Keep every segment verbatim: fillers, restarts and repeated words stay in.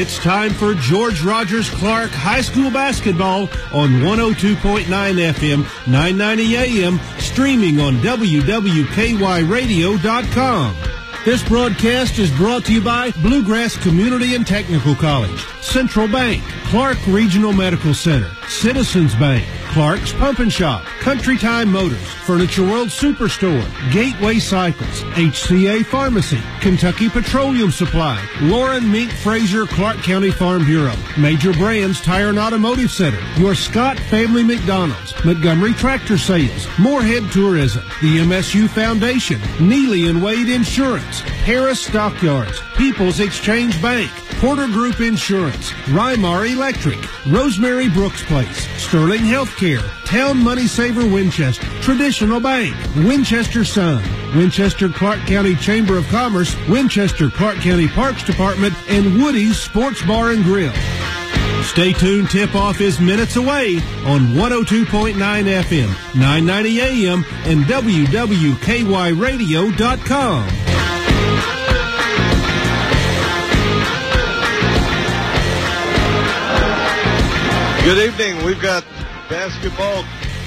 It's time for George Rogers Clark High School basketball on one oh two point nine F M, nine ninety A M, streaming on W W K Y radio dot com. This broadcast is brought to you by Bluegrass Community and Technical College, Central Bank, Clark Regional Medical Center, Citizens Bank, Clark's Pump and Shop, Country Time Motors, Furniture World Superstore, Gateway Cycles, H C A Pharmacy, Kentucky Petroleum Supply, Lauren Mink Fraser Clark County Farm Bureau, Major Brands Tire and Automotive Center, your Scott Family McDonald's, Montgomery Tractor Sales, Moorhead Tourism, the M S U Foundation, Neely and Wade Insurance, Harris Stockyards, People's Exchange Bank, Porter Group Insurance, Rymar Electric, Rosemary Brooks Place, Sterling Healthcare, Town Money Saver Winchester, Traditional Bank, Winchester Sun, Winchester Clark County Chamber of Commerce, Winchester Clark County Parks Department, and Woody's Sports Bar and Grill. Stay tuned, tip-off is minutes away on one oh two point nine F M, nine ninety A M, and W W K Y radio dot com. Good evening. We've got basketball.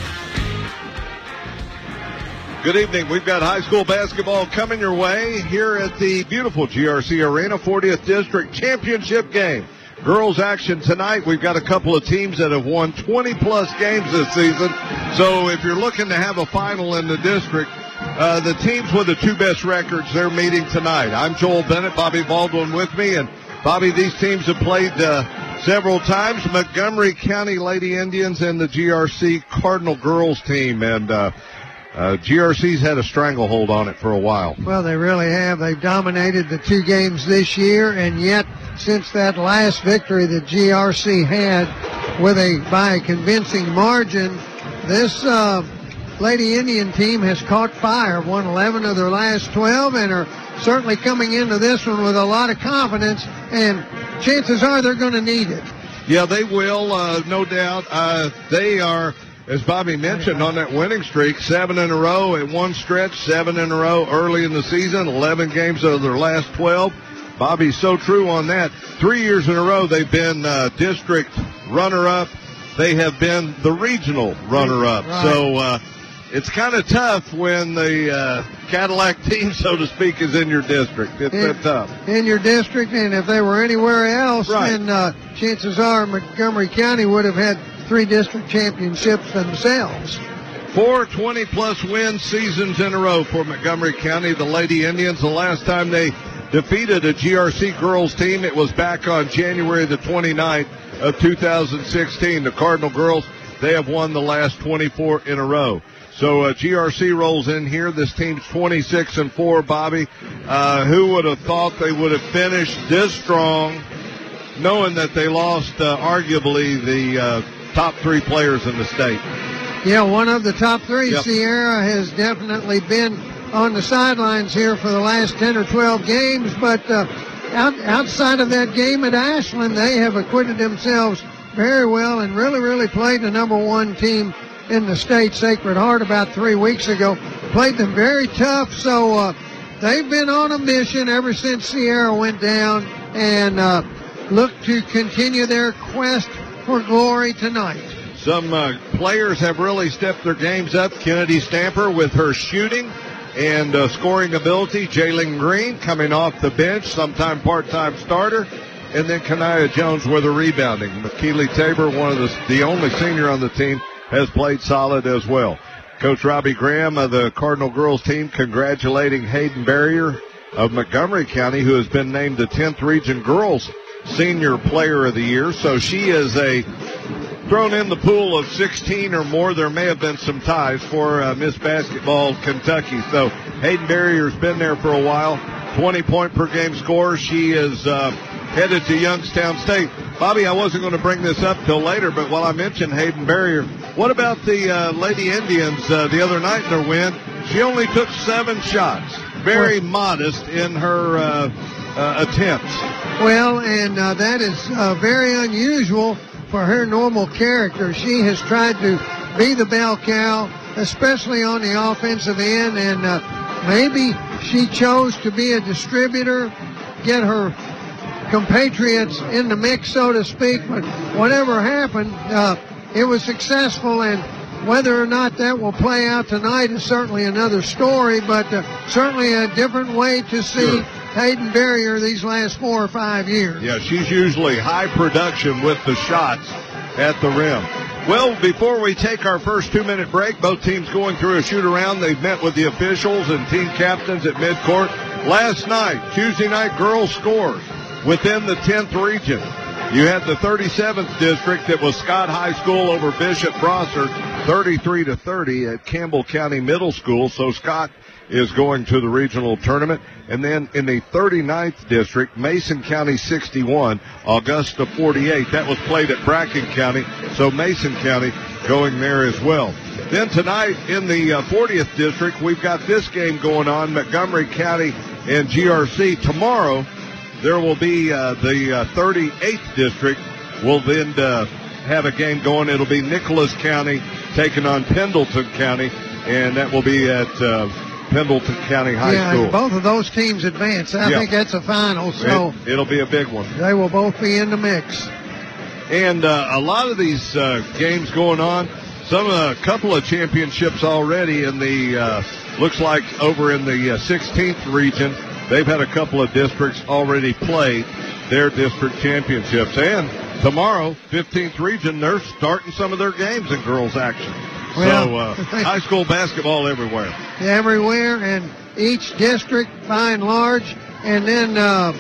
Good evening. We've got high school basketball coming your way here at the beautiful G R C Arena, fortieth District Championship game. Girls action tonight. We've got a couple of teams that have won twenty plus games this season. So if you're looking to have a final in the district, uh, the teams with the two best records, they're meeting tonight. I'm Joel Bennett, Bobby Baldwin with me. And Bobby, these teams have played uh, several times. Montgomery County Lady Indians and the G R C Cardinal girls team. And uh, uh, G R C's had a stranglehold on it for a while. Well, they really have. They've dominated the two games this year, and yet since that last victory that G R C had with a by a convincing margin, this uh, Lady Indian team has caught fire, won eleven of their last twelve, and are certainly coming into this one with a lot of confidence, and chances are they're going to need it. Yeah, they will, uh, no doubt. Uh, they are, as Bobby mentioned, on that winning streak, seven in a row at one stretch, seven in a row early in the season, eleven games of their last twelve. Bobby's so true on that. Three years in a row, they've been uh, district runner-up. They have been the regional runner-up. Right. So uh, it's kind of tough when the uh, Cadillac team, so to speak, is in your district. It's in, that tough. In your district, and if they were anywhere else, right. then uh, chances are Montgomery County would have had three district championships themselves. Four twenty-plus win seasons in a row for Montgomery County, the Lady Indians. The last time they defeated a G R C girls team, it was back on January the twenty-ninth of two thousand sixteen. The Cardinal girls, they have won the last twenty-four in a row. So uh, G R C rolls in here. This team's twenty-six and four, Bobby. Uh, who would have thought they would have finished this strong, knowing that they lost uh, arguably the uh, top three players in the state? Yeah, one of the top three. Yep. Sierra has definitely been on the sidelines here for the last ten or twelve games, but uh, out, outside of that game at Ashland, they have acquitted themselves very well and really, really played the number one team in the state, Sacred Heart, about three weeks ago. Played them very tough, so uh, they've been on a mission ever since Sierra went down, and uh, look to continue their quest for glory tonight. Some uh, players have really stepped their games up. Kennedy Stamper with her shooting and uh, scoring ability. Jalen Green coming off the bench, sometime part-time starter. And then Kanaya Jones with her rebounding. McKeely Tabor, one of the, the only senior on the team, has played solid as well. Coach Robbie Graham of the Cardinal girls team congratulating Hayden Barrier of Montgomery County, who has been named the tenth Region Girls Senior Player of the Year. So she is a thrown in the pool of sixteen or more. There may have been some ties for uh, Miss Basketball Kentucky. So Hayden Barrier's been there for a while. twenty point per game scorer. She is uh, headed to Youngstown State. Bobby, I wasn't going to bring this up till later, but while I mentioned Hayden Barrier, what about the uh, Lady Indians uh, the other night in their win? She only took seven shots. Very well, modest in her uh, uh, attempts. Well, and uh, that is uh, very unusual for her normal character. She has tried to be the bell cow, especially on the offensive end, and uh, maybe she chose to be a distributor, get her compatriots in the mix, so to speak. But whatever happened, uh, it was successful, and whether or not that will play out tonight is certainly another story, but uh, certainly a different way to see sure. Hayden Barrier these last four or five years. Yeah, she's usually high production with the shots at the rim. Well, before we take our first two-minute break, both teams going through a shoot-around. They've met with the officials and team captains at midcourt. Last night, Tuesday night, girls scores within the tenth region. You had the thirty-seventh district that was Scott High School over Bishop Brossard, thirty-three to thirty at Campbell County Middle School. So Scott is going to the regional tournament. And then in the thirty-ninth district, Mason County sixty-one, Augusta forty-eight. That was played at Bracken County, so Mason County going there as well. Then tonight in the uh, fortieth district, we've got this game going on, Montgomery County and G R C. Tomorrow, there will be uh, the uh, thirty-eighth district will then uh, have a game going. It'll be Nicholas County taking on Pendleton County, and that will be at uh, Pendleton County High yeah, School. Both of those teams advance. I yeah. think that's a final, so it, it'll be a big one. They will both be in the mix. And uh, a lot of these uh, games going on. Some a uh, couple of championships already in the uh, looks like over in the uh, sixteenth region. They've had a couple of districts already play their district championships. And tomorrow, fifteenth region, they're starting some of their games in girls action. Well, so uh, high school basketball everywhere. Everywhere, and each district by and large, and then uh,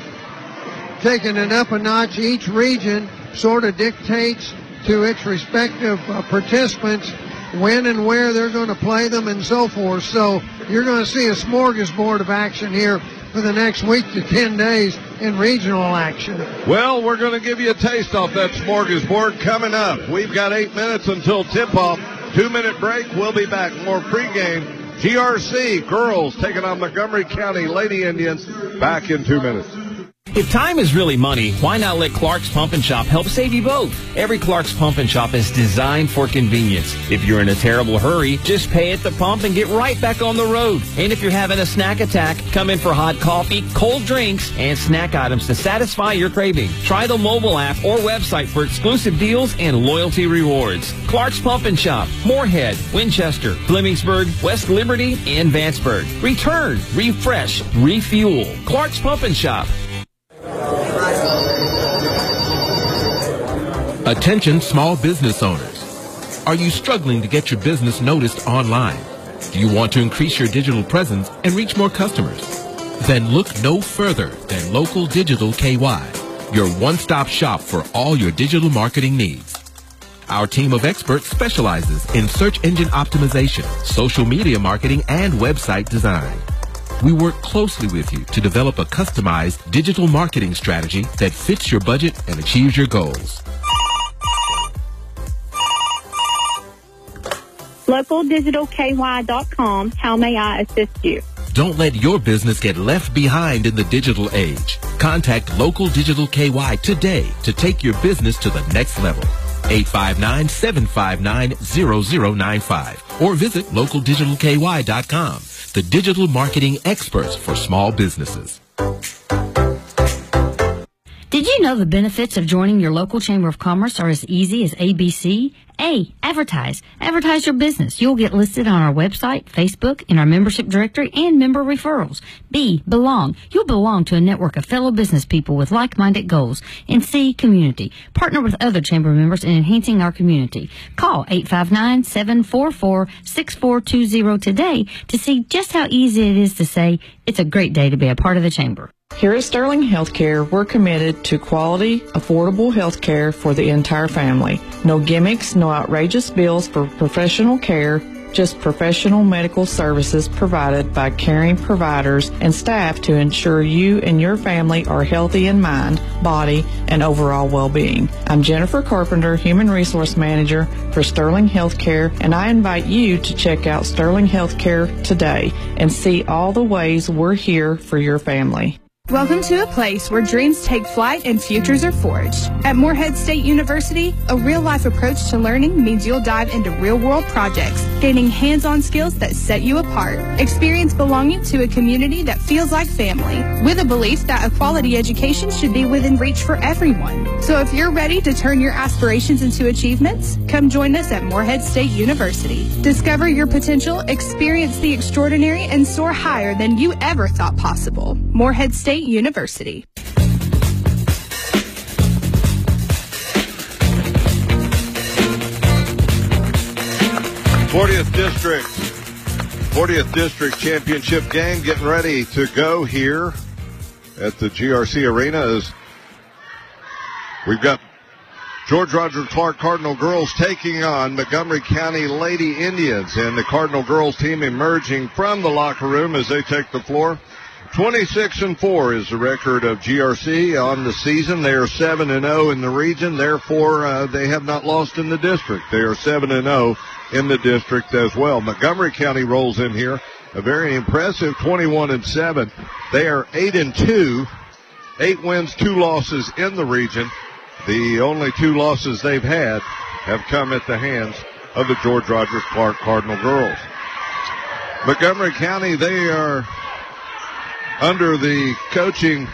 taking it up a notch, each region sort of dictates to its respective uh, participants when and where they're going to play them and so forth. So you're going to see a smorgasbord of action here for the next week to ten days in regional action. Well, we're going to give you a taste off that smorgasbord coming up. We've got eight minutes until tip-off. Two-minute break. We'll be back. More pregame. G R C girls taking on Montgomery County Lady Indians. Back in two minutes. If time is really money, why not let Clark's Pump and Shop help save you both? Every Clark's Pump and Shop is designed for convenience. If you're in a terrible hurry, just pay at the pump and get right back on the road. And if you're having a snack attack, come in for hot coffee, cold drinks, and snack items to satisfy your craving. Try the mobile app or website for exclusive deals and loyalty rewards. Clark's Pump and Shop, Moorhead, Winchester, Flemingsburg, West Liberty, and Vanceburg. Return, refresh, refuel. Clark's Pump and Shop. Attention small business owners. Are you struggling to get your business noticed online? Do you want to increase your digital presence and reach more customers? Then look no further than Local Digital K Y, your one-stop shop for all your digital marketing needs. Our team of experts specializes in search engine optimization, social media marketing, and website design. We work closely with you to develop a customized digital marketing strategy that fits your budget and achieves your goals. local digital k y dot com. How may I assist you? Don't let your business get left behind in the digital age. Contact Local Digital K Y today to take your business to the next level. eight five nine, seven five nine, zero zero nine five or visit local digital k y dot com. The digital marketing experts for small businesses. Did you know the benefits of joining your local Chamber of Commerce are as easy as A B C? A. Advertise. Advertise your business. You'll get listed on our website, Facebook, in our membership directory, and member referrals. B. Belong. You'll belong to a network of fellow business people with like-minded goals. And C. Community. Partner with other Chamber members in enhancing our community. Call eight five nine, seven four four, six four two zero today to see just how easy it is to say, it's a great day to be a part of the Chamber. Here at Sterling Healthcare, we're committed to quality, affordable health care for the entire family. No gimmicks, no outrageous bills for professional care, just professional medical services provided by caring providers and staff to ensure you and your family are healthy in mind, body, and overall well-being. I'm Jennifer Carpenter, Human Resource Manager for Sterling Healthcare, and I invite you to check out Sterling Healthcare today and see all the ways we're here for your family. Welcome to a place where dreams take flight and futures are forged. At Morehead State University, a real-life approach to learning means you'll dive into real-world projects, gaining hands-on skills that set you apart. Experience belonging to a community that feels like family, with a belief that a quality education should be within reach for everyone. So if you're ready to turn your aspirations into achievements, come join us at Morehead State University. Discover your potential, experience the extraordinary, and soar higher than you ever thought possible. Morehead State University. fortieth District, fortieth District Championship game getting ready to go here at the G R C Arena as we've got George Rogers Clark Cardinal girls taking on Montgomery County Lady Indians, and the Cardinal girls team emerging from the locker room as they take the floor. twenty-six and four is the record of G R C on the season. They are seven and oh in the region. Therefore, uh, they have not lost in the district. They are seven and oh in the district as well. Montgomery County rolls in here, a very impressive twenty-one and seven. They are eight and two, eight wins, two losses in the region. The only two losses they've had have come at the hands of the George Rogers Clark Cardinal girls. Montgomery County, they are under the coaching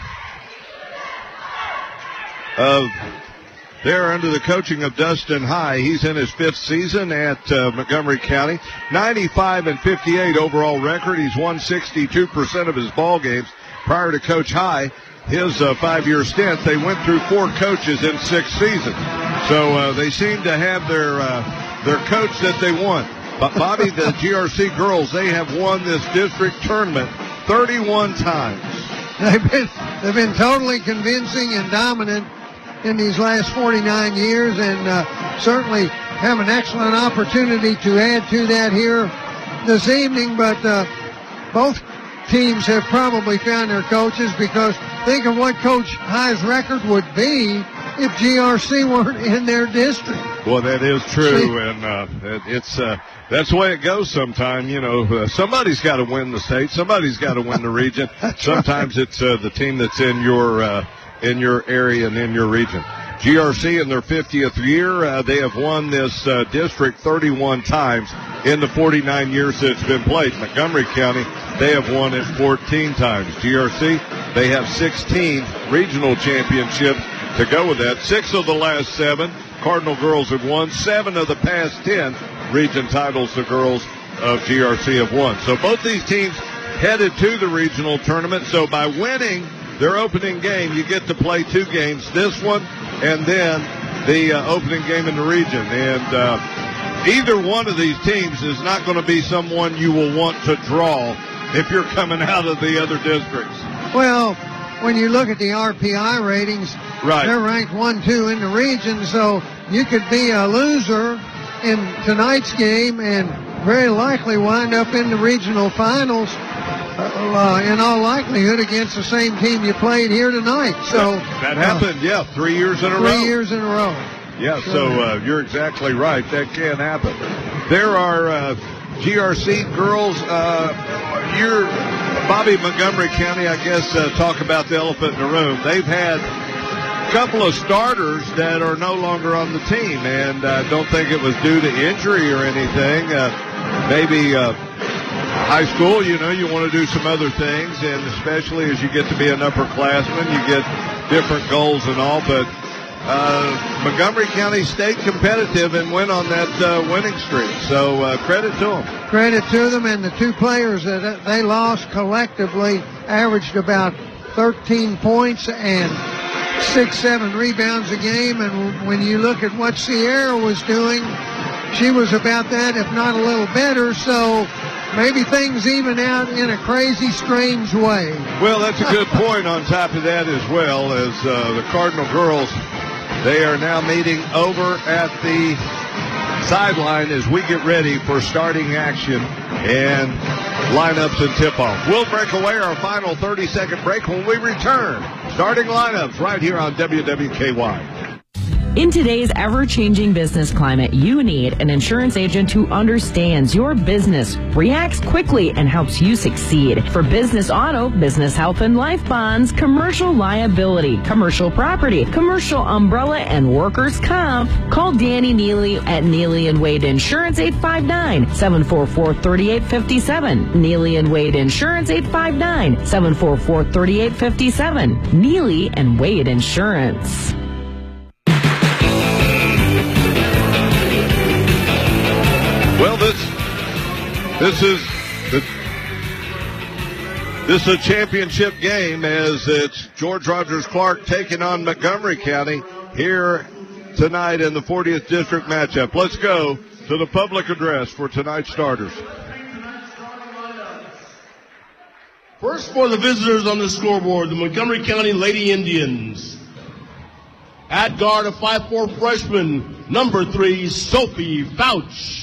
of, they're under the coaching of Dustin High. He's in his fifth season at uh, Montgomery County. ninety-five and fifty-eight overall record. He's won sixty-two percent of his ball games. Prior to Coach High, his uh, five-year stint, they went through four coaches in six seasons. So uh, they seem to have their uh, their coach that they want. But Bobby, the G R C girls, they have won this district tournament thirty-one times. They've been, they've been totally convincing and dominant in these last forty-nine years, and uh, certainly have an excellent opportunity to add to that here this evening. But uh, both teams have probably found their coaches, because think of what Coach High's record would be if G R C weren't in their district. Well, that is true, and uh, it's uh, that's the way it goes sometimes. You know, uh, somebody's got to win the state. Somebody's got to win the region. Sometimes right. It's uh, the team that's in your uh, in your area and in your region. G R C in their fiftieth year, uh, they have won this uh, district thirty-one times in the forty-nine years that it's been played. Montgomery County, they have won it fourteen times. G R C, they have sixteen regional championships to go with that. Six of the last seven Cardinal girls have won. Seven of the past ten region titles the girls of G R C have won. So both these teams headed to the regional tournament. So by winning their opening game, you get to play two games, this one and then the uh, opening game in the region. And uh, either one of these teams is not going to be someone you will want to draw if you're coming out of the other districts. Well, when you look at the R P I ratings, right, they're ranked one, two in the region, so you could be a loser in tonight's game and very likely wind up in the regional finals uh, in all likelihood against the same team you played here tonight. So that, that happened, uh, yeah, three years in a three row. Three years in a row. Yeah, so uh, you're exactly right. That can happen. There are uh, G R C girls. Uh, you're Bobby, Montgomery County, I guess, uh, talk about the elephant in the room. They've had a couple of starters that are no longer on the team, and I uh, don't think it was due to injury or anything. Uh, maybe uh, high school, you know, you want to do some other things, and especially as you get to be an upperclassman, you get different goals and all, but Uh, Montgomery County stayed competitive and went on that uh, winning streak. So uh, credit to them. Credit to them, and the two players that they lost collectively averaged about thirteen points and six, seven rebounds a game. And when you look at what Sierra was doing, she was about that, if not a little better. So maybe things even out in a crazy, strange way. Well, that's a good point on top of that as well, as uh, the Cardinal girls, they are now meeting over at the sideline as we get ready for starting action and lineups and tip-off. We'll break away our final thirty-second break when we return. Starting lineups right here on W W K Y. In today's ever-changing business climate, you need an insurance agent who understands your business, reacts quickly, and helps you succeed. For business auto, business health and life bonds, commercial liability, commercial property, commercial umbrella, and workers' comp, call Danny Neely at Neely and Wade Insurance eight five nine, seven four four, three eight five seven. Neely and Wade Insurance eight five nine, seven four four, three eight five seven. Neely and Wade Insurance. Well, this this is the, this is a championship game as it's George Rogers Clark taking on Montgomery County here tonight in the fortieth District matchup. Let's go to the public address for tonight's starters. First for the visitors on the scoreboard, the Montgomery County Lady Indians. At guard, a five four freshman, number three, Sophie Fouch.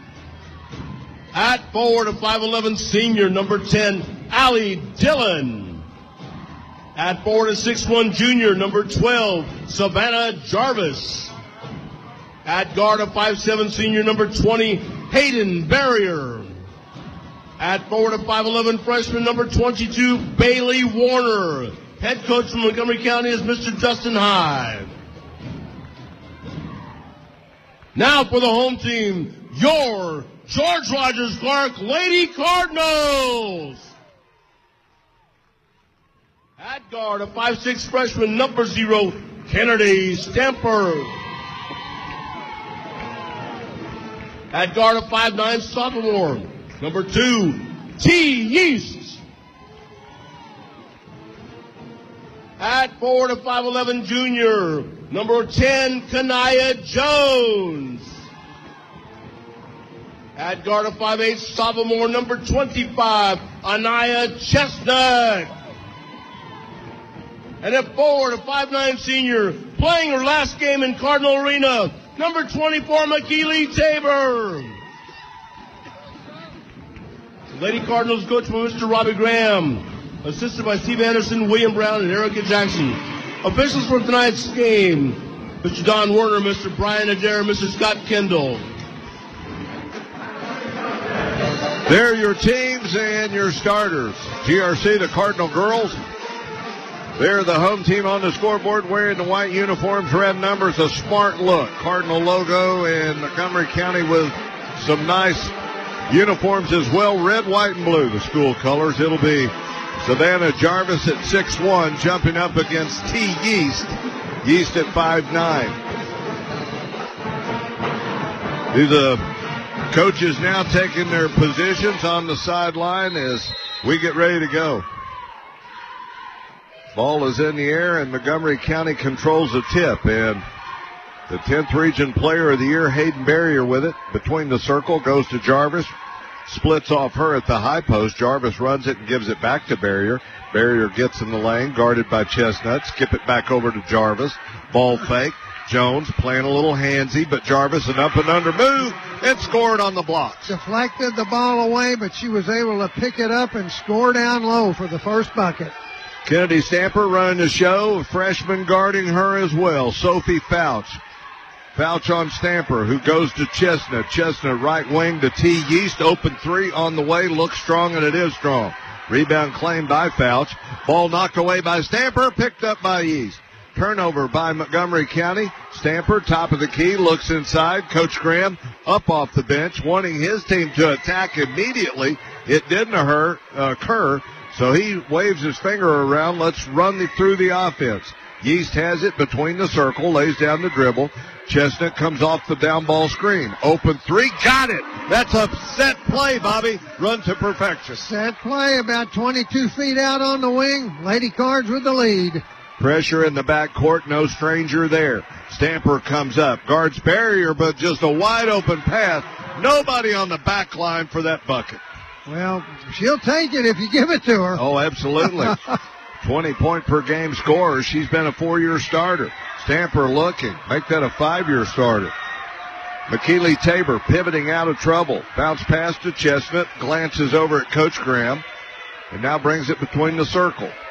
At forward, a five eleven senior, number ten, Allie Dillon. At forward, a six one junior, number twelve, Savannah Jarvis. At guard, a five seven senior, number twenty, Hayden Barrier. At forward, a five eleven freshman, number twenty-two, Bailey Warner. Head coach from Montgomery County is Mister Dustin Hyde. Now for the home team, your George Rogers Clark Lady Cardinals. At guard, a five six freshman, number zero, Kennedy Stamper. At guard, a five nine sophomore, number two, T. Yeast. At forward, a five eleven junior, number ten, Kanaya Jones. At guard, a five eight sophomore, number twenty-five, Anaya Chestnut. And at forward, a five nine senior, playing her last game in Cardinal Arena, number twenty-four, McKeely Tabor. Lady Cardinals coach by Mister Robbie Graham, assisted by Steve Anderson, William Brown, and Erica Jackson. Officials for tonight's game, Mister Don Werner, Mister Brian Adair, Mister Scott Kendall. There are your teams and your starters. G R C, the Cardinal girls. They're the home team on the scoreboard wearing the white uniforms, red numbers, a smart look. Cardinal logo in Montgomery County with some nice uniforms as well. Red, white, and blue, the school colors. It'll be Savannah Jarvis at six one, jumping up against T. Yeast. Yeast at five nine. These are coaches now taking their positions on the sideline as we get ready to go. Ball is in the air, and Montgomery County controls the tip. And the tenth Region Player of the Year, Hayden Barrier, with it. Between the circle, goes to Jarvis. Splits off her at the high post. Jarvis runs it and gives it back to Barrier. Barrier gets in the lane, guarded by Chestnut. Skip it back over to Jarvis. Ball fake. Jones playing a little handsy, but Jarvis an up and under move and scored on the blocks. Deflected the ball away, but she was able to pick it up and score down low for the first bucket. Kennedy Stamper running the show, a freshman guarding her as well, Sophie Fouch. Fouch on Stamper, who goes to Chestnut. Chestnut right wing to T. Yeast, open three on the way, looks strong, and it is strong. Rebound claimed by Fouch. Ball knocked away by Stamper, picked up by Yeast. Turnover by Montgomery County. Stamper, top of the key, looks inside. Coach Graham up off the bench, wanting his team to attack immediately. It didn't occur, occur so he waves his finger around. Let's run the, through the offense. Yeast has it between the circle, lays down the dribble. Chestnut comes off the down ball screen. Open three, got it. That's a set play, Bobby. Run to perfection. Set play, about twenty-two feet out on the wing. Lady Cards with the lead. Pressure in the backcourt, no stranger there. Stamper comes up, guards Barrier, but just a wide open pass. Nobody on the back line for that bucket. Well, she'll take it if you give it to her. Oh, absolutely. twenty point per game scorer. She's been a four-year starter. Stamper looking. Make that a five-year starter. McKeely Tabor pivoting out of trouble. Bounce pass to Chestnut. Glances over at Coach Graham. And now brings it between the circle.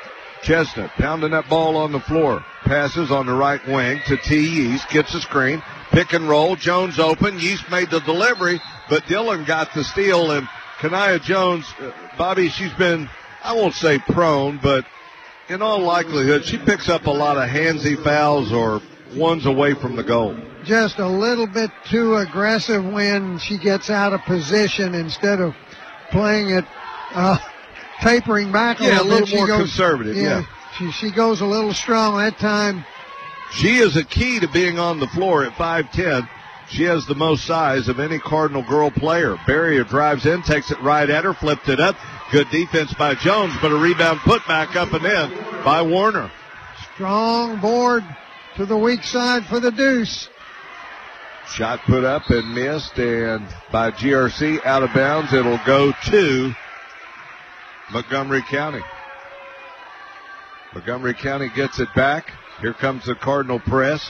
Chestnut pounding that ball on the floor. Passes on the right wing to T. Yeast. Gets a screen. Pick and roll. Jones open. Yeast made the delivery, but Dillon got the steal. And Kania Jones, uh, Bobby, she's been, I won't say prone, but in all likelihood, she picks up a lot of handsy fouls or ones away from the goal. Just a little bit too aggressive when she gets out of position instead of playing it, uh, tapering back a yeah, little bit. Yeah, a little she more goes, conservative, yeah. yeah. She, she goes a little strong that time. She is a key to being on the floor at five ten. She has the most size of any Cardinal girl player. Barrier drives in, takes it right at her, flipped it up. Good defense by Jones, but a rebound put back up and in by Warner. Strong board to the weak side for the Deuce. Shot put up and missed, and by G R C out of bounds. It'll go to Montgomery County. Montgomery County gets it back. Here comes the Cardinal press.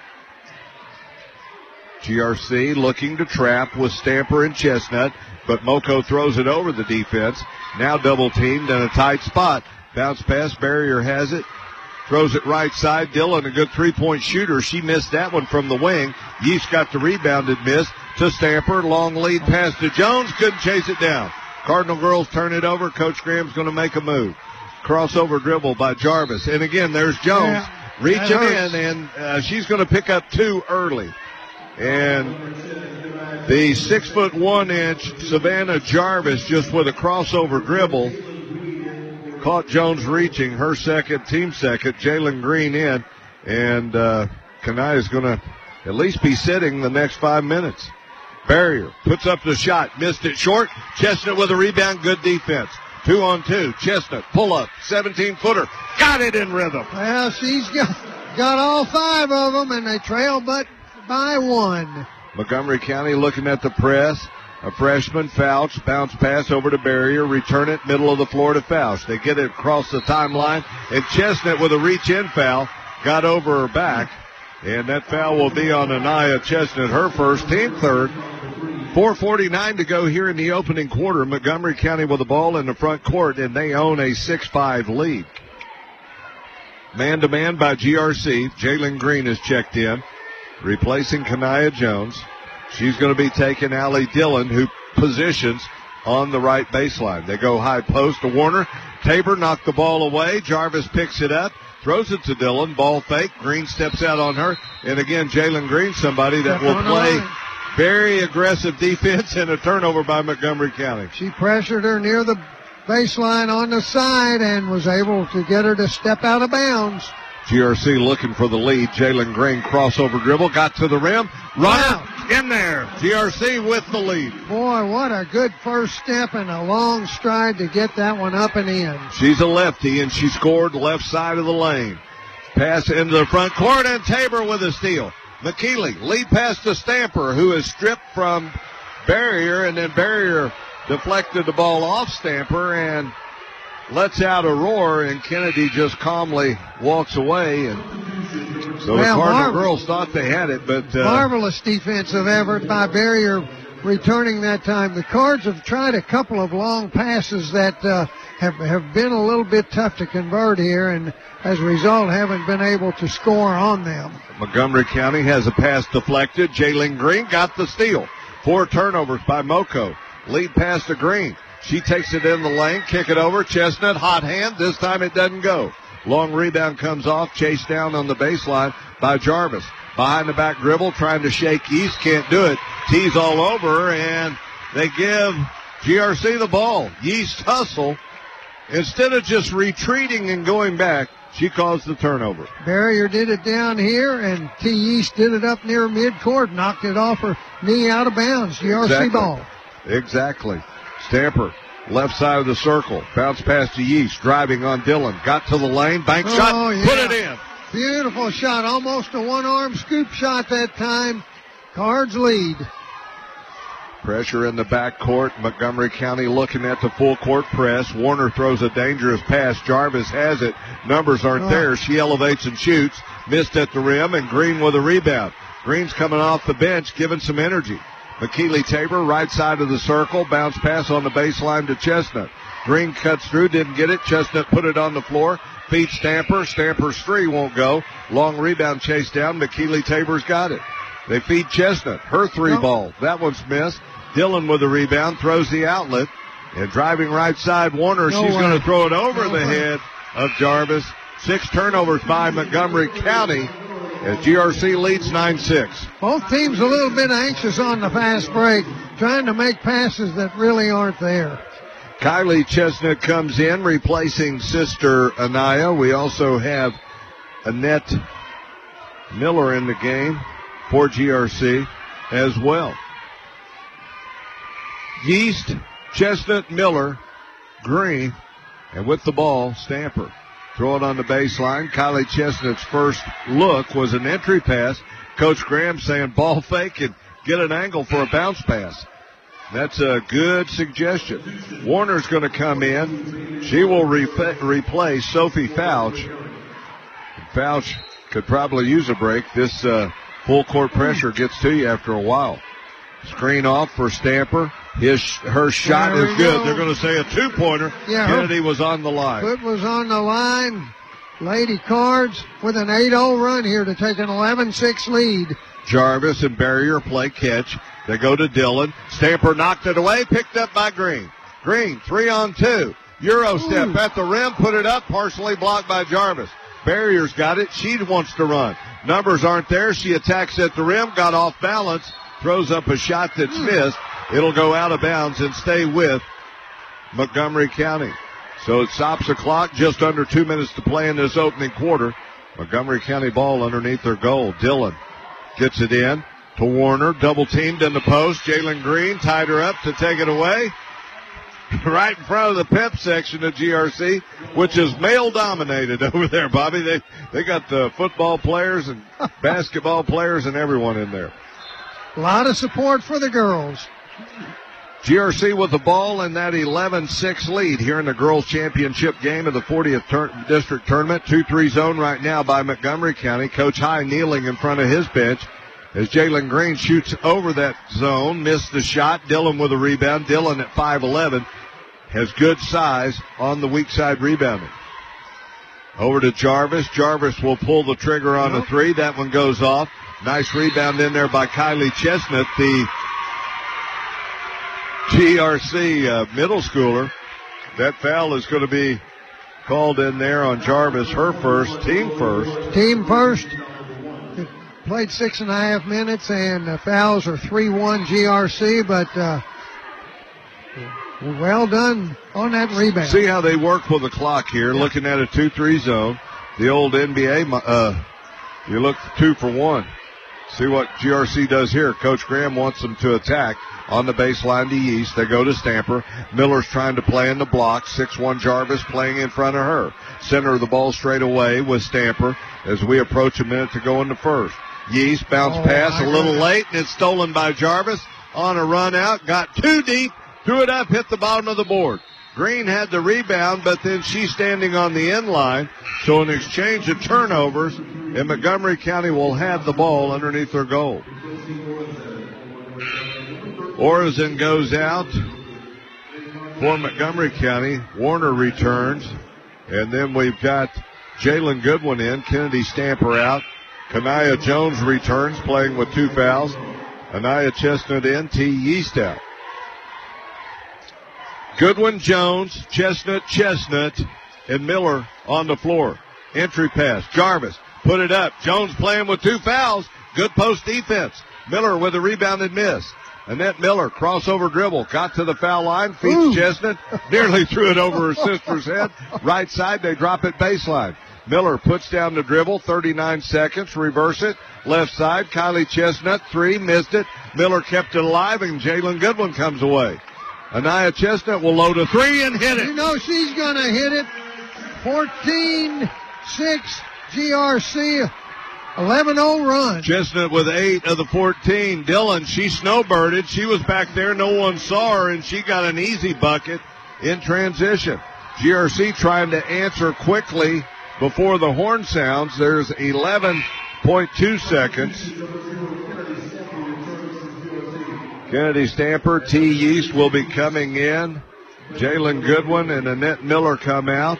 G R C looking to trap with Stamper and Chestnut, but Moco throws it over the defense. Now double teamed in a tight spot. Bounce pass, Barrier has it. Throws it right side. Dillon, a good three-point shooter. She missed that one from the wing. Yeast got the rebound and missed to Stamper. Long lead pass to Jones. Couldn't chase it down. Cardinal girls turn it over. Coach Graham's going to make a move. Crossover dribble by Jarvis. And again, there's Jones yeah, reaching in, and uh, she's going to pick up two early. And the six foot one inch Savannah Jarvis just with a crossover dribble caught Jones reaching, her second, team second. Jalen Green in, and uh, Kania is going to at least be sitting the next five minutes. Barrier puts up the shot, missed it short. Chestnut with a rebound, good defense. Two on two. Chestnut pull up, seventeen footer, got it in rhythm. Well, she's got got all five of them, and they trail but by one. Montgomery County looking at the press. A freshman, Fouch, bounce pass over to Barrier, return it, middle of the floor to Fouch. They get it across the timeline, and Chestnut with a reach-in foul got over her back, and that foul will be on Anaya Chestnut, her first, team third. four forty-nine to go here in the opening quarter. Montgomery County with the ball in the front court, and they own a six five lead. Man-to-man by G R C. Jalen Green is checked in, replacing Kania Jones. She's going to be taking Allie Dillon, who positions on the right baseline. They go high post to Warner. Tabor knocked the ball away. Jarvis picks it up, throws it to Dillon. Ball fake. Green steps out on her. And again, Jalen Green, somebody that will play very aggressive defense, and a turnover by Montgomery County. She pressured her near the baseline on the side and was able to get her to step out of bounds. G R C looking for the lead. Jalen Green crossover dribble, got to the rim. Runner in there. G R C with the lead. Boy, what a good first step and a long stride to get that one up and in. She's a lefty, and she scored left side of the lane. Pass into the front court, and Tabor with a steal. McKeely, lead pass to Stamper, who is stripped from Barrier, and then Barrier deflected the ball off Stamper and lets out a roar, and Kennedy just calmly walks away. And so well, the Cardinal Marvel, girls thought they had it, but uh, marvelous defensive effort by Barrier returning that time. The Cards have tried a couple of long passes that uh, have have been a little bit tough to convert here, and as a result haven't been able to score on them. Montgomery County has a pass deflected. Jalen Green got the steal. Four turnovers by Moco. Lead pass to Green. She takes it in the lane, kick it over. Chestnut, hot hand. This time it doesn't go. Long rebound comes off, chased down on the baseline by Jarvis. Behind the back dribble, trying to shake East, can't do it. Tees all over, and they give G R C the ball. Yeast hustle. Instead of just retreating and going back, she caused the turnover. Barrier did it down here, and T. East did it up near midcourt, knocked it off her knee out of bounds. G R C exactly. ball. Exactly. Stamper, left side of the circle. Bounce pass to Yeast, driving on Dillon. Got to the lane, bank oh, shot, yeah. put it in. Beautiful shot, almost a one-arm scoop shot that time. Cards lead. Pressure in the backcourt. Montgomery County looking at the full court press. Warner throws a dangerous pass. Jarvis has it. Numbers aren't oh. there. She elevates and shoots. Missed at the rim, and Green with a rebound. Green's coming off the bench, giving some energy. McKeely Tabor, right side of the circle. Bounce pass on the baseline to Chestnut. Green cuts through, didn't get it. Chestnut put it on the floor. Feeds Stamper. Stamper's three won't go. Long rebound chase down. McKeely Tabor's got it. They feed Chestnut. Her three Nope. ball. That one's missed. Dillon with the rebound. Throws the outlet. And driving right side, Warner. No She's way. going to throw it over No the way. head of Jarvis. Six turnovers by Montgomery County as G R C leads nine six. Both teams a little bit anxious on the fast break, trying to make passes that really aren't there. Kylie Chestnut comes in, replacing sister Anaya. We also have Annette Miller in the game for G R C as well. Yeast, Chestnut, Miller, Green, and with the ball, Stamper. Throw it on the baseline. Kylie Chestnut's first look was an entry pass. Coach Graham saying ball fake and get an angle for a bounce pass. That's a good suggestion. Warner's going to come in. She will re- replace Sophie Fouch. Fouch could probably use a break. This uh, full court pressure gets to you after a while. Screen off for Stamper. His her shot There is we good. go. They're going to say a two-pointer. Yeah, her- Kennedy was on the line. Foot was on the line. Lady Cards with an eight oh run here to take an eleven six lead. Jarvis and Barrier play catch. They go to Dillon. Stamper knocked it away, picked up by Green. Green, three on two. Euro step Ooh. at the rim, put it up, partially blocked by Jarvis. Barrier's got it. She wants to run. Numbers aren't there. She attacks at the rim, got off balance, throws up a shot that's Mm. missed. It'll go out of bounds and stay with Montgomery County. So it stops the clock. Just under two minutes to play in this opening quarter. Montgomery County ball underneath their goal. Dillon gets it in to Warner. Double teamed in the post. Jalen Green tied her up to take it away. Right in front of the pep section of G R C, which is male dominated over there, Bobby. They they got the football players and basketball players and everyone in there. A lot of support for the girls. G R C with the ball in that eleven six lead here in the girls championship game of the fortieth tur- district tournament. two three zone right now by Montgomery County. Coach High kneeling in front of his bench as Jalen Green shoots over that zone. Missed the shot. Dillon with a rebound. Dillon at five eleven has good size on the weak side rebounding. Over to Jarvis. Jarvis will pull the trigger on a three. That one goes off. Nice rebound in there by Kylie Chestnut, the G R C uh, middle schooler. That foul is going to be called in there on Jarvis, her first, team first. Team first. Played six and a half minutes, and the fouls are three one G R C, but uh, well done on that rebound. See how they work with the clock here, Yeah. looking at a two three zone. The old N B A, uh, you look two for one. See what G R C does here. Coach Graham wants them to attack on the baseline to Yeast. They go to Stamper. Miller's trying to play in the block. six one Jarvis playing in front of her. Center of the ball straight away with Stamper as we approach a minute to go in the first. Yeast bounce Oh, pass my a little goodness. late, and it's stolen by Jarvis on a run out. Got too deep, threw it up, hit the bottom of the board. Green had the rebound, but then she's standing on the end line. So an exchange of turnovers, and Montgomery County will have the ball underneath their goal. Orizon goes out for Montgomery County. Warner returns. And then we've got Jalen Goodwin in. Kennedy Stamper out. Kanaya Jones returns, playing with two fouls. Anaya Chestnut in. T. Yeast out. Goodwin, Jones, Chestnut, Chestnut, and Miller on the floor. Entry pass. Jarvis put it up. Jones playing with two fouls. Good post defense. Miller with a rebounded miss. Annette Miller, crossover dribble, got to the foul line, feeds Ooh. Chestnut, nearly threw it over her sister's head. Right side, they drop it baseline. Miller puts down the dribble, thirty-nine seconds, reverse it. Left side, Kylie Chestnut, three, missed it. Miller kept it alive, and Jalen Goodwin comes away. Anaya Chestnut will load a three and hit You it. know she's going to hit it. fourteen six G R C, eleven oh run. Chestnut with eight of the fourteen. Dillon, she snowbirded. She was back there. No one saw her, and she got an easy bucket in transition. G R C trying to answer quickly before the horn sounds. There's eleven point two seconds. Kennedy Stamper, T. Yeast will be coming in. Jalen Goodwin and Annette Miller come out.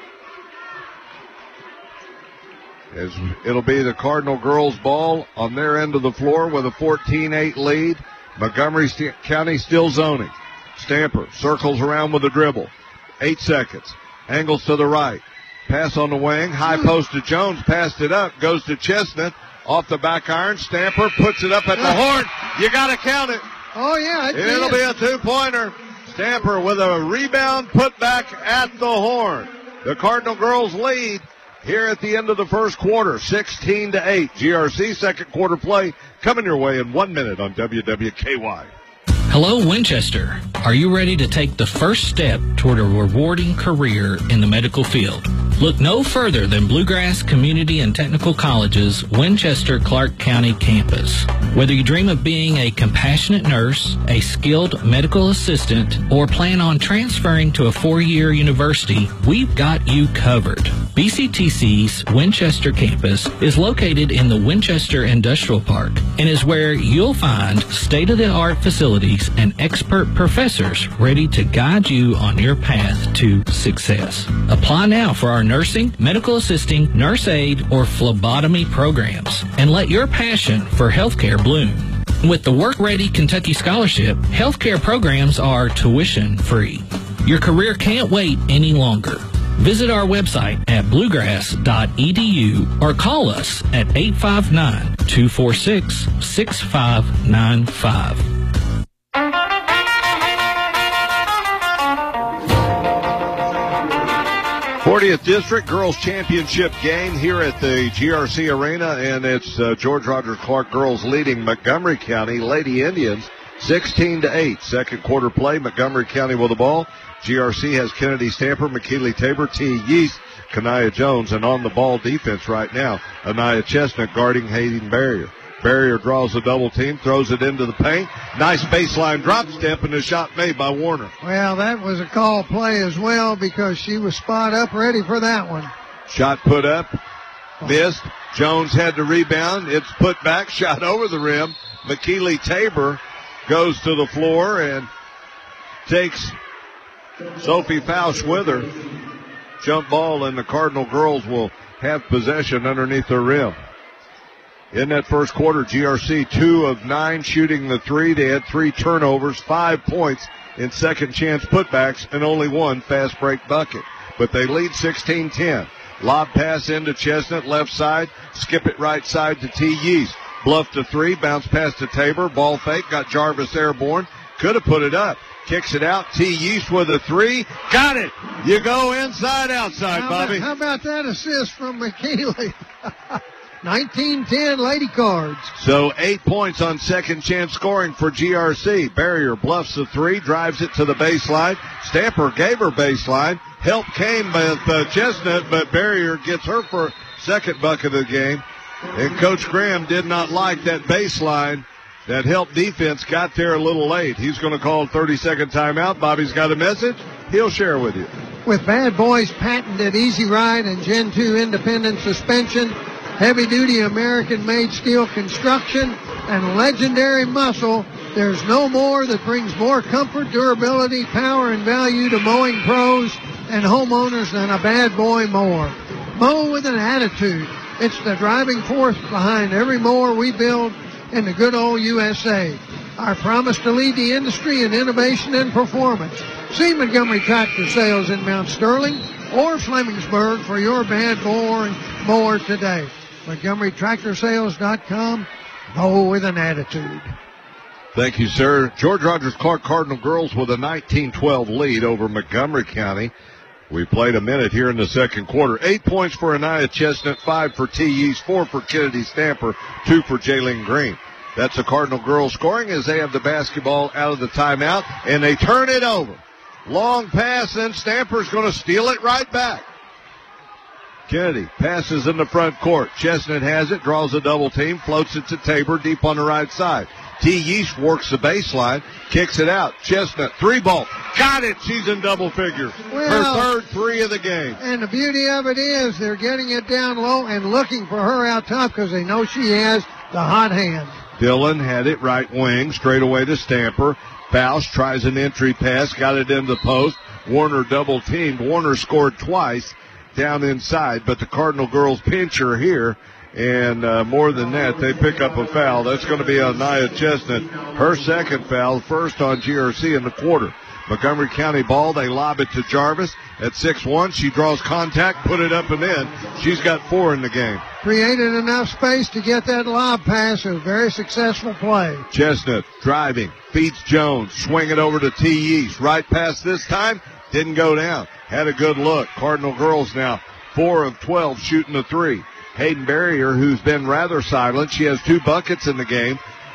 As it'll be the Cardinal girls ball on their end of the floor with a fourteen eight lead. Montgomery St- County still zoning. Stamper circles around with a dribble. Eight seconds. Angles to the right. Pass on the wing. High post to Jones. Passed it up. Goes to Chestnut. Off the back iron. Stamper puts it up at the horn. You got to count it. Oh, yeah. It It'll is. be a two-pointer. Stamper with a rebound put back at the horn. The Cardinal girls lead here at the end of the first quarter, sixteen to eight. G R C second quarter play coming your way in one minute on W W K Y. Hello, Winchester. Are you ready to take the first step toward a rewarding career in the medical field? Look no further than Bluegrass Community and Technical College's Winchester Clark County campus. Whether you dream of being a compassionate nurse, a skilled medical assistant, or plan on transferring to a four-year university, we've got you covered. B C T C's Winchester campus is located in the Winchester Industrial Park and is where you'll find state-of-the-art facilities and expert professors ready to guide you on your path to success. Apply now for our nursing, medical assisting, nurse aid, or phlebotomy programs and let your passion for healthcare bloom. With the Work Ready Kentucky Scholarship, healthcare programs are tuition free. Your career can't wait any longer. Visit our website at bluegrass dot e d u or call us at eight five nine, two four six, six five nine five. fortieth District Girls Championship game here at the G R C Arena, and it's uh, George Rogers Clark girls leading Montgomery County Lady Indians sixteen to eight. Second quarter play, Montgomery County with the ball. G R C has Kennedy Stamper, McKeely Tabor, T. Yeast, Kanaya Jones, and on the ball defense right now, Anaya Chestnut guarding Hayden Barrier. Barrier draws a double team, throws it into the paint. Nice baseline drop step, and a shot made by Warner. Well, that was a call play as well because she was spot up ready for that one. Shot put up, missed. Jones had to rebound. It's put back, shot over the rim. McKeely Tabor goes to the floor and takes Sophie Fausch with her. Jump ball, and the Cardinal girls will have possession underneath their rim. In that first quarter, G R C two of nine shooting the three. They had three turnovers, five points in second chance putbacks, and only one fast break bucket. But they lead sixteen ten. Lob pass into Chestnut, left side. Skip it right side to T. Yeast. Bluff to three, bounce pass to Tabor. Ball fake, got Jarvis airborne. Could have put it up. Kicks it out. T. Yeast with a three. Got it. You go inside, outside, how Bobby. About, how about that assist from McKeely? nineteen ten Lady Cards. So eight points on second chance scoring for G R C. Barrier bluffs the three, drives it to the baseline. Stamper gave her baseline. Help came with uh, Chestnut, but Barrier gets her for second bucket of the game. And Coach Graham did not like that baseline. That help defense got there a little late. He's going to call a thirty-second timeout. Bobby's got a message he'll share with you. With Bad Boys patented Easy Ride and Gen two independent suspension, heavy-duty American-made steel construction, and legendary muscle, there's no more that brings more comfort, durability, power, and value to mowing pros and homeowners than a Bad Boy mower. Mow with an attitude. It's the driving force behind every mower we build in the good old U S A. Our promise to lead the industry in innovation and performance. See Montgomery Tractor Sales in Mount Sterling or Flemingsburg for your Bad Boy mower today. Montgomery Tractor Sales dot com. Mow with an attitude. Thank you, sir. George Rogers Clark Cardinal girls with a nineteen twelve lead over Montgomery County. We played a minute here in the second quarter. Eight points for Anaya Chestnut, five for T. Yeast, four for Kennedy Stamper, two for Jalen Green. That's the Cardinal girls scoring as they have the basketball out of the timeout, and they turn it over. Long pass, and Stamper's going to steal it right back. Kennedy passes in the front court. Chestnut has it, draws a double team, floats it to Tabor deep on the right side. T. Yeast works the baseline, kicks it out. Chestnut, three ball. Got it. She's in double figures. Well, her third three of the game. And the beauty of it is they're getting it down low and looking for her out top because they know she has the hot hand. Dillon had it right wing, straight away to Stamper. Bausch tries an entry pass, got it into the post. Warner double teamed. Warner scored twice down inside, but the Cardinal girls pinch her here. And uh, more than that, they pick up a foul. That's going to be on Nia Chestnut. Her second foul, first on G R C in the quarter. Montgomery County ball. They lob it to Jarvis at six one. She draws contact, put it up and in. She's got four in the game. Created enough space to get that lob pass. A very successful play. Chestnut driving, feeds Jones, swing it over to T. East. Right pass this time, didn't go down. Had a good look. Cardinal girls now four of twelve shooting the three. Hayden Barrier, who's been rather silent, she has two buckets in the game,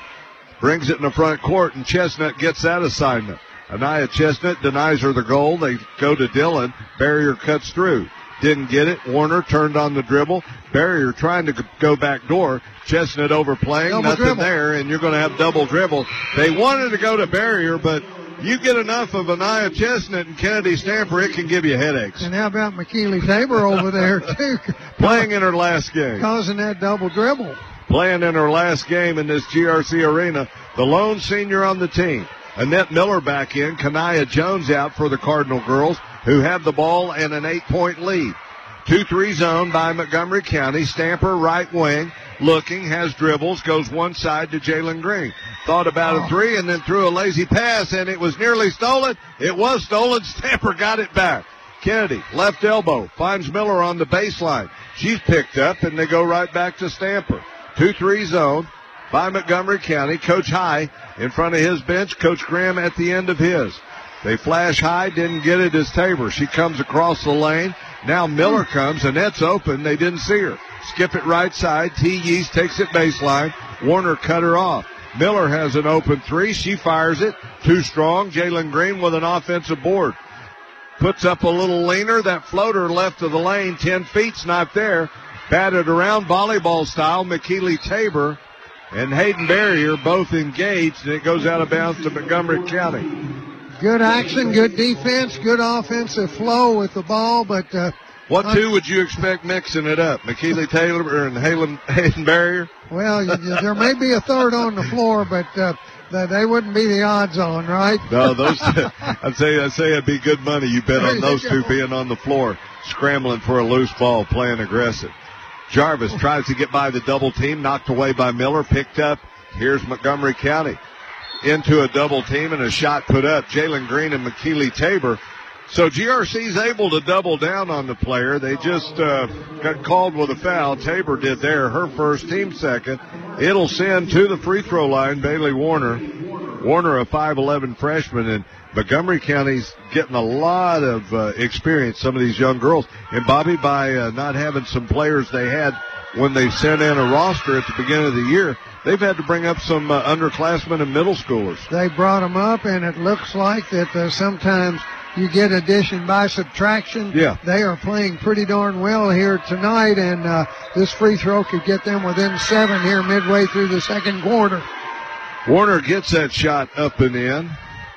brings it in the front court, and Chestnut gets that assignment. Anaya Chestnut denies her the goal. They go to Dillon. Barrier cuts through. Didn't get it. Warner turned on the dribble. Barrier trying to go back door. Chestnut overplaying. Double Nothing dribble. there, and you're going to have double dribble. They wanted to go to Barrier, but you get enough of Anaya Chestnut and Kennedy Stamper, it can give you headaches. And how about McKeely Tabor over there, too? Playing in her last game. Causing that double dribble. Playing in her last game in this G R C arena. The lone senior on the team. Annette Miller back in. Kanaya Jones out for the Cardinal girls, who have the ball and an eight-point lead. two three zone by Montgomery County. Stamper right wing. Looking, has dribbles, goes one side to Jalen Green. Thought about a three and then threw a lazy pass, and it was nearly stolen. It was stolen. Stamper got it back. Kennedy, left elbow, finds Miller on the baseline. She's picked up, and they go right back to Stamper. two three zone by Montgomery County. Coach High in front of his bench. Coach Graham at the end of his. They flash High, didn't get it as Tabor. She comes across the lane. Now Miller comes, and that's open. They didn't see her. Skip it right side. T. Yeast takes it baseline. Warner cut her off. Miller has an open three. She fires it. Too strong. Jalen Green with an offensive board. Puts up a little leaner. That floater left of the lane. Ten feet's not there. Batted around volleyball style. McKeely Tabor and Hayden Barrier both engaged, and it goes out of bounds to Montgomery County. Good action, good defense, good offensive flow with the ball, but uh, what two would you expect mixing it up? McKeely Taylor and Hayden, Hayden Barrier? Well, you, you, there may be a third on the floor, but uh, they, they wouldn't be the odds on, right? No, those. I'd say I'd say it'd be good money. You bet on those two being on the floor, scrambling for a loose ball, playing aggressive. Jarvis tries to get by the double team, knocked away by Miller, picked up. Here's Montgomery County into a double team and a shot put up. Jalen Green and McKeely Tabor. So G R C's able to double down on the player. They just uh, got called with a foul. Tabor did there, her first, team second. It'll send to the free throw line Bailey Warner. Warner, a five eleven freshman, and Montgomery County's getting a lot of uh, experience, some of these young girls. And Bobby, by uh, not having some players they had when they sent in a roster at the beginning of the year, they've had to bring up some uh, underclassmen and middle schoolers. They brought them up, and it looks like that uh, sometimes you get addition by subtraction. Yeah. They are playing pretty darn well here tonight, and uh, this free throw could get them within seven here midway through the second quarter. Warner gets that shot up and in.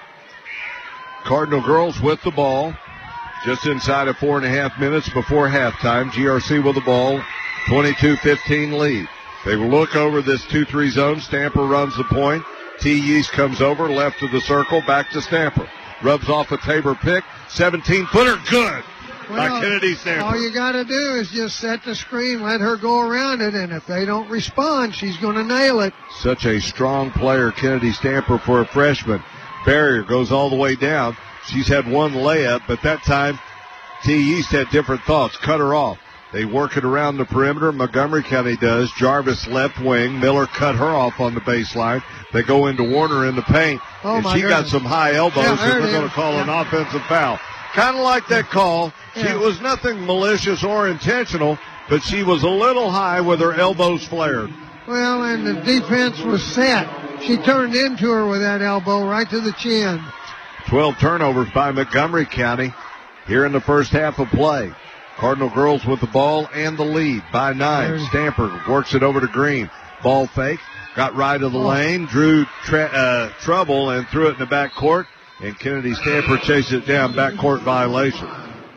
Cardinal girls with the ball. Just inside of four and a half minutes before halftime. G R C with the ball. twenty-two fifteen lead. They look over this two three zone. Stamper runs the point. T. Yeast comes over, left of the circle, back to Stamper. Rubs off a Tabor pick. seventeen-footer, good well, by Kennedy Stamper. All you got to do is just set the screen, let her go around it, and if they don't respond, she's going to nail it. Such a strong player, Kennedy Stamper, for a freshman. Barrier goes all the way down. She's had one layup, but that time T. East had different thoughts. Cut her off. They work it around the perimeter. Montgomery County does. Jarvis left wing. Miller cut her off on the baseline. They go into Warner in the paint. Oh, and my she goodness. got some high elbows, Yeah, and there they're it going is. to call Yeah. an offensive foul. Kind of like that call. She Yeah. was nothing malicious or intentional, but she was a little high with her elbows flared. Well, and the defense was set. She turned into her with that elbow right to the chin. twelve turnovers by Montgomery County here in the first half of play. Cardinal girls with the ball and the lead by nine. Stamper works it over to Green. Ball fake. Got right of the lane. Drew tra- uh, trouble and threw it in the back court. And Kennedy Stamper chases it down. Backcourt violation.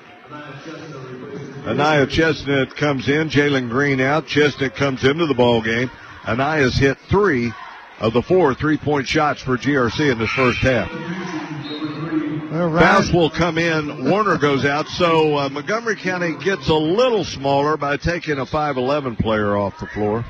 Anaya Chestnut comes in. Jalen Green out. Chestnut comes into the ball game. Anaya's hit three of the four three-point shots for G R C in this first half. Right. Fouls will come in. Warner goes out. So uh, Montgomery County gets a little smaller by taking a five eleven player off the floor.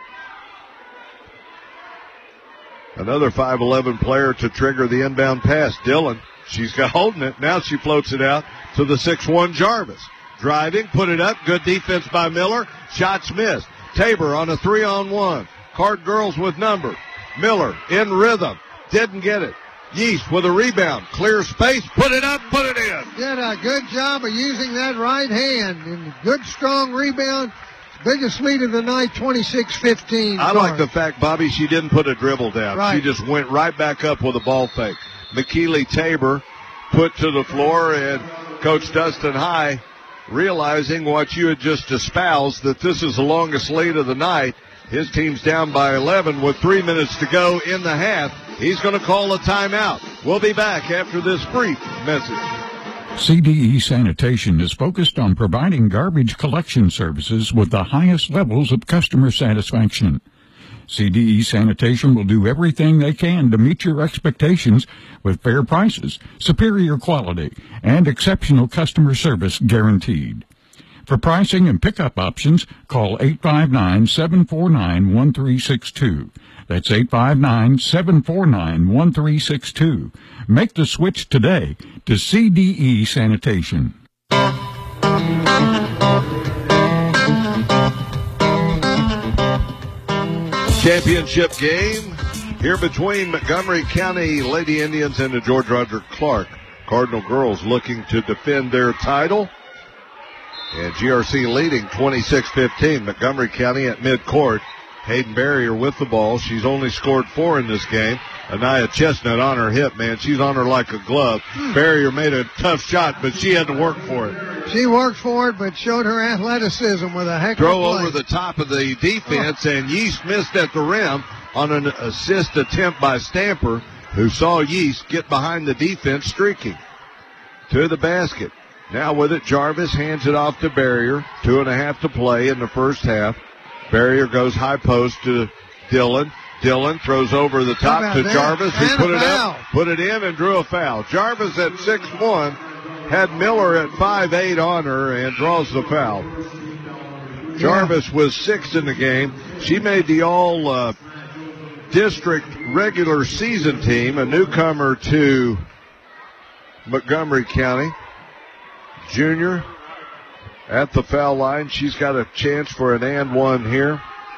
Another five eleven player to trigger the inbound pass. Dillon, she's got holding it. Now she floats it out to the six one Jarvis. Driving, put it up. Good defense by Miller. Shots missed. Tabor on a three-on-one. Card girls with number. Miller in rhythm. Didn't get it. Yeast with a rebound. Clear space. Put it up. Put it in. Did a good job of using that right hand. And good, strong rebound. Biggest lead of the night, twenty-six fifteen. I like the fact, Bobby, she didn't put a dribble down. Right. She just went right back up with a ball fake. McKeely Tabor put to the floor, and Coach Dustin High, realizing what you had just espoused, that this is the longest lead of the night. His team's down by eleven with three minutes to go in the half. He's going to call a timeout. We'll be back after this brief message. C D E Sanitation is focused on providing garbage collection services with the highest levels of customer satisfaction. C D E Sanitation will do everything they can to meet your expectations with fair prices, superior quality, and exceptional customer service guaranteed. For pricing and pickup options, call eight five nine, seven four nine, one three six two. That's eight five nine, seven four nine, one three six two. Make the switch today to C D E Sanitation. Championship game here between Montgomery County Lady Indians and the George Roger Clark Cardinal girls looking to defend their title. And G R C leading twenty-six fifteen. Montgomery County at midcourt. Hayden Barrier with the ball. She's only scored four in this game. Anaya Chestnut on her hip, man. She's on her like a glove. Hmm. Barrier made a tough shot, but she had to work for it. She worked for it, but showed her athleticism with a heck of a Throw play. over the top of the defense, oh. and Yeast missed at the rim on an assist attempt by Stamper, who saw Yeast get behind the defense, streaking to the basket. Now with it, Jarvis hands it off to Barrier. Two and a half to play in the first half. Barrier goes high post to Dillon. Dillon throws over the top to that? Jarvis, who And put a it foul. up, put it in, and drew a foul. Jarvis at six one had Miller at five eight on her and draws the foul. Yeah. Jarvis was sixth in the game. She made the all uh, district regular season team, a newcomer to Montgomery County. Junior at the foul line. She's got a chance for an and one here.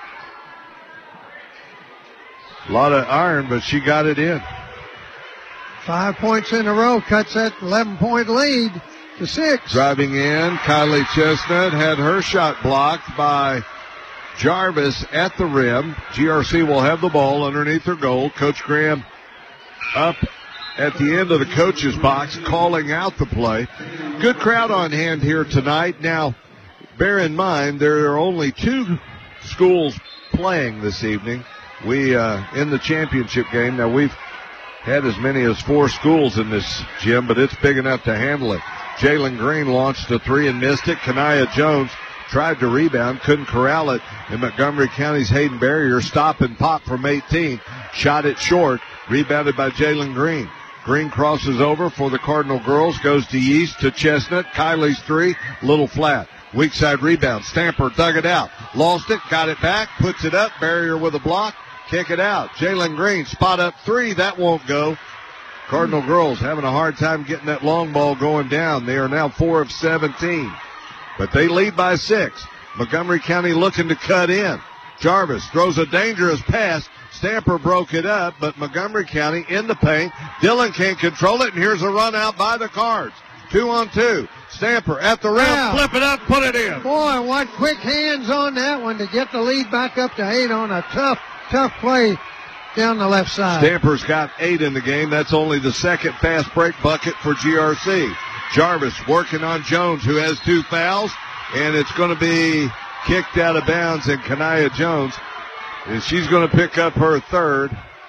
A lot of iron, but she got it in. Five points in a row, cuts that eleven-point lead to six. Driving in, Kylie Chestnut had her shot blocked by Jarvis at the rim. G R C will have the ball underneath their goal. Coach Graham up at the end of the coach's box, calling out the play. Good crowd on hand here tonight. Now, bear in mind, there are only two schools playing this evening. We, uh, in the championship game, now we've had as many as four schools in this gym, but it's big enough to handle it. Jalen Green launched a three and missed it. Kanaya Jones tried to rebound, couldn't corral it. And Montgomery County's Hayden Barrier stop and pop from eighteen. Shot it short, rebounded by Jalen Green. Green crosses over for the Cardinal girls, goes to Yeast, to Chestnut. Kylie's three, little flat. Weak side rebound. Stamper dug it out. Lost it, got it back, puts it up. Barrier with a block. Kick it out. Jalen Green, spot up three. That won't go. Cardinal girls having a hard time getting that long ball going down. They are now four of seventeen. But they lead by six. Montgomery County looking to cut in. Jarvis throws a dangerous pass. Stamper broke it up, but Montgomery County in the paint. Dillon can't control it, and here's a run out by the Cards. Two on two. Stamper at the rim. Wow. Flip it up, put it in. Boy, what quick hands on that one to get the lead back up to eight on a tough, tough play down the left side. Stamper's got eight in the game. That's only the second fast break bucket for G R C. Jarvis working on Jones, who has two fouls, and it's going to be kicked out of bounds, and Kanaya Jones, and she's going to pick up her third.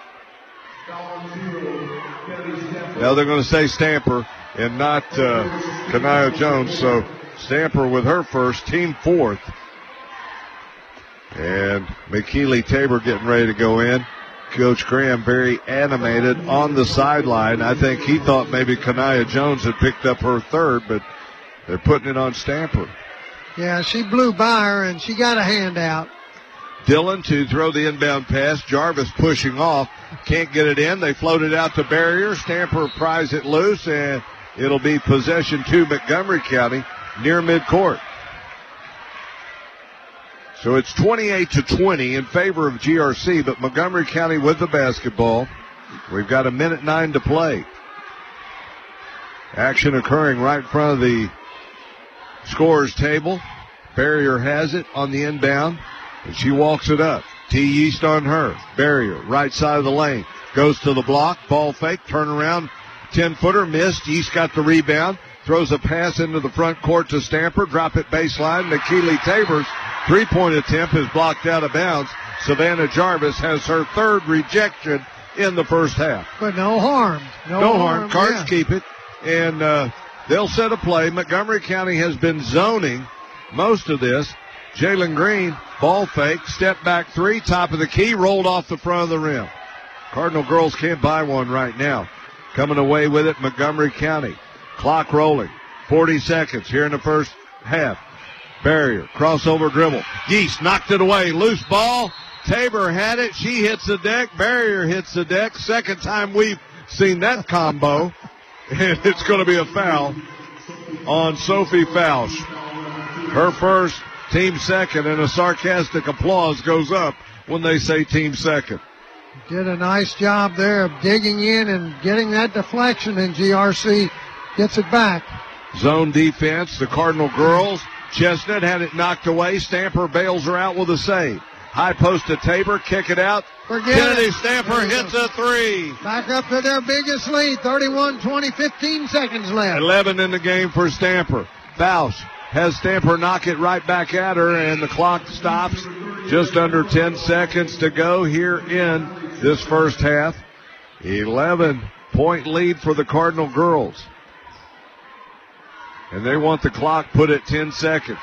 Now they're going to say Stamper and not uh, Kanaya Jones, so Stamper with her first, team fourth. And McKeely Tabor getting ready to go in. Coach Graham very animated on the sideline. I think he thought maybe Kanaya Jones had picked up her third, but they're putting it on Stamper. Yeah, she blew by her, and she got a handout. Dillon to throw the inbound pass. Jarvis pushing off. Can't get it in. They float it out to Barrier. Stamper pries it loose, and it'll be possession to Montgomery County near midcourt. So it's twenty-eight to twenty in favor of G R C, but Montgomery County with the basketball. We've got a minute nine to play. Action occurring right in front of the scorer's table. Barrier has it on the inbound, and she walks it up. T. Yeast on her. Barrier, right side of the lane. Goes to the block. Ball fake. Turn around. ten-footer missed. Yeast got the rebound. Throws a pass into the front court to Stamper. Drop it baseline. McKeely Tabor's three-point attempt is blocked out of bounds. Savannah Jarvis has her third rejection in the first half. But no harm. No, no harm. harm. Cards yeah. keep it. And uh, they'll set a play. Montgomery County has been zoning most of this. Jalen Green, ball fake, step back three, top of the key, rolled off the front of the rim. Cardinal girls can't buy one right now. Coming away with it, Montgomery County. Clock rolling. forty seconds here in the first half. Barrier, crossover dribble. Yeast knocked it away. Loose ball. Tabor had it. She hits the deck. Barrier hits the deck. Second time we've seen that combo. And it's going to be a foul on Sophie Fausch. Her first, team second, and a sarcastic applause goes up when they say team second. Did a nice job there of digging in and getting that deflection, and G R C gets it back. Zone defense, the Cardinal girls. Chestnut had it knocked away. Stamper bails her out with a save. High post to Tabor, kick it out. Forget Kennedy it. Stamper hits a three. Back up to their biggest lead, thirty-one twenty, fifteen seconds left. eleven in the game for Stamper. Fausch has Stamper knock it right back at her, and the clock stops. Just under ten seconds to go here in this first half. eleven-point lead for the Cardinal girls. And they want the clock put at ten seconds.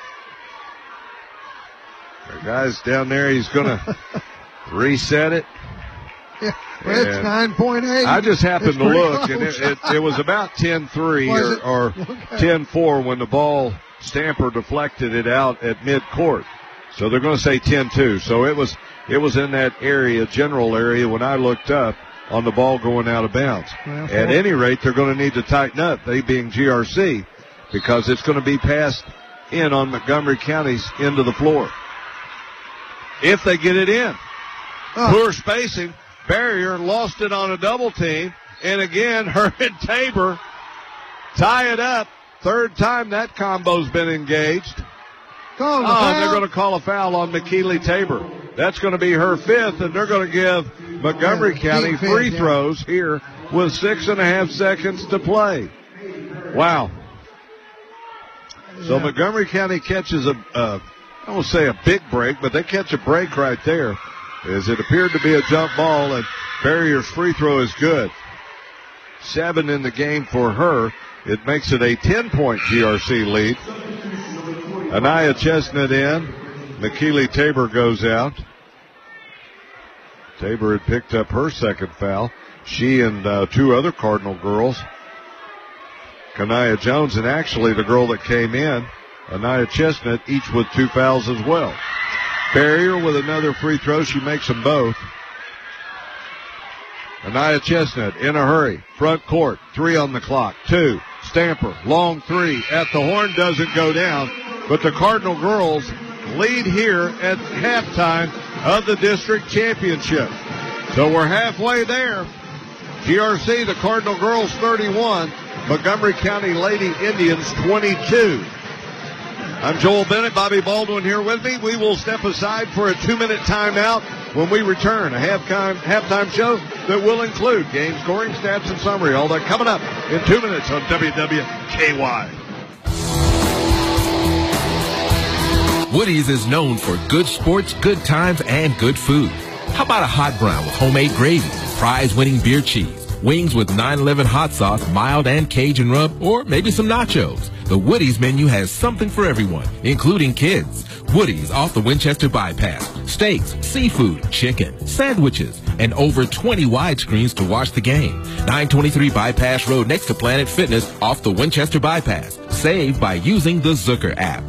The guy's down there. He's going to reset it. Yeah, it's nine point eight. I just happened it's to look, close. and it, it, it was about ten three Was or, it? or Okay. ten four when the ball, Stamper deflected it out at midcourt. So they're going to say ten two. So it was it was in that area, general area, when I looked up on the ball going out of bounds. Well, At any rate, they're going to need to tighten up, they being G R C, because it's going to be passed in on Montgomery County's end of the floor. If they get it in. Oh. Poor spacing. Barrier lost it on a double team. And again, her and Tabor tie it up. Third time that combo's been engaged. Call the Oh, foul. and they're going to call a foul on McKeely Tabor. That's going to be her fifth, and they're going to give Montgomery Yeah, County team fifth, free yeah. throws here with six and a half seconds to play. Wow. So Yeah. Montgomery County catches a, uh, I won't say a big break, but they catch a break right there, as it appeared to be a jump ball, and Barrier's free throw is good. Seven in the game for her. It makes it a ten-point G R C lead. Anaya Chestnut in. McKeely Tabor goes out. Tabor had picked up her second foul. She and uh, two other Cardinal girls, Kanaya Jones and actually the girl that came in, Anaya Chestnut, each with two fouls as well. Barrier with another free throw. She makes them both. Anaya Chestnut in a hurry. Front court. Three on the clock. Two. Stamper. Long three. At the horn, doesn't go down. But the Cardinal girls lead here at halftime of the district championship. So we're halfway there. G R C, the Cardinal girls thirty-one. Montgomery County Lady Indians twenty-two. I'm Joel Bennett, Bobby Baldwin here with me. We will step aside for a two-minute timeout when we return. A halftime, halftime show that will include game scoring, stats, and summary. All that coming up in two minutes on W W K Y. Woody's is known for good sports, good times, and good food. How about a hot brown with homemade gravy, prize-winning beer cheese, wings with nine eleven hot sauce, mild and Cajun rub, or maybe some nachos? The Woody's menu has something for everyone, including kids. Woody's off the Winchester Bypass. Steaks, seafood, chicken, sandwiches, and over twenty widescreens to watch the game. nine twenty-three Bypass Road next to Planet Fitness off the Winchester Bypass. Save by using the Zucker app.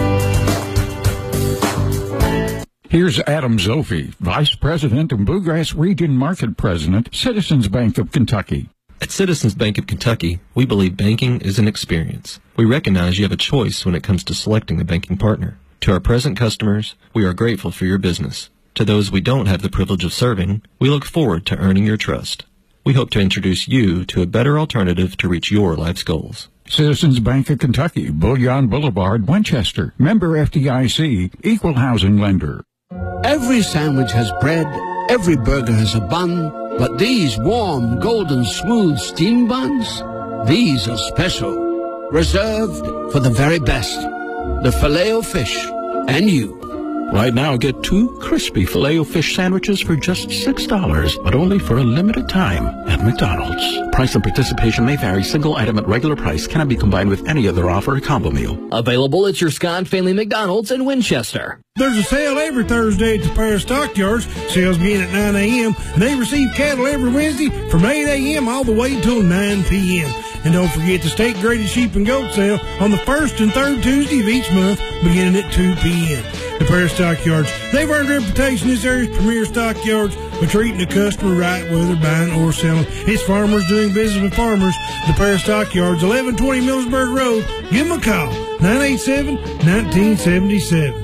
Here's Adam Zophi, Vice President and Bluegrass Region Market President, Citizens Bank of Kentucky. At Citizens Bank of Kentucky, we believe banking is an experience. We recognize you have a choice when it comes to selecting a banking partner. To our present customers, we are grateful for your business. To those we don't have the privilege of serving, we look forward to earning your trust. We hope to introduce you to a better alternative to reach your life's goals. Citizens Bank of Kentucky, Bullion Boulevard, Winchester. Member F D I C, Equal Housing Lender. Every sandwich has bread, every burger has a bun, but these warm, golden, smooth steam buns, these are special, reserved for the very best. The Filet-O-Fish and you. Right now, get two crispy Filet-O-Fish sandwiches for just six dollars, but only for a limited time at McDonald's. Price and participation may vary. Single item at regular price cannot be combined with any other offer or combo meal. Available at your Scott Family McDonald's in Winchester. There's a sale every Thursday at the Paris Stockyards. Sales begin at nine a.m. They receive cattle every Wednesday from eight a.m. all the way until nine p.m. And don't forget the state-graded sheep and goat sale on the first and third Tuesday of each month beginning at two p.m. The Paris Stockyards, they've earned a reputation as this area's premier stockyards for treating the customer right, whether buying or selling. It's farmers doing business with farmers. The Paris Stockyards, eleven twenty Millersburg Road. Give them a call, nine eight seven, one nine seven seven.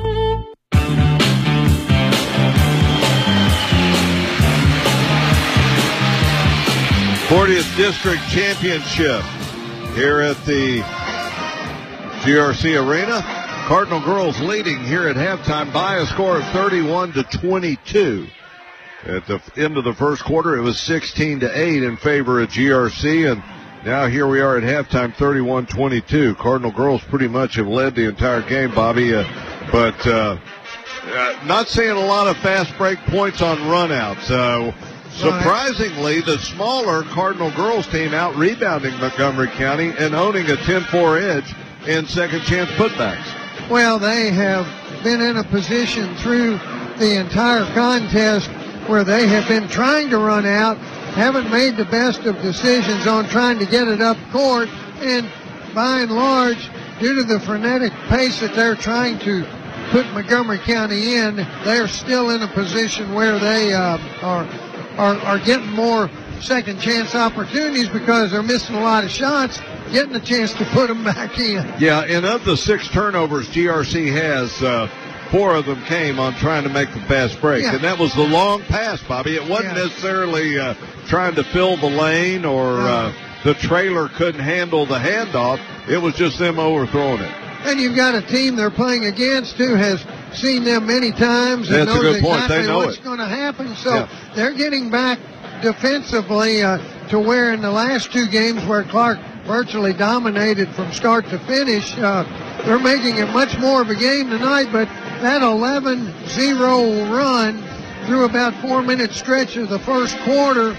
fortieth District Championship here at the G R C Arena. Cardinal girls leading here at halftime by a score of thirty-one to twenty-two. At the end of the first quarter, it was sixteen to eight in favor of G R C, and now here we are at halftime, thirty-one twenty-two. Cardinal girls pretty much have led the entire game, Bobby, uh, but uh, uh, not seeing a lot of fast break points on runouts. Uh, Surprisingly, the smaller Cardinal girls team out rebounding Montgomery County and owning a ten four edge in second chance putbacks. Well, they have been in a position through the entire contest where they have been trying to run out, haven't made the best of decisions on trying to get it up court, and by and large, due to the frenetic pace that they're trying to put Montgomery County in, they're still in a position where they uh, are Are, are getting more second chance opportunities because they're missing a lot of shots, getting a chance to put them back in. Yeah, and of the six turnovers G R C has, uh, four of them came on trying to make the fast break. Yeah. And that was the long pass, Bobby. It wasn't yeah. necessarily uh, trying to fill the lane or uh, the trailer couldn't handle the handoff. It was just them overthrowing it. And you've got a team they're playing against who has seen them many times and That's knows a good exactly point. They know what's it. going to happen. So yeah. they're getting back defensively uh, to where in the last two games where Clark virtually dominated from start to finish, uh, they're making it much more of a game tonight. But that eleven zero run through about four-minute stretch of the first quarter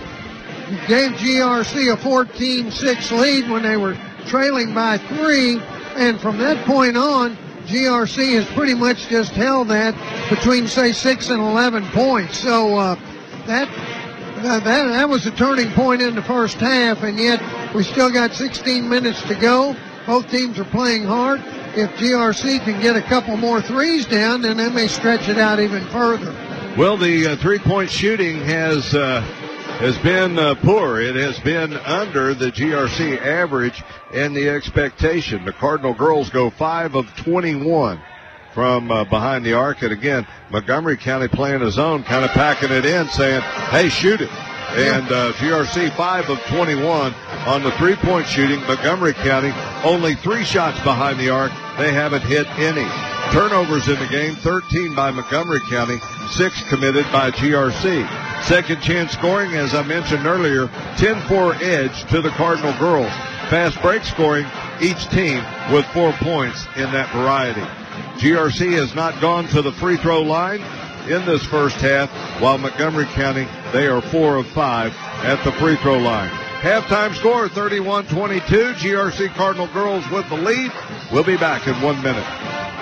gave G R C a fourteen six lead when they were trailing by three. And from that point on, G R C has pretty much just held that between, say, six and eleven points. So uh, that, that that was a turning point in the first half, and yet we still got sixteen minutes to go. Both teams are playing hard. If G R C can get a couple more threes down, then they may stretch it out even further. Well, the uh, three-point shooting has uh, has been uh, poor. It has been under the G R C average and the expectation. The Cardinal girls go five of twenty-one from uh, behind the arc. And again, Montgomery County playing his own, kind of packing it in, saying, hey, shoot it. And uh, G R C five of twenty-one on the three-point shooting. Montgomery County only three shots behind the arc. They haven't hit any. Turnovers in the game, thirteen by Montgomery County, six committed by G R C. Second chance scoring, as I mentioned earlier, ten four edge to the Cardinal girls. Fast break scoring, each team with four points in that variety. G R C has not gone to the free throw line in this first half, while Montgomery County, they are four of five at the free throw line. Halftime score, thirty-one twenty-two. G R C Cardinal girls with the lead. We'll be back in one minute.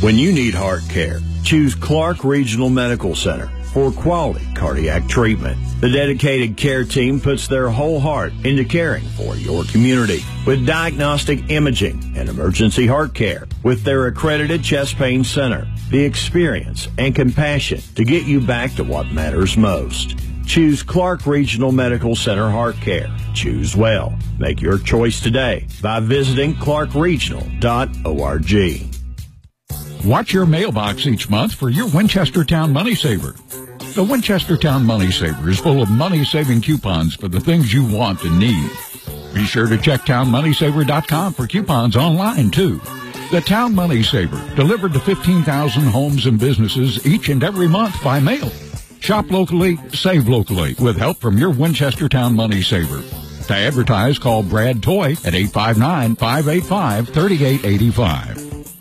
When you need heart care, choose Clark Regional Medical Center for quality cardiac treatment. The dedicated care team puts their whole heart into caring for your community with diagnostic imaging and emergency heart care. With their accredited chest pain center, the experience and compassion to get you back to what matters most. Choose Clark Regional Medical Center Heart Care. Choose well. Make your choice today by visiting clark regional dot org. Watch your mailbox each month for your Winchestertown Money Saver. The Winchestertown Money Saver is full of money-saving coupons for the things you want and need. Be sure to check town money saver dot com for coupons online, too. The Town Money Saver, delivered to fifteen thousand homes and businesses each and every month by mail. Shop locally, save locally, with help from your Winchestertown Money Saver. To advertise, call Brad Toy at eight five nine, five eight five, three eight eight five.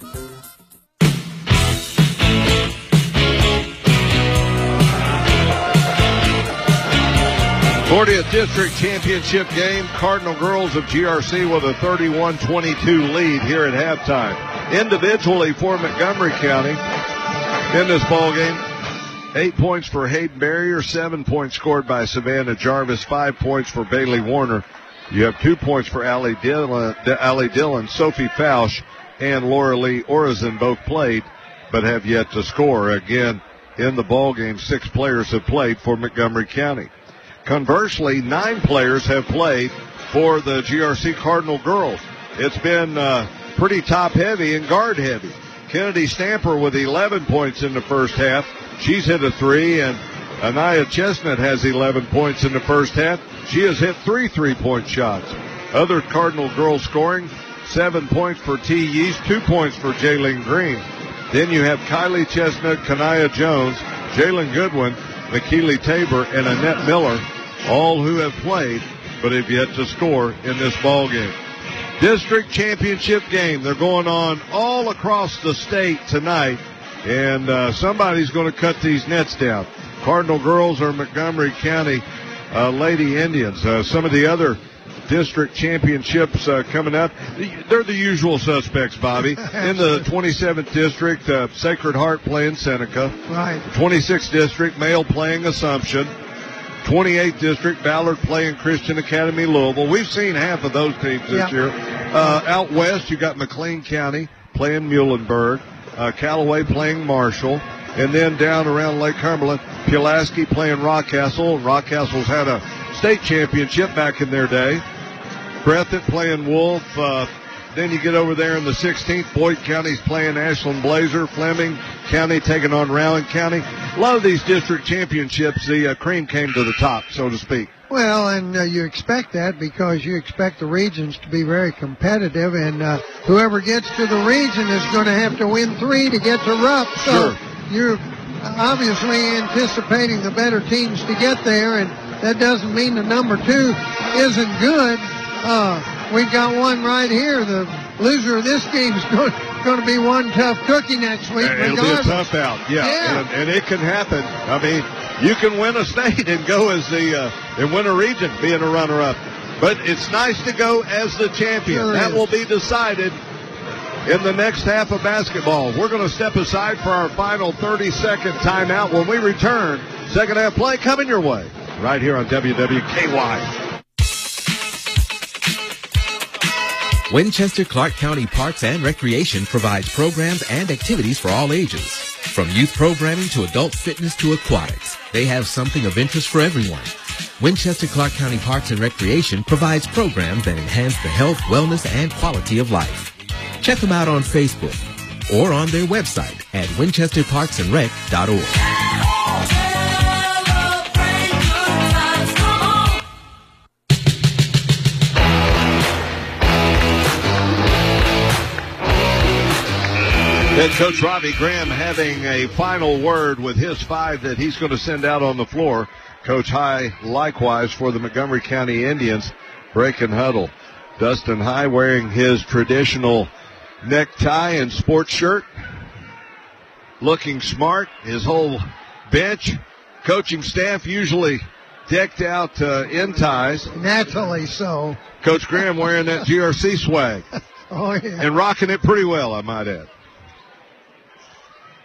fortieth District Championship game. Cardinal girls of G R C with a thirty-one twenty-two lead here at halftime. Individually for Montgomery County in this ball game, eight points for Hayden Barrier, seven points scored by Savannah Jarvis, five points for Bailey Warner. You have two points for Allie Dillon, Allie Dillon, Sophie Fausch, and Laura Lee Orizon both played, but have yet to score. Again, in the ball game, six players have played for Montgomery County. Conversely, nine players have played for the G R C Cardinal girls. It's been uh, pretty top-heavy and guard-heavy. Kennedy Stamper with eleven points in the first half. She's hit a three, and Anaya Chestnut has eleven points in the first half. She has hit three three-point shots. Other Cardinal girls scoring, seven points for T. Yeast, two points for Jalen Green. Then you have Kylie Chestnut, Kanaya Jones, Jalen Goodwin, McKeely Tabor, and Annette Miller, all who have played but have yet to score in this ball game. District championship game. They're going on all across the state tonight, and uh, somebody's going to cut these nets down. Cardinal girls or Montgomery County uh, Lady Indians. Uh, some of the other district championships uh, coming up, they're the usual suspects, Bobby. In the twenty-seventh district, uh, Sacred Heart playing Seneca. Right. twenty-sixth district, Male playing Assumption. twenty-eighth district, Ballard playing Christian Academy Louisville. We've seen half of those teams this yeah. year. Uh, out west, you got McLean County playing Muhlenberg, uh, Callaway playing Marshall, and then down around Lake Cumberland, Pulaski playing Rockcastle. Rockcastle's had a state championship back in their day. Breathitt playing Wolf. Uh, then you get over there in the sixteenth, Boyd County's playing Ashland Blazer. Fleming County taking on Rowan County. A lot of these district championships, the uh, cream came to the top, so to speak. Well, and uh, you expect that because you expect the regions to be very competitive, and uh, whoever gets to the region is going to have to win three to get to Rupp. So sure. You're obviously anticipating the better teams to get there, and that doesn't mean the number two isn't good. Uh, we've got one right here. The loser of this game is going, going to be one tough cookie next week. It'll regardless. be a tough out, yeah, yeah. And, and it can happen. I mean, you can win a state and go as the uh, and win a region, being a runner-up. But it's nice to go as the champion. Sure that is. will be decided in the next half of basketball. We're going to step aside for our final thirty-second timeout. When we return, second half play coming your way right here on W W K Y. Winchester Clark County Parks and Recreation provides programs and activities for all ages. From youth programming to adult fitness to aquatics, they have something of interest for everyone. Winchester Clark County Parks and Recreation provides programs that enhance the health, wellness, and quality of life. Check them out on Facebook or on their website at winchester parks and rec dot org. Head coach Robbie Graham having a final word with his five that he's going to send out on the floor. Coach High likewise for the Montgomery County Indians. Break and huddle. Dustin High wearing his traditional necktie and sports shirt. Looking smart. His whole bench, coaching staff usually decked out uh, in ties. Naturally so. Coach Graham wearing that G R C swag. Oh, yeah. And rocking it pretty well, I might add.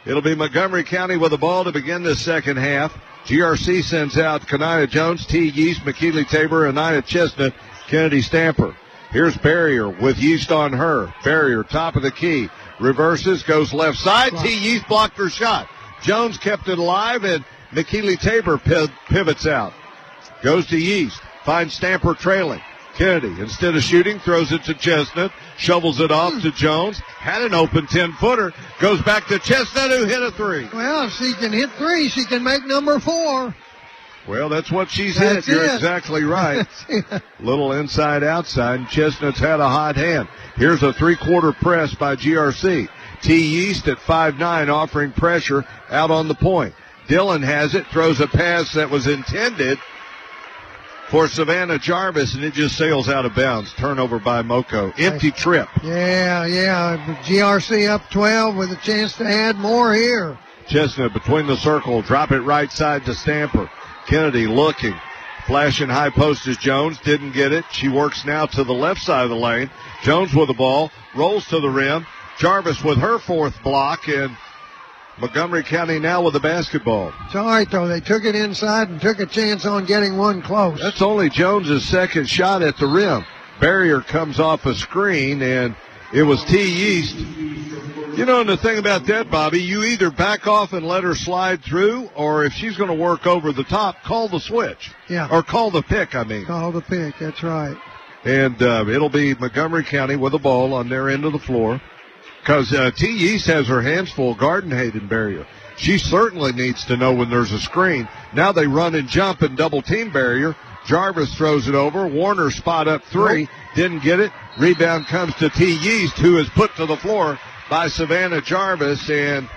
It'll be Montgomery County with the ball to begin this second half. G R C sends out Kanaya Jones, T. Yeast, McKinley Tabor, Anaya Chestnut, Kennedy Stamper. Here's Barrier with Yeast on her. Barrier, top of the key. Reverses, goes left side. T. Yeast blocked her shot. Jones kept it alive, and McKinley Tabor pivots out. Goes to Yeast. Finds Stamper trailing. Kennedy, instead of shooting, throws it to Chestnut. Shovels it off to Jones. Had an open ten-footer. Goes back to Chestnut, who hit a three. Well, if she can hit three, she can make number four. Well, that's what she's That's hit. You're it. exactly right. Little inside outside, and Chestnut's had a hot hand. Here's a three-quarter press by G R C. T. Yeast at five nine offering pressure out on the point. Dillon has it, throws a pass that was intended for Savannah Jarvis, and it just sails out of bounds. Turnover by Moko. Empty trip. Yeah, yeah. G R C up twelve with a chance to add more here. Chestnut between the circle. Drop it right side to Stamper. Kennedy looking. Flashing high post is Jones. Didn't get it. She works now to the left side of the lane. Jones with the ball. Rolls to the rim. Jarvis with her fourth block, and Montgomery County now with the basketball. It's all right, though. They took it inside and took a chance on getting one close. That's only Jones's second shot at the rim. Barrier comes off a screen, and it was T. Yeast. You know, and the thing about that, Bobby, you either back off and let her slide through, or if she's going to work over the top, call the switch. Yeah. Or call the pick, I mean. Call the pick, that's right. And uh, it'll be Montgomery County with the ball on their end of the floor. Because uh, T. Yeast has her hands full guarding Hayden Barrier. She certainly needs to know when there's a screen. Now they run and jump and double team Barrier. Jarvis throws it over. Warner spot up three. Didn't get it. Rebound comes to T. Yeast, who is put to the floor by Savannah Jarvis. And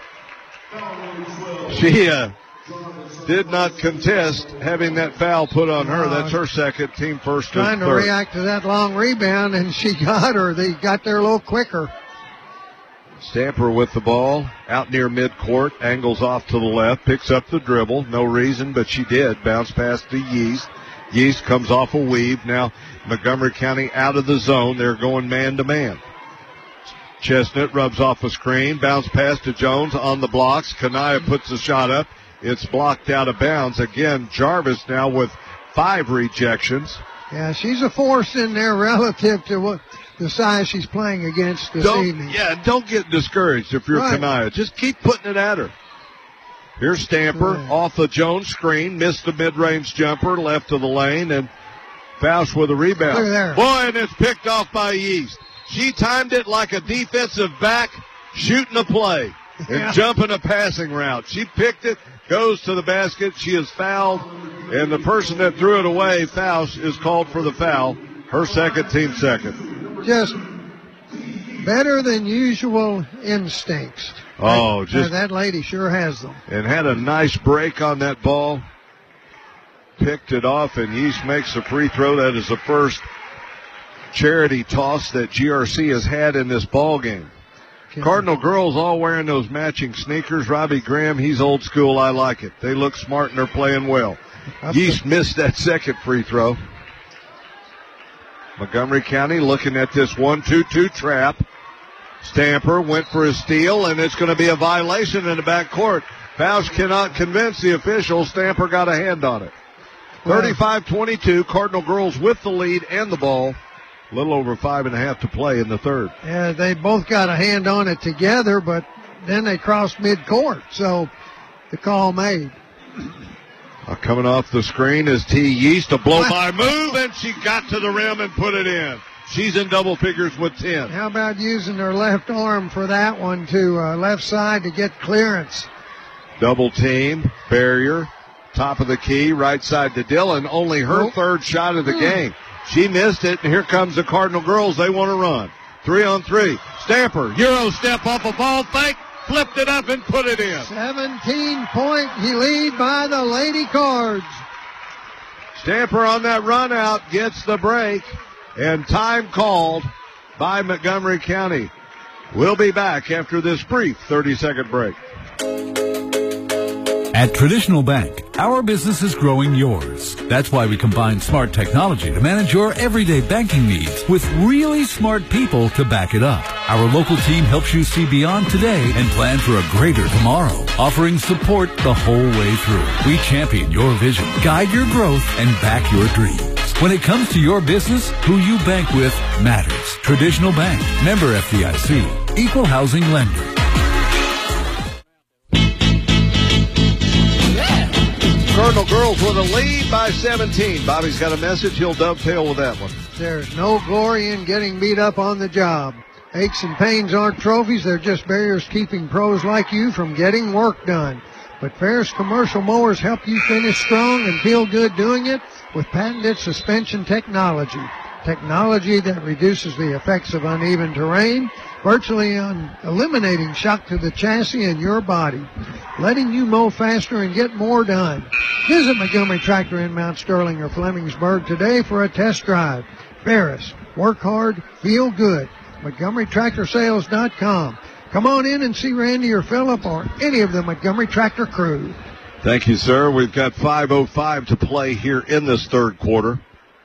she uh, did not contest having that foul put on her. That's her second, team first. Trying to third. react to that long rebound, and she got her. They got there a little quicker. Stamper with the ball out near midcourt, angles off to the left, picks up the dribble. No reason, but she did. Bounce past to Yeast. Yeast comes off a weave. Now Montgomery County out of the zone. They're going man to man. Chestnut rubs off a screen. Bounce pass to Jones on the blocks. Kanaya puts the shot up. It's blocked out of bounds. Again, Jarvis now with five rejections. Yeah, she's a force in there relative to what the size she's playing against this don't, evening. Yeah, don't get discouraged if you're Right. Kanaya. Just keep putting it at her. Here's Stamper Right. off the Jones screen. Missed the mid-range jumper, left of the lane, and Fausch with a rebound. Look at there. Boy, and it's picked off by Yeast. She timed it like a defensive back shooting a play and Yeah. jumping a passing route. She picked it, goes to the basket. She is fouled, and the person that threw it away, Fausch, is called for the foul. Her second, team second. Just better than usual instincts. Oh, that, just that lady sure has them. and had a nice break on that ball. Picked it off, and Yeast makes a free throw. That is the first charity toss that G R C has had in this ball game. Okay. Cardinal girls all wearing those matching sneakers. Robbie Graham, he's old school. I like it. They look smart and they're playing well. Yeast missed that second free throw. Montgomery County looking at this one two two trap. Stamper went for a steal, and it's going to be a violation in the backcourt. Fausch cannot convince the officials. Stamper got a hand on it. thirty-five twenty-two, Cardinal girls with the lead and the ball. A little over five and a half to play in the third. Yeah, they both got a hand on it together, but then they crossed midcourt, so the call made. Uh, coming off the screen is T. Yeast, a blow-by move, and she got to the rim and put it in. She's in double figures with ten. How about using her left arm for that one to uh, left side to get clearance? Double team, Barrier, top of the key, right side to Dillon. Only her Oh. third shot of the Hmm. game. She missed it, and here comes the Cardinal girls. They want to run. Three on three. Stamper, Euro step off a ball fake, flipped it up and put it in. seventeen-point lead by the Lady Cards. Stamper on that run out gets the break, and time called by Montgomery County. We'll be back after this brief thirty-second break. At Traditional Bank, our business is growing yours. That's why we combine smart technology to manage your everyday banking needs with really smart people to back it up. Our local team helps you see beyond today and plan for a greater tomorrow, offering support the whole way through. We champion your vision, guide your growth, and back your dreams. When it comes to your business, who you bank with matters. Traditional Bank, member F D I C, equal housing lender. Cardinal girls with a lead by seventeen. Bobby's got a message. He'll dovetail with that one. There's no glory in getting beat up on the job. Aches and pains aren't trophies. They're just barriers keeping pros like you from getting work done. But Ferris commercial mowers help you finish strong and feel good doing it with patented suspension technology. Technology that reduces the effects of uneven terrain, virtually un- eliminating shock to the chassis and your body, letting you mow faster and get more done. Visit Montgomery Tractor in Mount Sterling or Flemingsburg today for a test drive. Ferris, work hard, feel good. Montgomery Tractor Sales dot com. Come on in and see Randy or Phillip or any of the Montgomery Tractor crew. Thank you, sir. We've got five oh five to play here in this third quarter.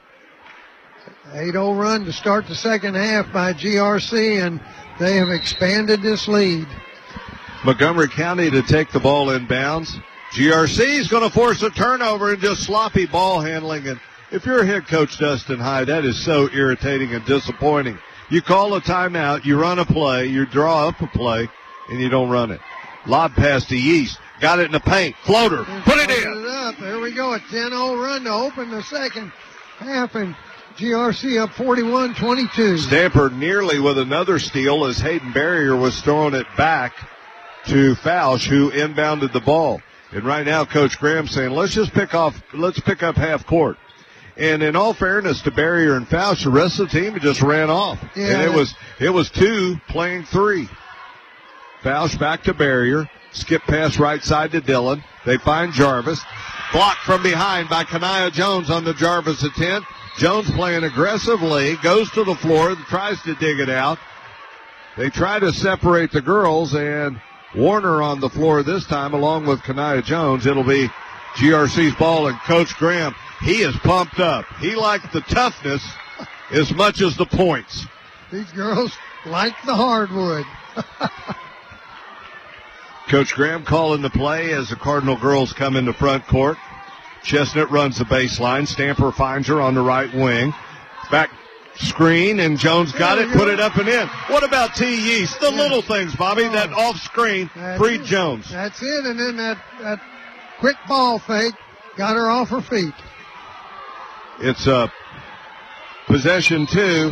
eight oh run to start the second half by G R C, and they have expanded this lead. Montgomery County to take the ball inbounds. G R C is going to force a turnover and just sloppy ball handling. And if you're head coach Dustin Hyde, that is so irritating and disappointing. You call a timeout, you run a play, you draw up a play, and you don't run it. Lob pass to Yeast. Got it in the paint. Floater. Put it in. It up. There we go. A ten oh run to open the second half, and G R C up forty-one twenty-two. Stamper nearly with another steal as Hayden Barrier was throwing it back to Fausch, who inbounded the ball. And right now, Coach Graham saying, let's just pick off, let's pick up half court. And in all fairness to Barrier and Fausch, the rest of the team just ran off. Yeah, and it was it was two playing three. Fausch back to Barrier. Skip pass right side to Dillon. They find Jarvis. Blocked from behind by Kanaya Jones on the Jarvis attempt. Jones playing aggressively, goes to the floor, tries to dig it out. They try to separate the girls, and Warner on the floor this time along with Kanaya Jones. It'll be G R C's ball, and Coach Graham, he is pumped up. He liked the toughness as much as the points. These girls like the hardwood. Coach Graham calling the play as the Cardinal girls come into front court. Chestnut runs the baseline. Stamper finds her on the right wing. Back screen, and Jones got it, put it up and in. What about T. Yeast? The yeah. little things, Bobby, oh. that off screen, freed it. Jones. That's it, and then that, that quick ball fake got her off her feet. It's a possession two.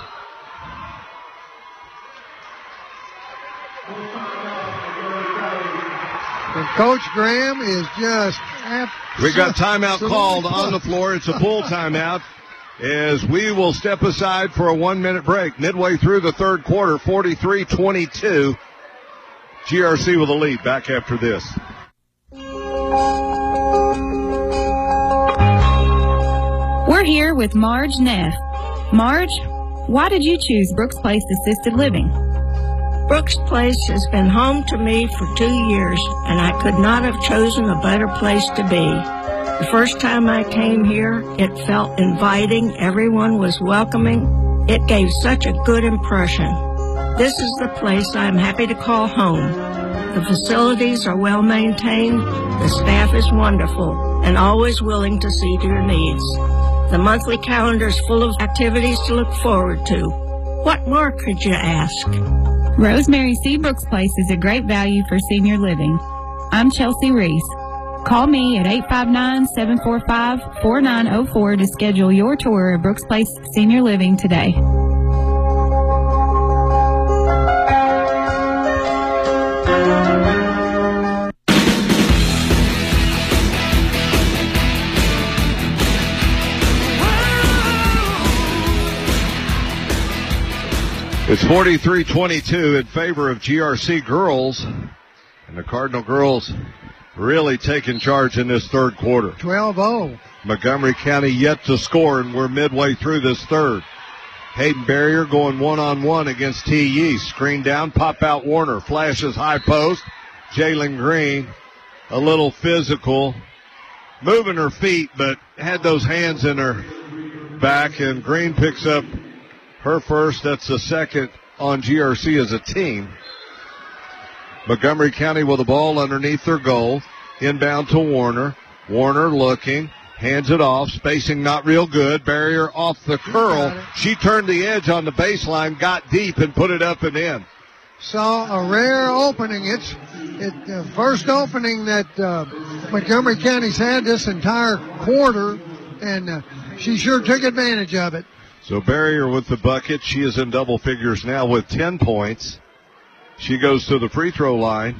And Coach Graham is just We got timeout called on the floor. It's a full timeout as we will step aside for a one-minute break. Midway through the third quarter, forty-three twenty-two. G R C with a lead. Back after this. We're here with Marge Neff. Marge, why did you choose Brooks Place Assisted Living? Brooks Place has been home to me for two years, and I could not have chosen a better place to be. The first time I came here, it felt inviting. Everyone was welcoming. It gave such a good impression. This is the place I'm happy to call home. The facilities are well maintained, the staff is wonderful, and always willing to see to your needs. The monthly calendar is full of activities to look forward to. What more could you ask? Rosemary C. Brooks Place is a great value for senior living. I'm Chelsea Reese. Call me at eight five nine, seven four five, four nine zero four to schedule your tour of Brooks Place Senior Living today. It's forty-three twenty-two in favor of G R C girls, and the Cardinal girls really taking charge in this third quarter. twelve oh. Montgomery County yet to score, and we're midway through this third. Hayden Barrier going one-on-one against T. Yeast. Screen down, pop out Warner. Flashes high post. Jalen Green, a little physical. Moving her feet, but had those hands in her back, and Green picks up her first. That's the second on G R C as a team. Montgomery County with the ball underneath their goal. Inbound to Warner. Warner looking. Hands it off. Spacing not real good. Barrier off the curl. She turned the edge on the baseline, got deep, and put it up and in. Saw a rare opening. It's it, the first opening that uh, Montgomery County's had this entire quarter, and uh, she sure took advantage of it. So Barrier with the bucket. She is in double figures now with ten points. She goes to the free throw line.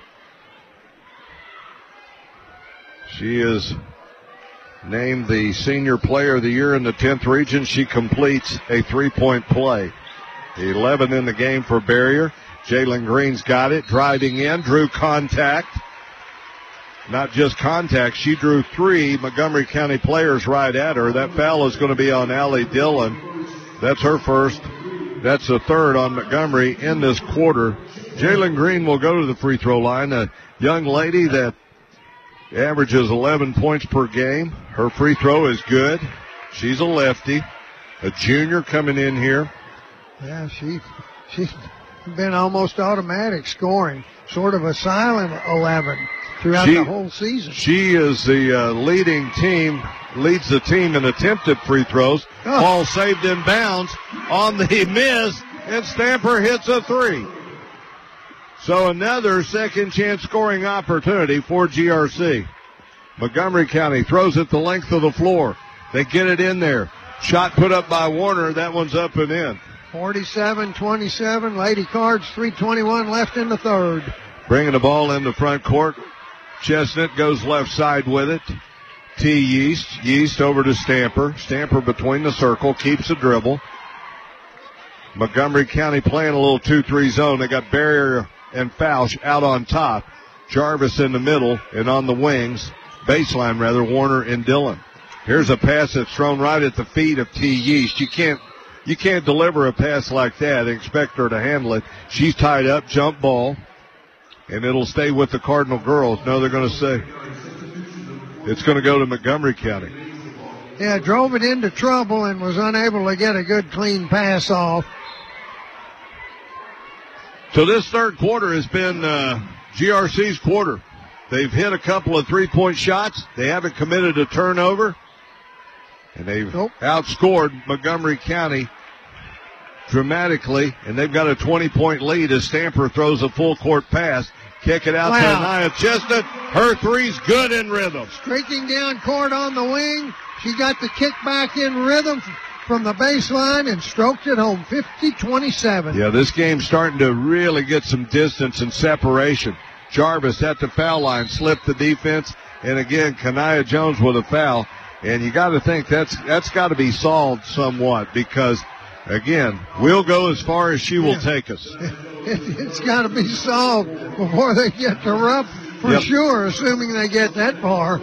She is named the Senior Player of the Year in the tenth region. She completes a three-point play. eleven in the game for Barrier. Jalen Green's got it, driving in, drew contact. Not just contact, she drew three Montgomery County players right at her. That foul is going to be on Allie Dillon. That's her first. That's the third on Montgomery in this quarter. Jalen Green will go to the free throw line. A young lady that averages eleven points per game. Her free throw is good. She's a lefty. A junior coming in here. Yeah, she, she's been almost automatic scoring. Sort of a silent eleven throughout she, the whole season. She is the uh, leading team, leads the team in attempted free throws. Oh. Ball saved in bounds on the miss, and Stamper hits a three. So another second chance scoring opportunity for G R C. Montgomery County throws it the length of the floor. They get it in there. Shot put up by Warner. That one's up and in. forty-seven twenty-seven. Lady Cards, three twenty-one left in the third. Bringing the ball in the front court. Chestnut goes left side with it. T. Yeast. Yeast over to Stamper. Stamper between the circle. Keeps the dribble. Montgomery County playing a little two three zone. They got Barrier and Fausch out on top. Jarvis in the middle and on the wings. Baseline, rather, Warner and Dillon. Here's a pass that's thrown right at the feet of T. Yeast. You can't, you can't deliver a pass like that and expect her to handle it. She's tied up, jump ball, and it'll stay with the Cardinal girls. No, they're going to say it's going to go to Montgomery County. Yeah, drove it into trouble and was unable to get a good clean pass off. So this third quarter has been uh, G R C's quarter. They've hit a couple of three-point shots. They haven't committed a turnover. And they've nope. outscored Montgomery County dramatically. And they've got a twenty-point lead as Stamper throws a full-court pass. Kick it out wow. to Anaya Chestnut. Her three's good in rhythm. Streaking down court on the wing. She got the kick back in rhythm from the baseline and stroked it home, fifty twenty-seven. Yeah, this game's starting to really get some distance and separation. Jarvis at the foul line, slipped the defense, and again, Kanaya Jones with a foul. And you got to think that's that's got to be solved somewhat because, again, we'll go as far as she will yeah. take us. It's got to be solved before they get to Rupp for yep. sure, assuming they get that far.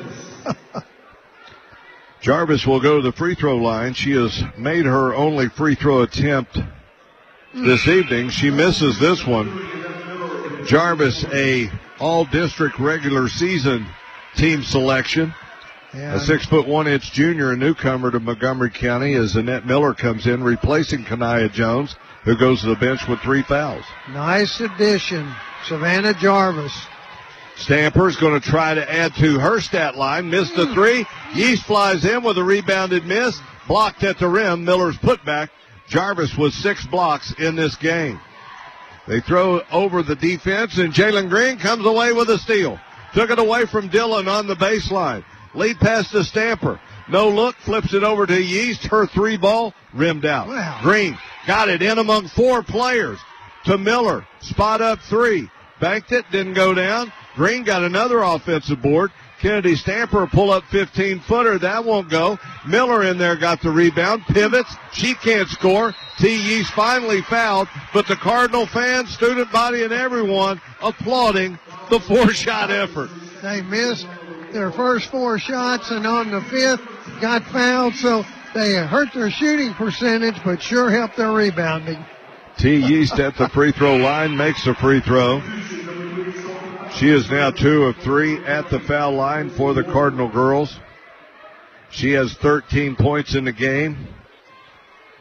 Jarvis will go to the free throw line. She has made her only free throw attempt this evening. She misses this one. Jarvis, a all-district regular season team selection. Yeah. A six foot one inch junior, a newcomer to Montgomery County as Annette Miller comes in, replacing Kanaya Jones, who goes to the bench with three fouls. Nice addition, Savannah Jarvis. Stamper's going to try to add to her stat line. Missed the three. Yeast flies in with a rebounded miss. Blocked at the rim. Miller's putback. Jarvis with six blocks in this game. They throw over the defense, and Jalen Green comes away with a steal. Took it away from Dillon on the baseline. Lead pass to Stamper. No look. Flips it over to Yeast. Her three ball rimmed out. Wow. Green got it in among four players to Miller. Spot up three. Banked it. Didn't go down. Green got another offensive board. Kennedy Stamper pull up fifteen footer. That won't go. Miller in there got the rebound. Pivots. She can't score. T. Yeast finally fouled, but the Cardinal fans, student body, and everyone applauding the four-shot effort. They missed their first four shots, and on the fifth got fouled, so they hurt their shooting percentage, but sure helped their rebounding. T. Yeast at the free throw line makes a free throw. She is now two of three at the foul line for the Cardinal girls. She has thirteen points in the game.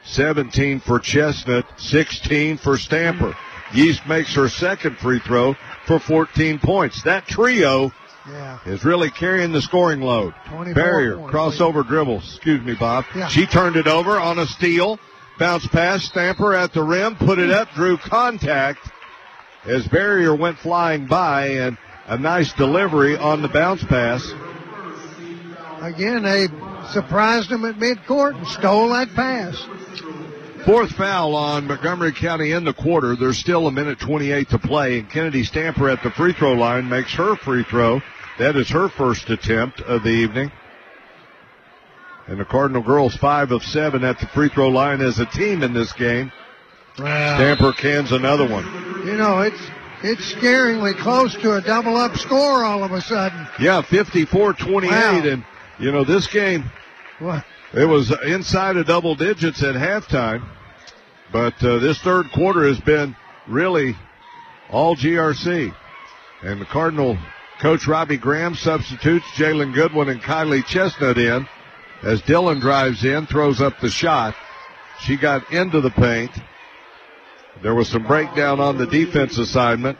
seventeen for Chestnut, sixteen for Stamper. Yeast makes her second free throw for fourteen points. That trio yeah. is really carrying the scoring load. Barrier, points, crossover dribble. Excuse me, Bob. Yeah. She turned it over on a steal. Bounce pass, Stamper at the rim, put it up, drew contact as Barrier went flying by, and a nice delivery on the bounce pass. Again, they surprised them at midcourt and stole that pass. Fourth foul on Montgomery County in the quarter. There's still a minute twenty-eight to play, and Kennedy Stamper at the free throw line makes her free throw. That is her first attempt of the evening. And the Cardinal girls five of seven at the free throw line as a team in this game. Wow. Stamper cans another one. You know, it's it's scaringly close to a double-up score all of a sudden. Yeah, fifty-four twenty-eight, wow. And, you know, this game, what? It was inside of double digits at halftime, but uh, this third quarter has been really all G R C. And the Cardinal coach Robbie Graham substitutes Jalen Goodwin and Kylie Chestnut in as Dillon drives in, throws up the shot. She got into the paint. There was some breakdown on the defense assignment.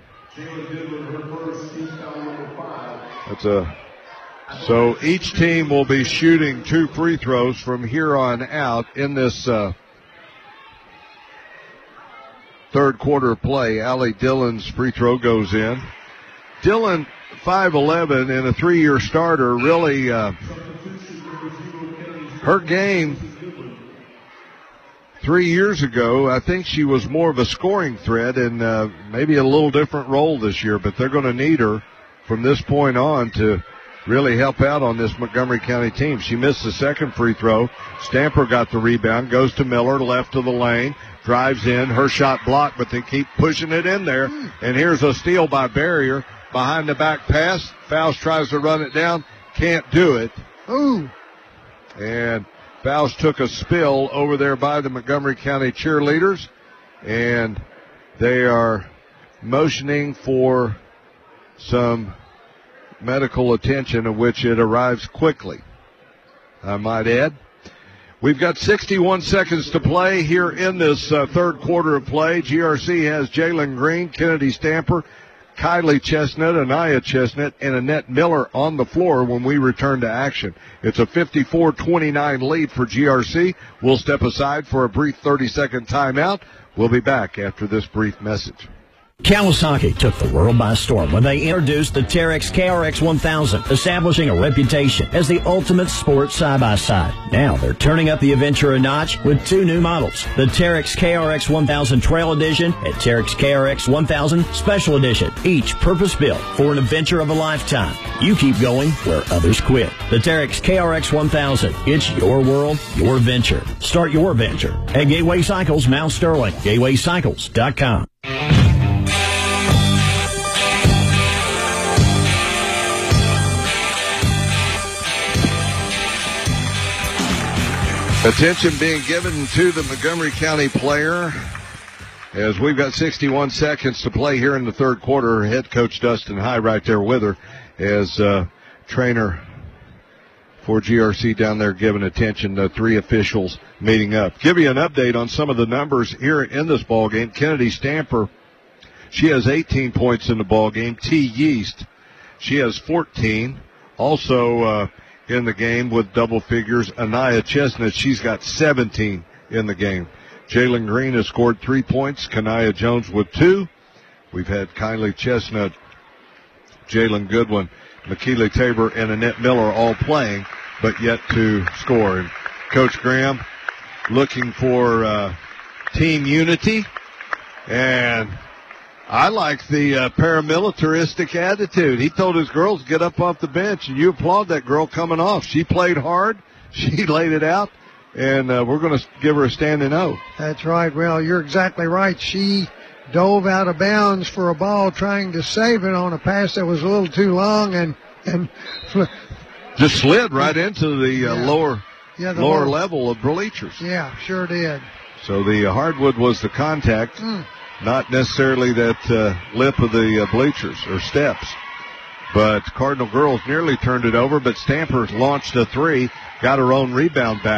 That's a So each team will be shooting two free throws from here on out in this uh, third quarter play. Allie Dillon's free throw goes in. Dillon, five eleven and a three-year starter, really uh, her game three years ago, I think she was more of a scoring threat and uh, maybe a little different role this year, but they're going to need her from this point on to really help out on this Montgomery County team. She missed the second free throw. Stamper got the rebound, goes to Miller, left of the lane, drives in. Her shot blocked, but they keep pushing it in there. And here's a steal by Barrier. Behind the back pass. Faust tries to run it down. Can't do it. Ooh. And Faust took a spill over there by the Montgomery County cheerleaders. And they are motioning for some medical attention, of which it arrives quickly, I might add. We've got sixty-one seconds to play here in this uh, third quarter of play. G R C has Jalen Green, Kennedy Stamper, Kylie Chestnut, Anaya Chestnut, and Annette Miller on the floor when we return to action. It's a fifty-four twenty-nine lead for G R C. We'll step aside for a brief thirty-second timeout. We'll be back after this brief message. Kawasaki took the world by storm when they introduced the Terex K R X one thousand, establishing a reputation as the ultimate sports side-by-side. Now they're turning up the adventure a notch with two new models, the Terex K R X one thousand Trail Edition and Terex K R X one thousand Special Edition, each purpose-built for an adventure of a lifetime. You keep going where others quit. The Terex K R X one thousand, it's your world, your venture. Start your venture at Gateway Cycles, Mount Sterling, gateway cycles dot com. Attention being given to the Montgomery County player as we've got sixty-one seconds to play here in the third quarter. Head coach Dustin High right there with her as uh, trainer for G R C down there giving attention to three officials meeting up. Give you an update on some of the numbers here in this ball game. Kennedy Stamper, she has eighteen points in the ball game. T. Yeast, she has fourteen. Also, uh, in the game with double figures, Anaya Chestnut, she's got seventeen in the game. Jalen Green has scored three points. Kanaya Jones with two. We've had Kylie Chestnut, Jalen Goodwin, McKeely Tabor, and Annette Miller all playing, but yet to score. And Coach Graham looking for uh, team unity, and I like the uh, paramilitaristic attitude. He told his girls to get up off the bench, and you applaud that girl coming off. She played hard. She laid it out, and uh, we're going to give her a standing O. That's right. Well, you're exactly right. She dove out of bounds for a ball trying to save it on a pass that was a little too long, and and just slid right into the uh, yeah. lower yeah, the lower lower level of bleachers. Yeah, sure did. So the uh, hardwood was the contact. Mm. Not necessarily that uh, lip of the uh, bleachers or steps. But Cardinal girls nearly turned it over, but Stamper launched a three, got her own rebound back,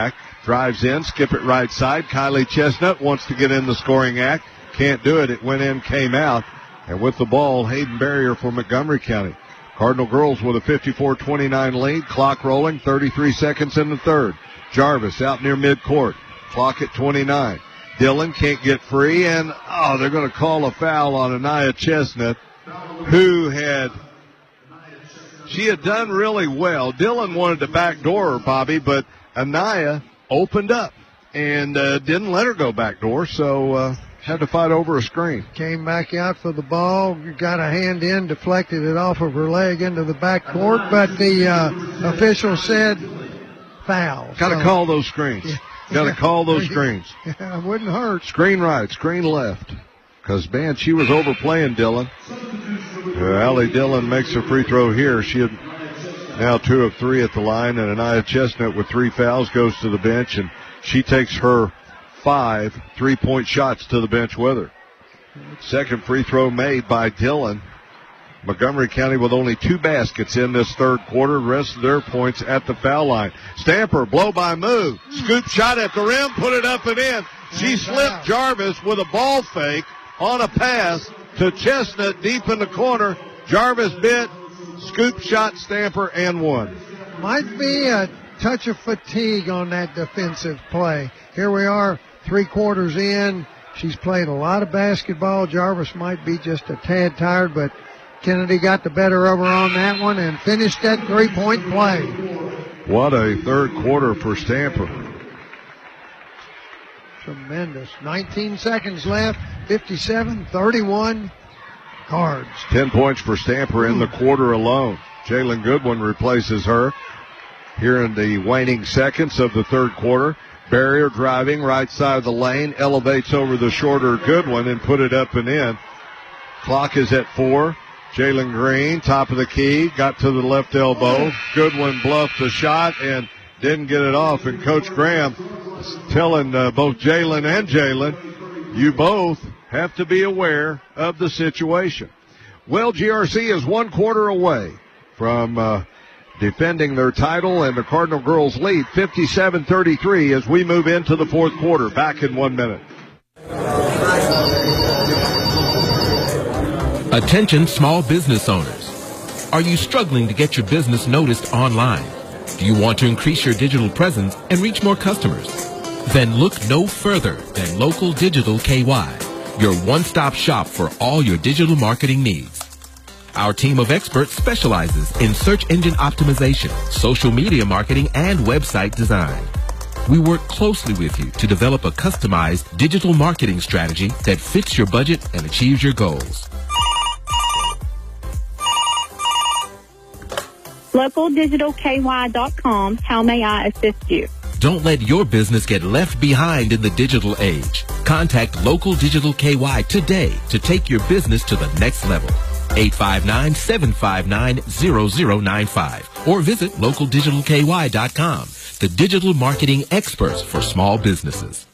drives in, skip it right side. Kylie Chestnut wants to get in the scoring act. Can't do it. It went in, came out. And with the ball, Hayden Barrier for Montgomery County. Cardinal girls with a fifty-four twenty-nine lead. Clock rolling, thirty-three seconds in the third. Jarvis out near midcourt. Clock at twenty-nine. Dillon can't get free, and, oh, they're going to call a foul on Anaya Chestnut, who had, she had done really well. Dillon wanted to backdoor her, Bobby, but Anaya opened up and uh, didn't let her go backdoor, so uh, had to fight over a screen. Came back out for the ball, got a hand in, deflected it off of her leg into the backcourt, but the uh, official said foul. Got to so, call those screens. Yeah. Got to call those screens. Yeah, it wouldn't hurt. Screen right, screen left. Because, man, she was overplaying Dillon. Uh, Allie Dillon makes a free throw here. She had now two of three at the line, and Anaya Chestnut with three fouls goes to the bench, and she takes her five three-point shots to the bench with her. Second free throw made by Dillon. Montgomery County with only two baskets in this third quarter. The rest of their points at the foul line. Stamper, blow by move. Scoop shot at the rim, put it up and in. She slipped Jarvis with a ball fake on a pass to Chestnut deep in the corner. Jarvis bit, scoop shot, Stamper, and one. Might be a touch of fatigue on that defensive play. Here we are, three quarters in. She's played a lot of basketball. Jarvis might be just a tad tired, but Kennedy got the better of her on that one and finished that three-point play. What a third quarter for Stamper. Tremendous. nineteen seconds left, fifty-seven thirty-one Cards. ten points for Stamper in the quarter alone. Jalen Goodwin replaces her here in the waning seconds of the third quarter. Barrier driving right side of the lane, elevates over the shorter Goodwin and put it up and in. Clock is at four. Jalen Green, top of the key, got to the left elbow. Goodwin bluffed the shot and didn't get it off. And Coach Graham is telling uh, both Jalen and Jalen, you both have to be aware of the situation. Well, G R C is one quarter away from uh, defending their title, and the Cardinal girls lead fifty-seven thirty-three as we move into the fourth quarter. Back in one minute. Attention small business owners. Are you struggling to get your business noticed online? Do you want to increase your digital presence and reach more customers? Then look no further than Local Digital K Y, your one-stop shop for all your digital marketing needs. Our team of experts specializes in search engine optimization, social media marketing, and website design. We work closely with you to develop a customized digital marketing strategy that fits your budget and achieves your goals. local digital K Y dot com. How may I assist you? Don't let your business get left behind in the digital age. Contact Local Digital K Y today to take your business to the next level. eight five nine, seven five nine, zero zero nine five or visit local digital K Y dot com, the digital marketing experts for small businesses.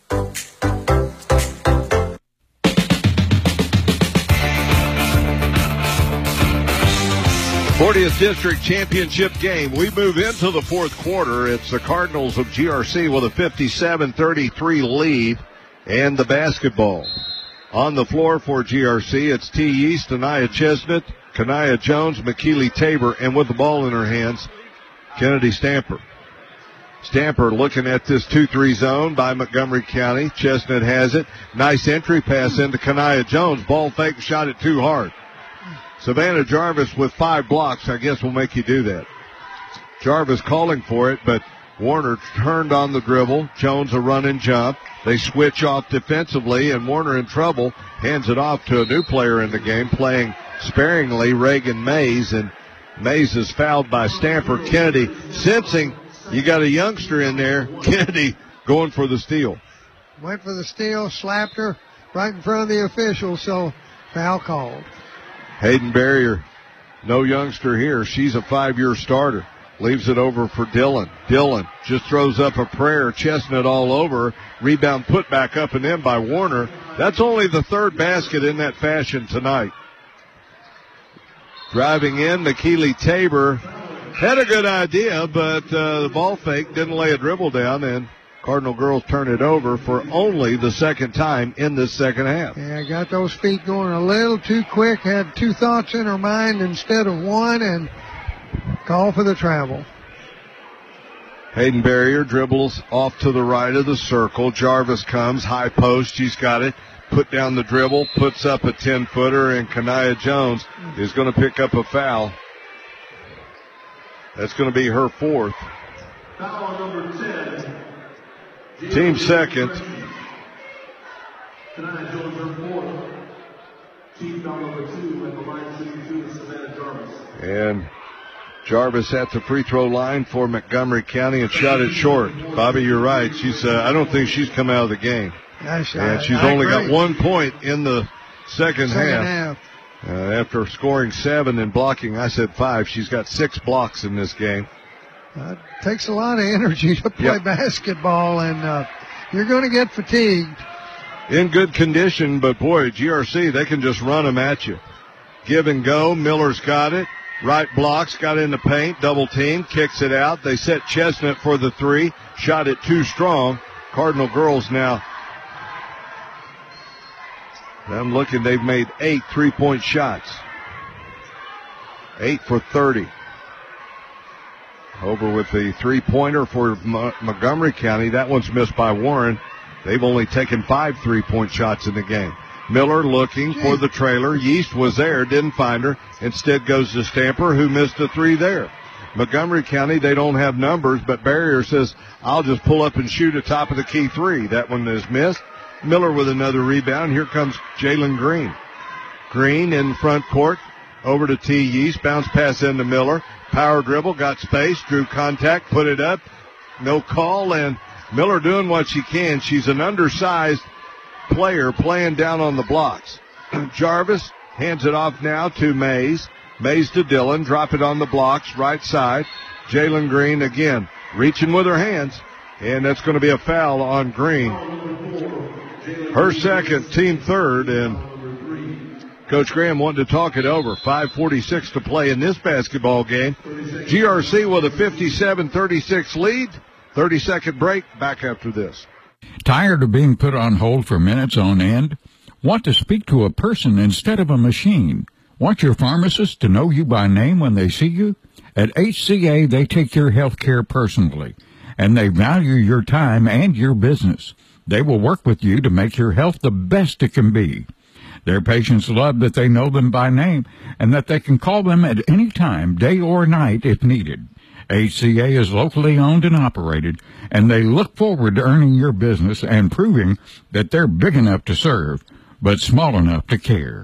fortieth District Championship game. We move into the fourth quarter. It's the Cardinals of G R C with a fifty-seven thirty-three lead and the basketball. On the floor for G R C, it's T. East, Anaya Chestnut, Kanaya Jones, McKeely Tabor, and with the ball in her hands, Kennedy Stamper. Stamper looking at this two three zone by Montgomery County. Chestnut has it. Nice entry pass into Kanaya Jones. Ball fake, shot it too hard. Savannah Jarvis with five blocks, I guess will make you do that. Jarvis calling for it, but Warner turned on the dribble. Jones a run and jump. They switch off defensively, and Warner in trouble. Hands it off to a new player in the game, playing sparingly, Reagan Mays, and Mays is fouled by Stamper. Kennedy sensing you got a youngster in there. Kennedy going for the steal. Went for the steal, slapped her right in front of the official, so foul called. Hayden Barrier, no youngster here. She's a five-year starter. Leaves it over for Dillon. Dillon just throws up a prayer. Chestnut all over. Rebound put back up and in by Warner. That's only the third basket in that fashion tonight. Driving in, McKeely Tabor had a good idea, but uh, the ball fake didn't lay a dribble down, and Cardinal girls turn it over for only the second time in this second half. Yeah, got those feet going a little too quick, had two thoughts in her mind instead of one, and call for the travel. Hayden Barrier dribbles off to the right of the circle. Jarvis comes, high post, she's got it. Put down the dribble, puts up a ten-footer, and Kanaya Jones is going to pick up a foul. That's going to be her fourth. Foul number ten. Team second. Kanaya Jones, her fourth. Team foul number two at the line shooting two is Savannah Jarvis. And Jarvis at the free throw line for Montgomery County and shot it short. Bobby, you're right. She's. Uh, I don't think she's come out of the game. Nice shot. And she's I only agree. got one point in the second, Second half. half. Uh, after scoring seven and blocking, I said five. She's got six blocks in this game. Uh, it takes a lot of energy to play Yep. basketball, and uh, you're going to get fatigued. In good condition, but boy, G R C, they can just run them at you. Give and go. Miller's got it. Right blocks, got in the paint, double team, kicks it out. They set Chestnut for the three. Shot it too strong. Cardinal girls now. I'm looking, they've made eight three-point shots. Eight for thirty. Over with the three-pointer for Mo- Montgomery County. That one's missed by Warren. They've only taken five three-point shots in the game. Miller looking for the trailer. Yeast was there, didn't find her. Instead goes to Stamper, who missed a three there. Montgomery County, they don't have numbers, but Barrier says, I'll just pull up and shoot a top of the key three. That one is missed. Miller with another rebound. Here comes Jalen Green. Green in front court. Over to T. Yeast. Bounce pass into Miller. Power dribble. Got space. Drew contact. Put it up. No call. And Miller doing what she can. She's an undersized player playing down on the blocks. Jarvis hands it off now to Mays. Mays to Dillon. Drop it on the blocks. Right side. Jalen Green again. Reaching with her hands. And that's going to be a foul on Green. Her second, team third, and Coach Graham wanted to talk it over. five forty-six to play in this basketball game. G R C with a fifty-seven thirty-six lead. thirty-second break. Back after this. Tired of being put on hold for minutes on end? Want to speak to a person instead of a machine? Want your pharmacist to know you by name when they see you? At H C A, they take your health care personally, and they value your time and your business. They will work with you to make your health the best it can be. Their patients love that they know them by name and that they can call them at any time, day or night, if needed. H C A is locally owned and operated, and they look forward to earning your business and proving that they're big enough to serve, but small enough to care.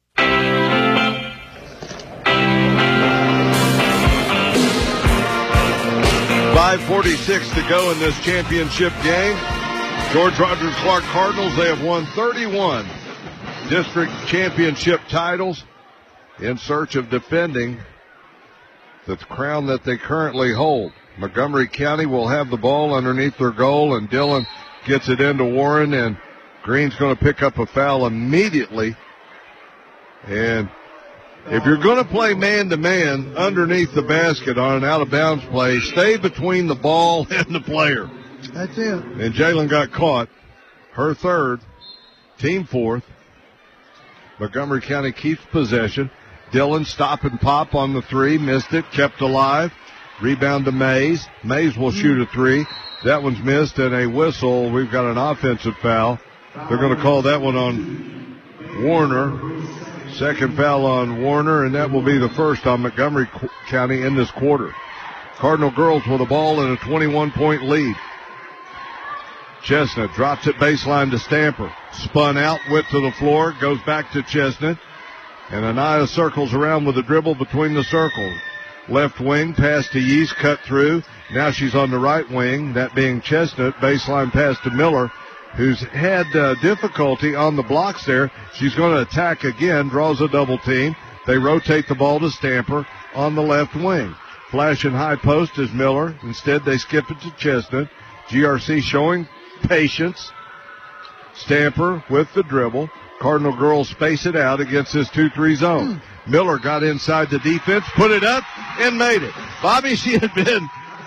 five forty-six to go in this championship game. George Rogers Clark Cardinals, they have won thirty-one district championship titles in search of defending the crown that they currently hold. Montgomery County will have the ball underneath their goal, and Dillon gets it into Warren, and Green's going to pick up a foul immediately. And if you're going to play man-to-man underneath the basket on an out-of-bounds play, stay between the ball and the player. That's it. And Jalen got caught. Her third, team fourth. Montgomery County keeps possession. Dillon stop and pop on the three. Missed it. Kept alive. Rebound to Mays. Mays will shoot a three. That one's missed, and a whistle. We've got an offensive foul. They're going to call that one on Warner. Second foul on Warner, and that will be the first on Montgomery County in this quarter. Cardinal girls with the ball in a twenty-one point lead. Chestnut drops it baseline to Stamper. Spun out, went to the floor, goes back to Chestnut. And Anaya circles around with a dribble between the circles. Left wing, pass to Yeast, cut through. Now she's on the right wing, that being Chestnut. Baseline pass to Miller, who's had uh, difficulty on the blocks there. She's going to attack again, draws a double team. They rotate the ball to Stamper on the left wing. Flash and high post is Miller. Instead, they skip it to Chestnut. G R C showing patience. Stamper with the dribble. Cardinal girls space it out against this two three zone. Miller got inside the defense, put it up, and made it. Bobby, she had been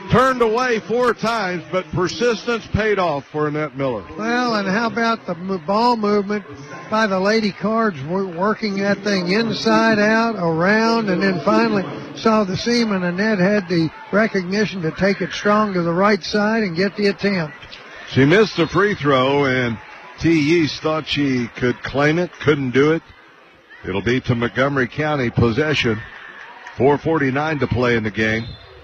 Turned away four times, but persistence paid off for Annette Miller. Well, and how about the ball movement by the Lady Cards, working that thing inside out, around, and then finally saw the seam, and Annette had the recognition to take it strong to the right side and get the attempt. She missed the free throw, and T. Yeast thought she could claim it, couldn't do it. It'll be to Montgomery County possession. four forty-nine to play in the game.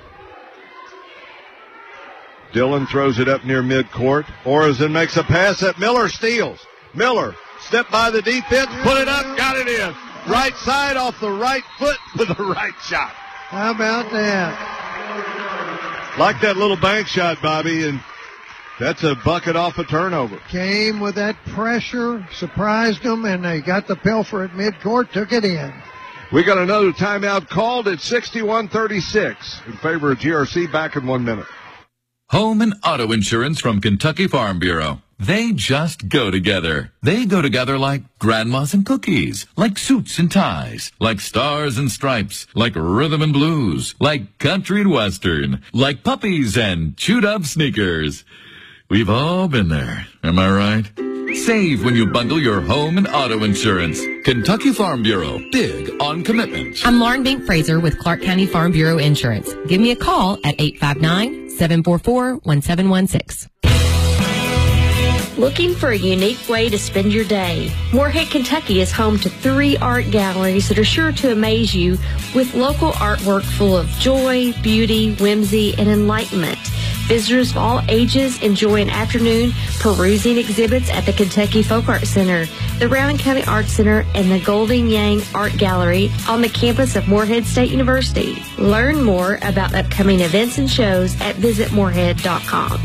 Dillon throws it up near midcourt. Orizon makes a pass that Miller steals. Miller, step by the defense, put it up, got it in. Right side off the right foot with the right shot. How about that? Like that little bank shot, Bobby, and that's a bucket off a turnover. Came with that pressure, surprised them, and they got the pilfer at midcourt, took it in. We got another timeout called at sixty-one thirty-six in favor of G R C. Back in one minute. Home and auto insurance from Kentucky Farm Bureau. They just go together. They go together like grandmas and cookies, like suits and ties, like stars and stripes, like rhythm and blues, like country and western, like puppies and chewed up sneakers. We've all been there. Am I right? Save when you bundle your home and auto insurance. Kentucky Farm Bureau. Big on commitment. I'm Lauren Bink Fraser with Clark County Farm Bureau Insurance. Give me a call at eight five nine, seven four four, one seven one six. Looking for a unique way to spend your day? Moorhead, Kentucky is home to three art galleries that are sure to amaze you with local artwork full of joy, beauty, whimsy, and enlightenment. Visitors of all ages enjoy an afternoon perusing exhibits at the Kentucky Folk Art Center, the Rowan County Art Center, and the Golden Yang Art Gallery on the campus of Moorhead State University. Learn more about upcoming events and shows at visit moorhead dot com.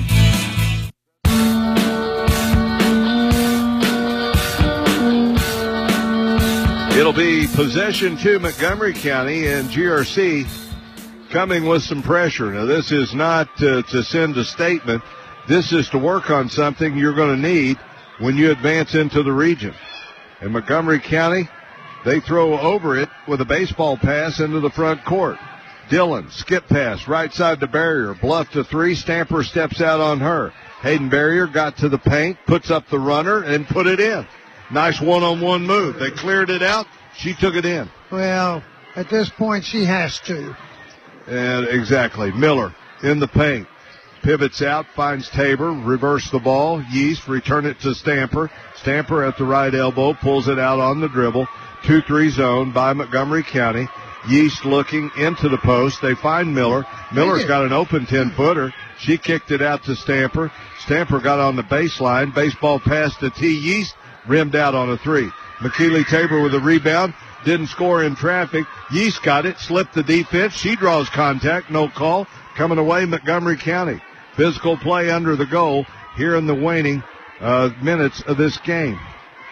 It'll be possession to Montgomery County, and G R C coming with some pressure. Now, this is not uh, to send a statement. This is to work on something you're going to need when you advance into the region. And Montgomery County, they throw over it with a baseball pass into the front court. Dillon, skip pass, right side to Barrier, bluff to three, Stamper steps out on her. Hayden Barrier got to the paint, puts up the runner, and put it in. Nice one-on-one move. They cleared it out. She took it in. Well, at this point, she has to. And exactly. Miller in the paint. Pivots out, finds Tabor, reverse the ball. Yeast, return it to Stamper. Stamper at the right elbow, pulls it out on the dribble. two three zone by Montgomery County. Yeast looking into the post. They find Miller. Miller's got an open ten-footer. She kicked it out to Stamper. Stamper got on the baseline. Baseball pass to T. Yeast. Rimmed out on a three. McKeely Tabor with a rebound. Didn't score in traffic. Yeast got it. Slipped the defense. She draws contact. No call. Coming away, Montgomery County. Physical play under the goal here in the waning uh, minutes of this game.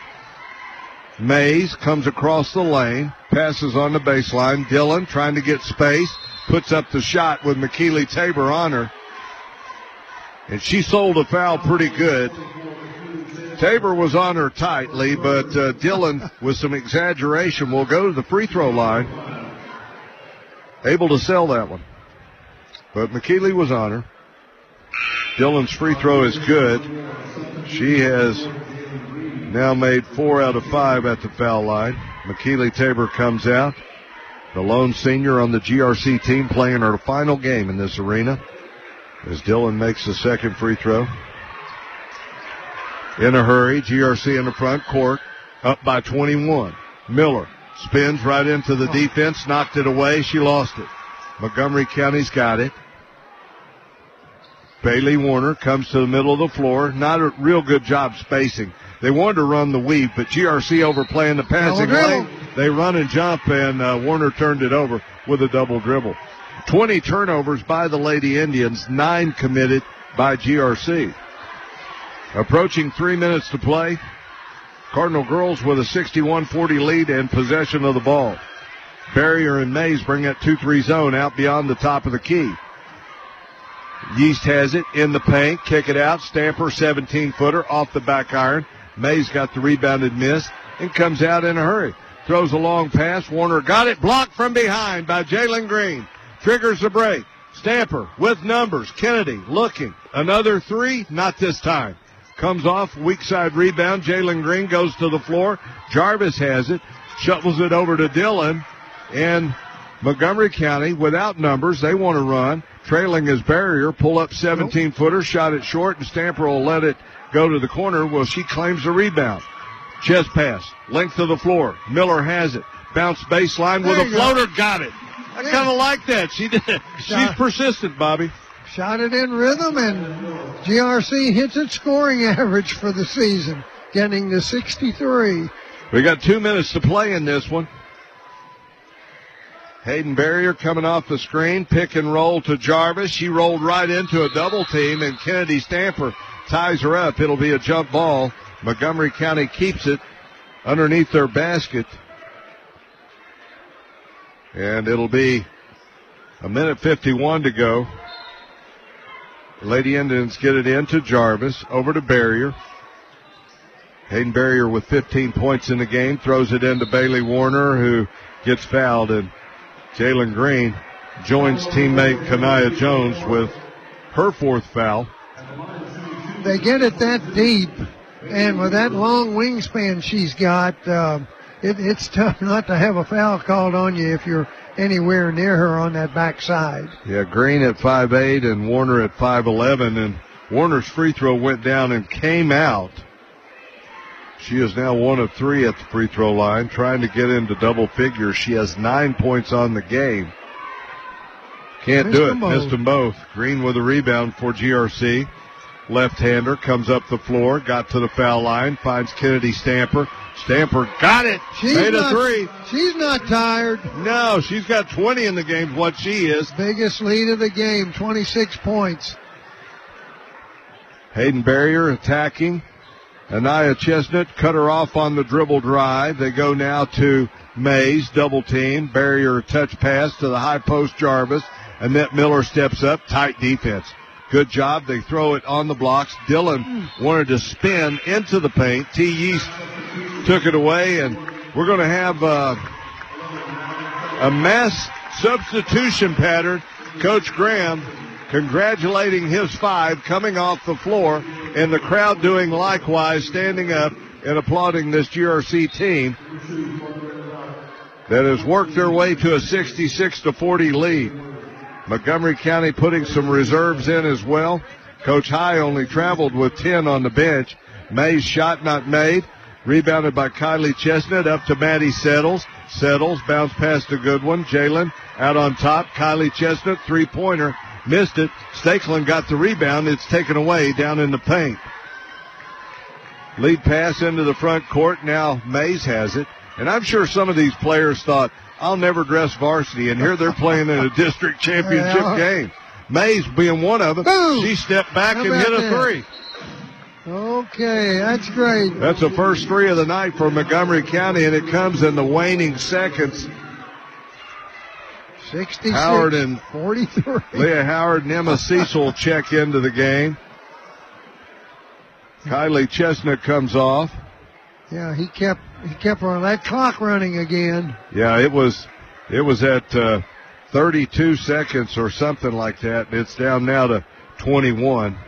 Mays comes across the lane. Passes on the baseline. Dillon trying to get space. Puts up the shot with McKeely Tabor on her. And she sold a foul pretty good. Tabor was on her tightly, but uh, Dillon, with some exaggeration, will go to the free throw line. Able to sell that one. But McKeely was on her. Dillon's free throw is good. She has now made four out of five at the foul line. McKeely Tabor comes out. The lone senior on the G R C team playing her final game in this arena as Dillon makes the second free throw. In a hurry, G R C in the front court, up by twenty-one. Miller spins right into the defense, knocked it away. She lost it. Montgomery County's got it. Bailey Warner comes to the middle of the floor. Not a real good job spacing. They wanted to run the weave, but G R C overplaying the passing lane. They run and jump, and uh, Warner turned it over with a double dribble. twenty turnovers by the Lady Indians, nine committed by G R C. Approaching three minutes to play. Cardinal girls with a sixty-one forty lead and possession of the ball. Barrier and Mays bring that two three zone out beyond the top of the key. Yeast has it in the paint. Kick it out. Stamper, seventeen-footer off the back iron. Mays got the rebounded miss and comes out in a hurry. Throws a long pass. Warner got it. Blocked from behind by Jalen Green. Triggers the break. Stamper with numbers. Kennedy looking. Another three. Not this time. Comes off. Weak side rebound. Jalen Green goes to the floor. Jarvis has it. Shuttles it over to Dillon. And Montgomery County, without numbers, they want to run. Trailing his barrier. Pull up seventeen-footer. Shot it short, and Stamper will let it go to the corner. Well, she claims the rebound. Chest pass. Length of the floor. Miller has it. Bounce baseline with a floater. Go. Got it. I kind of like that. She did. She's persistent, Bobby. Shot it in rhythm, and G R C hits its scoring average for the season, getting to sixty-three. We got two minutes to play in this one. Hayden Barrier coming off the screen. Pick and roll to Jarvis. She rolled right into a double team, and Kennedy Stamper ties her up. It'll be a jump ball. Montgomery County keeps it underneath their basket. And it'll be a minute fifty-one to go. Lady Indians get it into Jarvis. Over to Barrier. Hayden Barrier with fifteen points in the game. Throws it into Bailey Warner, who gets fouled. And Jalen Green joins teammate Kanaya Jones with her fourth foul. They get it that deep. And with that long wingspan she's got, uh, it, it's tough not to have a foul called on you if you're anywhere near her on that backside. Yeah, Green at five eight and Warner at five eleven. And Warner's free throw went down and came out. She is now one of three at the free throw line, trying to get into double figures. She has nine points on the game. Can't do it. Missed them both. Green with a rebound for G R C. Left-hander comes up the floor, got to the foul line, finds Kennedy Stamper. Stamper got it. She's Made a not, three. She's not tired. No, she's got twenty in the game, what she is. Biggest lead of the game, twenty-six points. Hayden Barrier attacking. Anaya Chestnut cut her off on the dribble drive. They go now to Mays, double team. Barrier touch pass to the high post Jarvis. Annette Miller steps up, tight defense. Good job. They throw it on the blocks. Dillon wanted to spin into the paint. T. Yeast took it away, and we're going to have uh, a mass substitution pattern. Coach Graham congratulating his five coming off the floor, and the crowd doing likewise, standing up and applauding this G R C team that has worked their way to a sixty-six to forty lead. Montgomery County putting some reserves in as well. Coach High only traveled with ten on the bench. May's shot not made. Rebounded by Kylie Chestnut up to Maddie Settles. Settles bounce past a good one. Jalen out on top. Kylie Chestnut three-pointer. Missed it. Stakeland got the rebound. It's taken away down in the paint. Lead pass into the front court. Now Mays has it. And I'm sure some of these players thought, I'll never dress varsity, and here they're playing in a district championship yeah. game. Mays being one of them. Boom. She stepped back How and hit a that? three. Okay, that's great. That's the first three of the night for Montgomery County, and it comes in the waning seconds. sixty-six, Howard and forty-three. Leah Howard and Emma Cecil check into the game. Kylie Chestnut comes off. Yeah, he kept he kept on that clock running again. Yeah, it was it was at uh, thirty-two seconds or something like that. It's down now to twenty-one.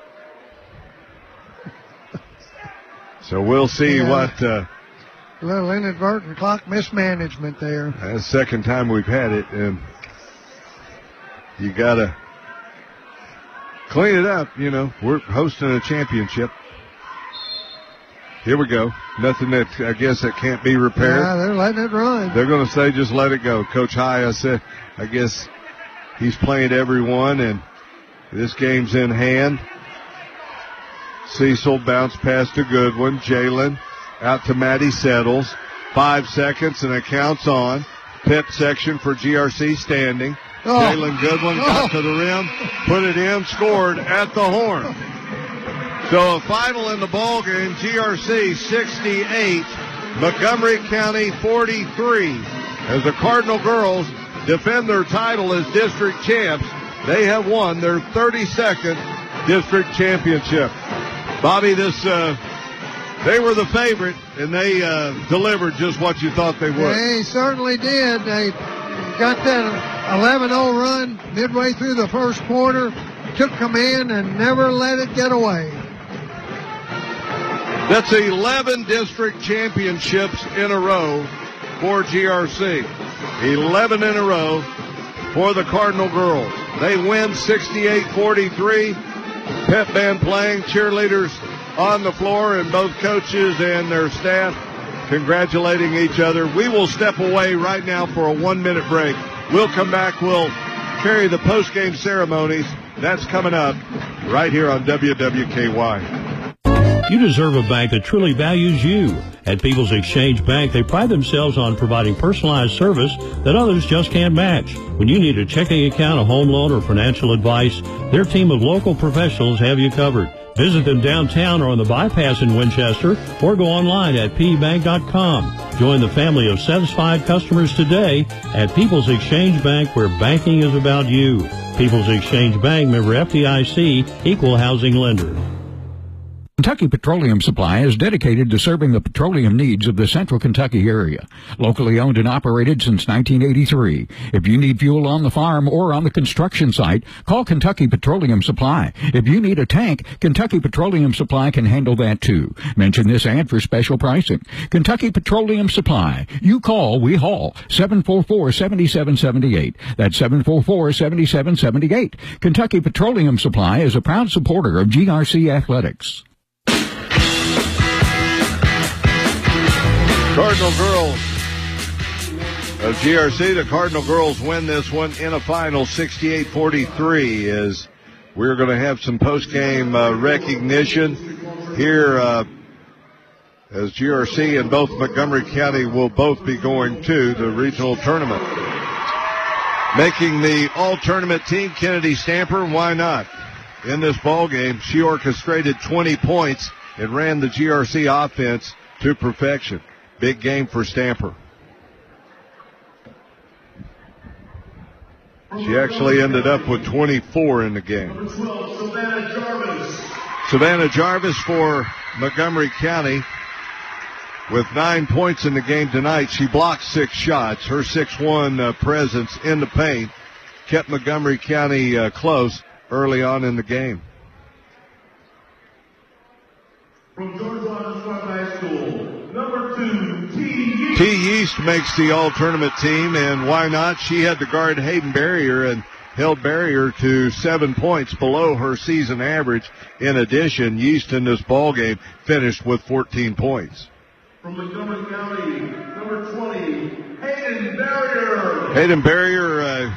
So we'll see yeah. what. Uh, A little inadvertent clock mismanagement there. That's the second time we've had it, and you gotta clean it up. You know, we're hosting a championship. Here we go. Nothing that, I guess, that can't be repaired. Yeah, they're letting it run. They're going to say just let it go. Coach High, I said, I guess he's playing everyone, and this game's in hand. Cecil bounced past a good one. Jalen out to Maddie Settles. Five seconds, and it counts on. Pit section for G R C standing. Oh. Jalen Goodwin got oh. to the rim, put it in, scored at the horn. So a final in the ball game, G R C sixty-eight, Montgomery County forty-three. As the Cardinal girls defend their title as district champs, they have won their thirty-second district championship. Bobby, this uh, they were the favorite, and they uh, delivered just what you thought they would. They certainly did. They got that eleven oh run midway through the first quarter, took command and never let it get away. That's eleven district championships in a row for G R C. eleven in a row for the Cardinal girls. They win sixty-eight forty-three. Pep band playing, cheerleaders on the floor, and both coaches and their staff congratulating each other. We will step away right now for a one-minute break. We'll come back. We'll carry the post-game ceremonies. That's coming up right here on W W K Y. You deserve a bank that truly values you. At People's Exchange Bank, they pride themselves on providing personalized service that others just can't match. When you need a checking account, a home loan, or financial advice, their team of local professionals have you covered. Visit them downtown or on the bypass in Winchester, or go online at p bank dot com. Join the family of satisfied customers today at People's Exchange Bank, where banking is about you. People's Exchange Bank, member F D I C, equal housing lender. Kentucky Petroleum Supply is dedicated to serving the petroleum needs of the central Kentucky area. Locally owned and operated since nineteen eighty-three. If you need fuel on the farm or on the construction site, call Kentucky Petroleum Supply. If you need a tank, Kentucky Petroleum Supply can handle that too. Mention this ad for special pricing. Kentucky Petroleum Supply. You call, we haul. seven four four, seven seven seven eight. That's seven four four, seven seven seven eight. Kentucky Petroleum Supply is a proud supporter of G R C Athletics. Cardinal girls of G R C. The Cardinal girls win this one in a final sixty-eight forty-three. As we're going to have some post-game uh, recognition here uh, as G R C and both Montgomery County will both be going to the regional tournament. Making the all-tournament team, Kennedy Stamper. Why not? In this ball game, she orchestrated twenty points and ran the G R C offense to perfection. Big game for Stamper. She actually ended up with twenty-four in the game. Savannah Jarvis. Savannah Jarvis for Montgomery County with nine points in the game tonight. She blocked six shots. Her six one uh, presence in the paint kept Montgomery County uh, close early on in the game. From George Washington High School, number two, T. Yeast. T. Yeast makes the all-tournament team, and why not? She had to guard Hayden Barrier and held Barrier to seven points below her season average. In addition, Yeast in this ball game finished with fourteen points. From Montgomery County, number twenty, Hayden Barrier. Hayden Barrier, uh,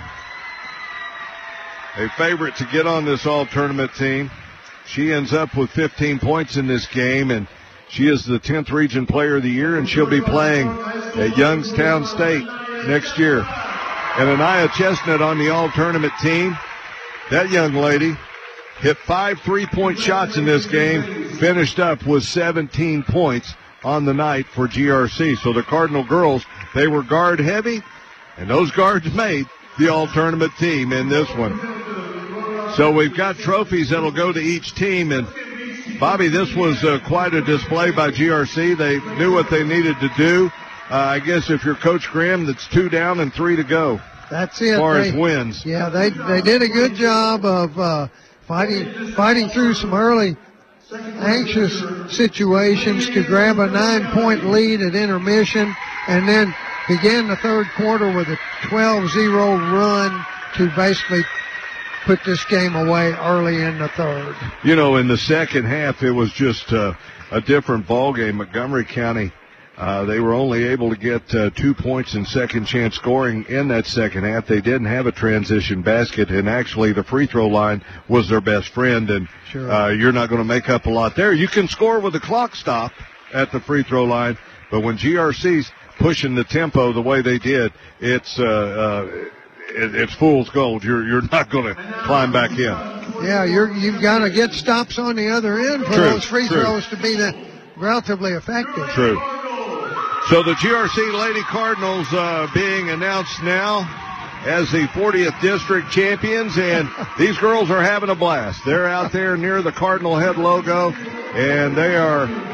a favorite to get on this all-tournament team. She ends up with fifteen points in this game, and she is the tenth Region Player of the Year, and she'll be playing at Youngstown State next year. And Anaya Chestnut on the all-tournament team. That young lady hit five three-point shots in this game, finished up with seventeen points on the night for G R C. So the Cardinal girls, they were guard heavy, and those guards made the all-tournament team in this one. So we've got trophies that'll go to each team. And, Bobby, this was uh, quite a display by G R C. They knew what they needed to do. Uh, I guess if you're Coach Grimm, that's two down and three to go. That's it. As far they, as wins. Yeah, they they did a good job of uh, fighting fighting through some early anxious situations to grab a nine-point lead at intermission, and then began the third quarter with a twelve zero run to basically put this game away early in the third. You know, in the second half, it was just uh, a different ball game. Montgomery County, uh, they were only able to get uh, two points in second chance scoring in that second half. They didn't have a transition basket, and actually the free throw line was their best friend, and sure. uh, you're not going to make up a lot there. You can score with the clock stop at the free throw line, but when G R C's pushing the tempo the way they did, it's uh, uh, it, it's fool's gold. You're you're not going to climb back in. Yeah, you're you've got to get stops on the other end for True, those free true. throws to be that relatively effective. True. So the G R C Lady Cardinals uh, being announced now as the fortieth District champions, and these girls are having a blast. They're out there near the Cardinal Head logo, and they are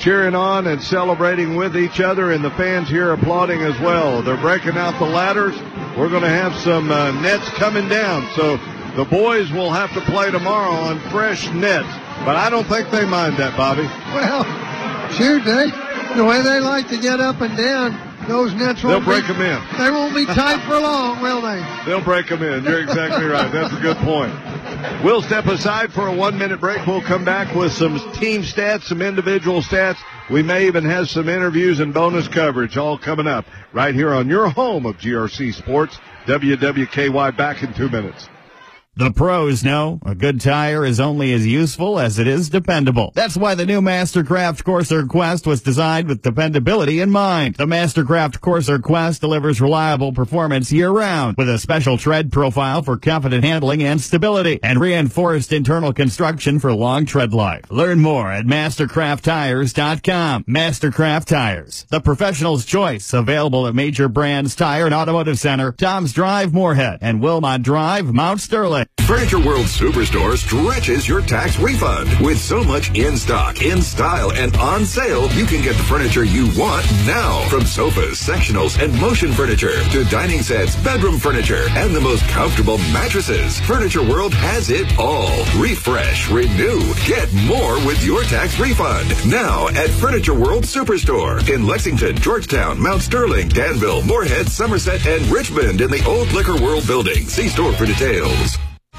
cheering on and celebrating with each other, and the fans here applauding as well. They're breaking out the ladders. We're going to have some uh, nets coming down, so the boys will have to play tomorrow on fresh nets. But I don't think they mind that, Bobby. Well, shoot, they, the way they like to get up and down, those nets won't They'll break be, them in. They won't be tight for long, will they? They'll break them in. You're exactly right. That's a good point. We'll step aside for a one-minute break. We'll come back with some team stats, some individual stats. We may even have some interviews and bonus coverage all coming up right here on your home of G R C Sports, W W K Y. Back in two minutes. The pros know a good tire is only as useful as it is dependable. That's why the new Mastercraft Corsair Quest was designed with dependability in mind. The Mastercraft Corsair Quest delivers reliable performance year-round with a special tread profile for confident handling and stability and reinforced internal construction for long tread life. Learn more at mastercraft tires dot com. Mastercraft Tires, the professional's choice, available at major brands Tire and Automotive Center, Tom's Drive, Moorhead, and Wilmot Drive, Mount Sterling. Furniture World Superstore stretches your tax refund. With so much in stock, in style, and on sale, you can get the furniture you want now. From sofas, sectionals, and motion furniture to dining sets, bedroom furniture, and the most comfortable mattresses. Furniture World has it all. Refresh, renew, get more with your tax refund. Now at Furniture World Superstore in Lexington, Georgetown, Mount Sterling, Danville, Moorhead, Somerset, and Richmond in the Old Liquor World building. See store for details.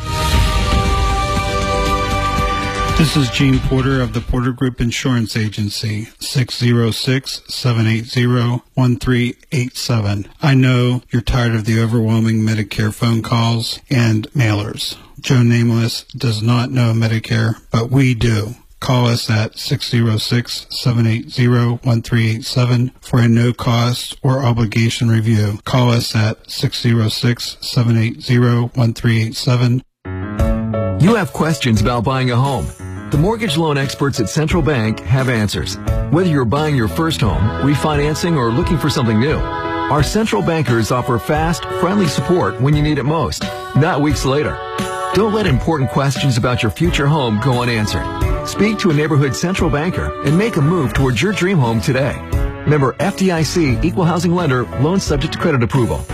This is Gene Porter of the Porter Group Insurance Agency, six oh six, seven eight oh, one three eight seven. I know you're tired of the overwhelming Medicare phone calls and mailers. Joe Nameless does not know Medicare, but we do. Call us at six oh six, seven eight oh, one three eight seven for a no-cost or obligation review. Call us at six oh six, seven eight oh, one three eight seven. You have questions about buying a home. The mortgage loan experts at Central Bank have answers. Whether you're buying your first home, refinancing, or looking for something new, our Central Bankers offer fast, friendly support when you need it most, not weeks later. Don't let important questions about your future home go unanswered. Speak to a neighborhood Central Banker and make a move towards your dream home today. Member F D I C, Equal Housing Lender, loan subject to credit approval.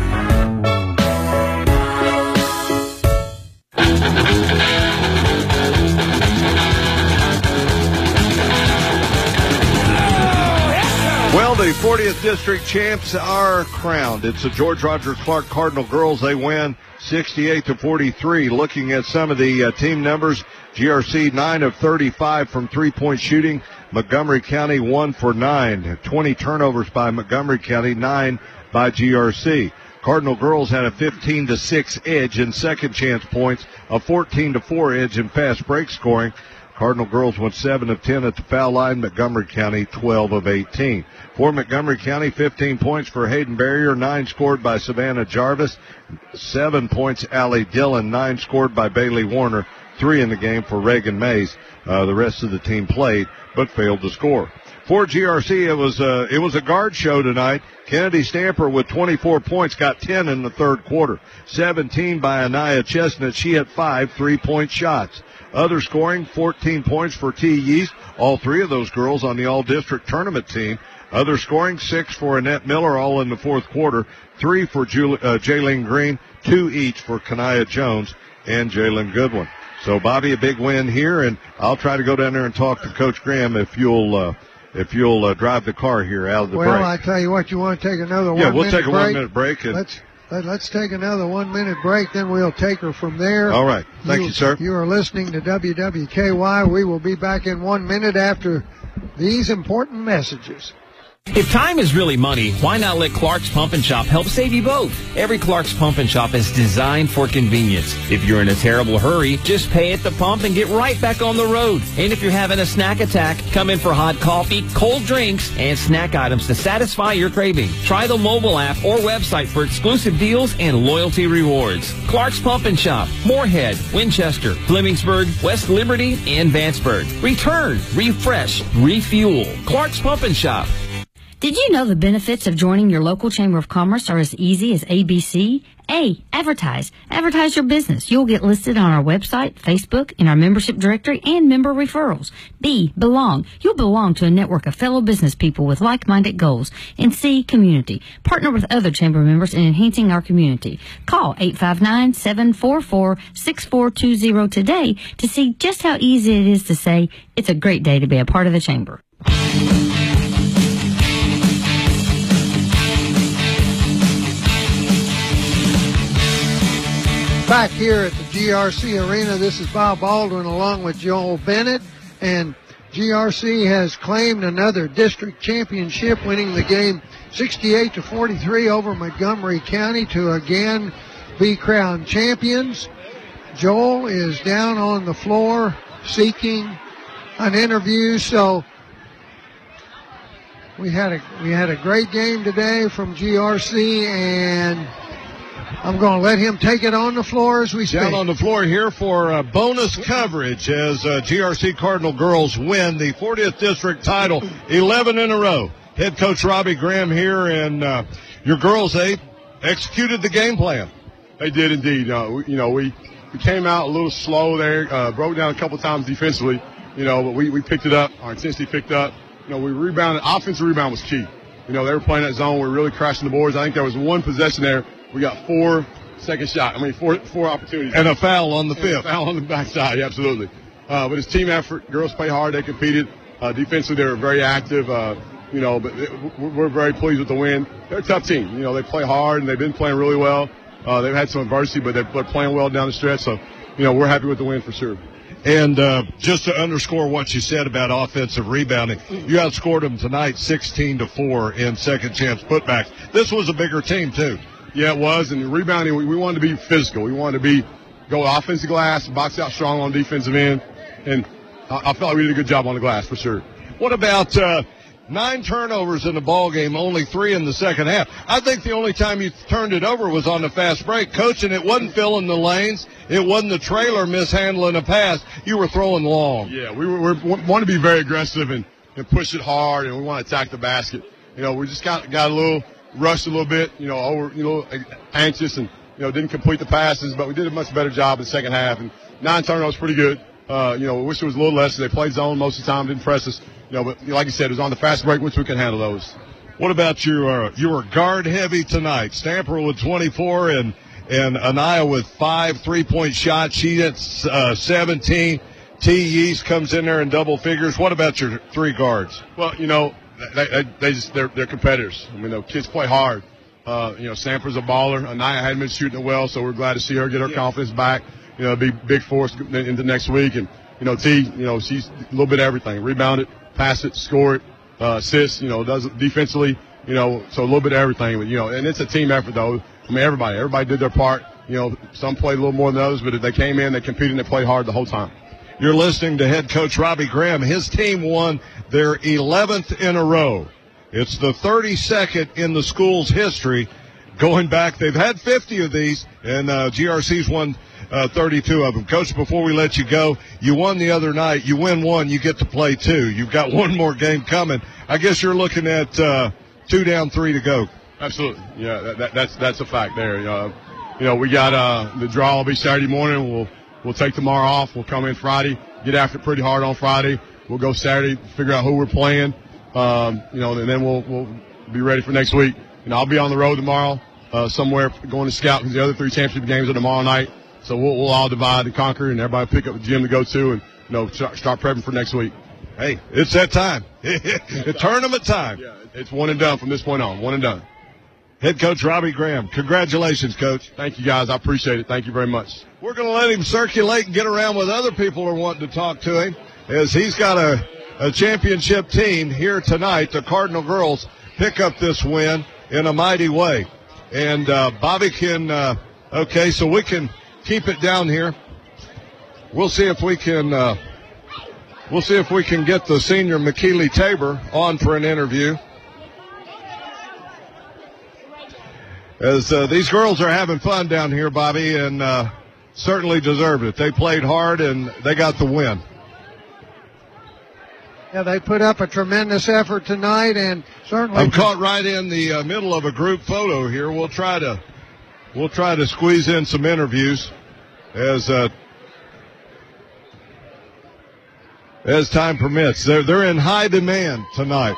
Well, the fortieth District champs are crowned. It's the George Rogers Clark Cardinal girls. They win sixty-eight to forty-three. Looking at some of the uh, team numbers, G R C nine of thirty-five from three-point shooting. Montgomery County one for nine. twenty turnovers by Montgomery County, nine by G R C. Cardinal girls had a fifteen to six edge in second chance points, a fourteen to four edge in fast break scoring. Cardinal girls went seven of ten at the foul line. Montgomery County twelve of eighteen. For Montgomery County, fifteen points for Hayden Barrier, nine scored by Savannah Jarvis, seven points Allie Dillon, nine scored by Bailey Warner, three in the game for Reagan Mays. Uh, the rest of the team played but failed to score. For G R C, it was a, it was a guard show tonight. Kennedy Stamper with twenty-four points, got ten in the third quarter. seventeen by Anaya Chestnut. She had five three-point shots. Other scoring, fourteen points for T. Yeast. All three of those girls on the all-district tournament team. Other scoring, six for Annette Miller, all in the fourth quarter. Three for Julie, uh, Jaylene Green, two each for Kanaya Jones and Jalen Goodwin. So, Bobby, a big win here, and I'll try to go down there and talk to Coach Graham if you'll uh, if you'll uh, drive the car here out of the well, break. Well, I tell you what, you want to take another yeah, one-minute we'll take a break? one-minute break. And let's let, let's take another one-minute break, then we'll take her from there. All right. Thank you, you, sir. You are listening to W W K Y. We will be back in one minute after these important messages. If time is really money, why not let Clark's Pump and Shop help save you both? Every Clark's Pump and Shop is designed for convenience. If you're in a terrible hurry, just pay at the pump and get right back on the road. And if you're having a snack attack, come in for hot coffee, cold drinks, and snack items to satisfy your craving. Try the mobile app or website for exclusive deals and loyalty rewards. Clark's Pump and Shop, Moorhead, Winchester, Flemingsburg, West Liberty, and Vanceburg. Return, refresh, refuel. Clark's Pump and Shop. Did you know the benefits of joining your local Chamber of Commerce are as easy as A B C? A, advertise. Advertise your business. You'll get listed on our website, Facebook, in our membership directory, and member referrals. B, belong. You'll belong to a network of fellow business people with like-minded goals. And C, community. Partner with other Chamber members in enhancing our community. Call eight five nine, seven four four, six four two zero today to see just how easy it is to say, it's a great day to be a part of the Chamber. Back here at the G R C Arena, this is Bob Baldwin along with Joel Bennett, and G R C has claimed another district championship, winning the game sixty-eight to forty-three over Montgomery County to again be crowned champions. Joel is down on the floor seeking an interview, so we had a we had a great game today from G R C, and I'm going to let him take it on the floor as we speak. Down on the floor here for uh, bonus coverage as uh, G R C Cardinal girls win the fortieth district title, eleven in a row. Head coach Robbie Graham here, and uh, your girls, Abe, executed the game plan. They did indeed. Uh, we, you know, we, we came out a little slow there, uh, broke down a couple times defensively, you know, but we, we picked it up. Our intensity picked up. You know, we rebounded. Offensive rebound was key. You know, they were playing that zone. We were really crashing the boards. I think there was one possession there. We got four second shot. I mean, four four opportunities. And a foul on the and fifth. A foul on the backside, yeah, absolutely. Uh, but it's team effort. Girls play hard. They competed. Uh, defensively, they were very active. Uh, you know, but it, we're very pleased with the win. They're a tough team. You know, they play hard, and they've been playing really well. Uh, they've had some adversity, but they're playing well down the stretch. So, you know, we're happy with the win for sure. And uh, just to underscore what you said about offensive rebounding, you outscored them tonight sixteen to four in second chance putbacks. This was a bigger team, too. Yeah, it was. And rebounding, we, we wanted to be physical. We wanted to be go offensive glass, box out strong on defensive end. And I, I felt like we did a good job on the glass for sure. What about uh, nine turnovers in the ball game, only three in the second half? I think the only time you turned it over was on the fast break. Coach, and it wasn't filling the lanes. It wasn't the trailer mishandling a pass. You were throwing long. Yeah, we, were, we want to be very aggressive and, and push it hard, and we want to attack the basket. You know, we just got, got a little rushed a little bit, you know, over, you know, anxious and, you know, didn't complete the passes, but we did a much better job in the second half. And nine turnovers pretty good. Uh, you know, we wish it was a little less. They played zone most of the time, didn't press us. You know, but like you said, it was on the fast break, which we can handle those. What about your, uh, you were guard heavy tonight. Stamper with twenty-four and, and Anaya with five three-point shots. She hits, uh, seventeen. T. Yeast comes in there in double figures. What about your three guards? Well, you know, They, they, they just they're, they're competitors. I mean, the kids play hard. Uh, you know, Stamper's a baller. Anaya hadn't been shooting it well, so we're glad to see her get her yeah. confidence back. You know, be big for us into next week. And you know, T, you know, she's a little bit of everything: rebound it, pass it, score it, uh, assist. You know, does it defensively. You know, so a little bit of everything. But you know, and it's a team effort though. I mean, everybody, everybody did their part. You know, some played a little more than others, but if they came in, they competed, and they played hard the whole time. You're listening to head coach Robbie Graham. His team won their eleventh in a row. It's the thirty-second in the school's history. Going back, they've had fifty of these, and uh, G R C's won uh, thirty-two of them. Coach, before we let you go, you won the other night. You win one, you get to play two. You've got one more game coming. I guess you're looking at uh, two down, three to go. Absolutely. Yeah, that, that, that's that's a fact there. Uh, you know, we got uh, the draw will be Saturday morning. We'll We'll take tomorrow off. We'll come in Friday, get after it pretty hard on Friday. We'll go Saturday, figure out who we're playing, um, you know, and then we'll we'll be ready for next week. And I'll be on the road tomorrow, uh, somewhere going to scout because the other three championship games are tomorrow night. So we'll, we'll all divide and conquer, and everybody pick up a gym to go to, and you know, start, start prepping for next week. Hey, it's that time. It's tournament time. Yeah, it's one and done from this point on. One and done. Head coach Robbie Graham. Congratulations, Coach. Thank you, guys. I appreciate it. Thank you very much. We're going to let him circulate and get around with other people who are wanting to talk to him, as he's got a, a championship team here tonight. The Cardinal girls pick up this win in a mighty way. And uh, Bobby can, uh, okay, so we can keep it down here. We'll see if we can, uh, we'll see if we can get the senior McKeely Tabor on for an interview. As uh, these girls are having fun down here, Bobby, and uh, certainly deserved it. They played hard, and they got the win. Yeah, they put up a tremendous effort tonight, and certainly. I'm caught right in the uh, middle of a group photo here. We'll try to, we'll try to squeeze in some interviews as uh, as time permits. They're they're in high demand tonight.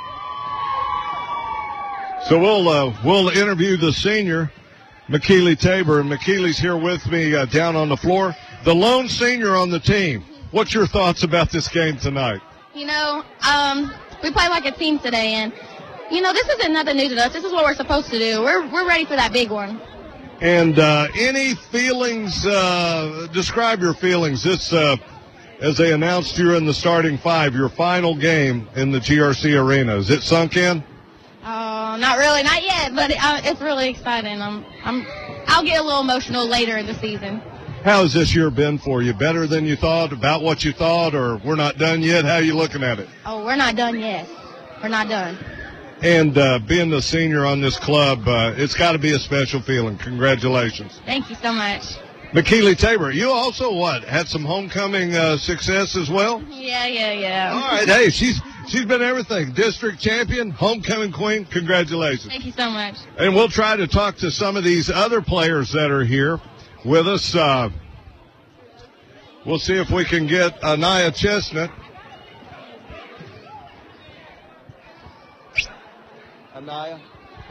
So we'll uh, we'll interview the senior, McKeely Tabor, and McKeely's here with me uh, down on the floor, the lone senior on the team. What's your thoughts about this game tonight? You know, um, we play like a team today, and, you know, this isn't nothing new to us. This is what we're supposed to do. We're we're ready for that big one. And uh, any feelings, uh, describe your feelings. This, uh, as they announced you're in the starting five, your final game in the G R C Arena. Is it sunk in? Uh, not really, not yet, but uh, it's really exciting. I'm, I'm, I'll get a little emotional later in the season. How has this year been for you? Better than you thought, about what you thought, or we're not done yet? How are you looking at it? Oh, we're not done yet. We're not done. And uh, being the senior on this club, uh, it's got to be a special feeling. Congratulations. Thank you so much. McKeely Tabor, you also, what, had some homecoming uh, success as well? Yeah, yeah, yeah. All right, hey, she's she's been everything. District champion, homecoming queen, congratulations. Thank you so much. And we'll try to talk to some of these other players that are here with us. Uh, we'll see if we can get Anaya Chestnut. Anaya?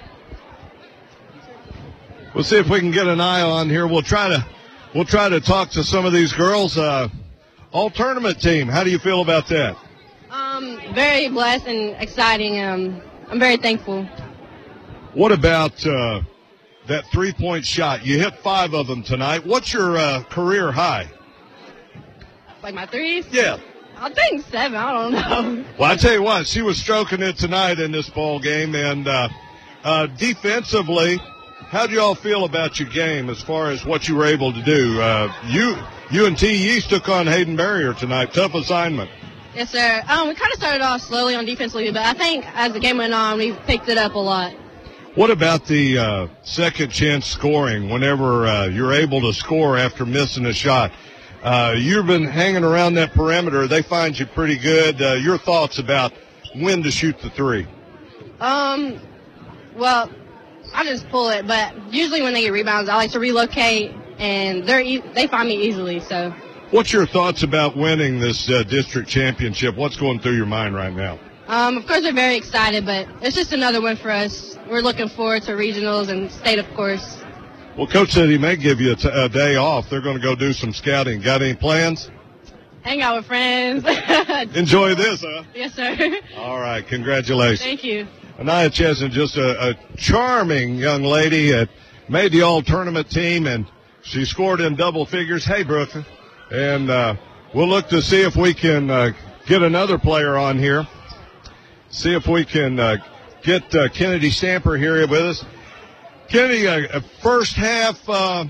We'll see if we can get Anaya on here. We'll try to we'll try to talk to some of these girls. Uh, all tournament team. How do you feel about that? Um, very blessed and exciting. Um, I'm very thankful. What about uh, that three-point shot? You hit five of them tonight. What's your uh, career high? Like my threes? Yeah. I think seven. I don't know. Well, I tell you what, she was stroking it tonight in this ball game. And uh, uh, defensively, how do you all feel about your game as far as what you were able to do? Uh, you, you and T. Yeast took on Hayden Barrier tonight. Tough assignment. Yes, sir. Um, we kind of started off slowly on defensively, but I think as the game went on, we picked it up a lot. What about the uh, second chance scoring whenever uh, you're able to score after missing a shot? Uh, you've been hanging around that perimeter. They find you pretty good. Uh, your thoughts about when to shoot the three? Um, well, I just pull it, but usually when they get rebounds, I like to relocate, and they're e- they find me easily. So, what's your thoughts about winning this uh, district championship? What's going through your mind right now? Um, of course, we're very excited, but it's just another win for us. We're looking forward to regionals and state, of course. Well, Coach said he may give you a, t- a day off. They're going to go do some scouting. Got any plans? Hang out with friends. Enjoy this, huh? Yes, sir. All right. Congratulations. Thank you. Anaya Chesnut, just a, a charming young lady that made the all-tournament team, and she scored in double figures. Hey, Brooke. And uh, we'll look to see if we can uh, get another player on here. See if we can uh, get uh, Kennedy Stamper here with us. Kennedy, uh, first half, uh,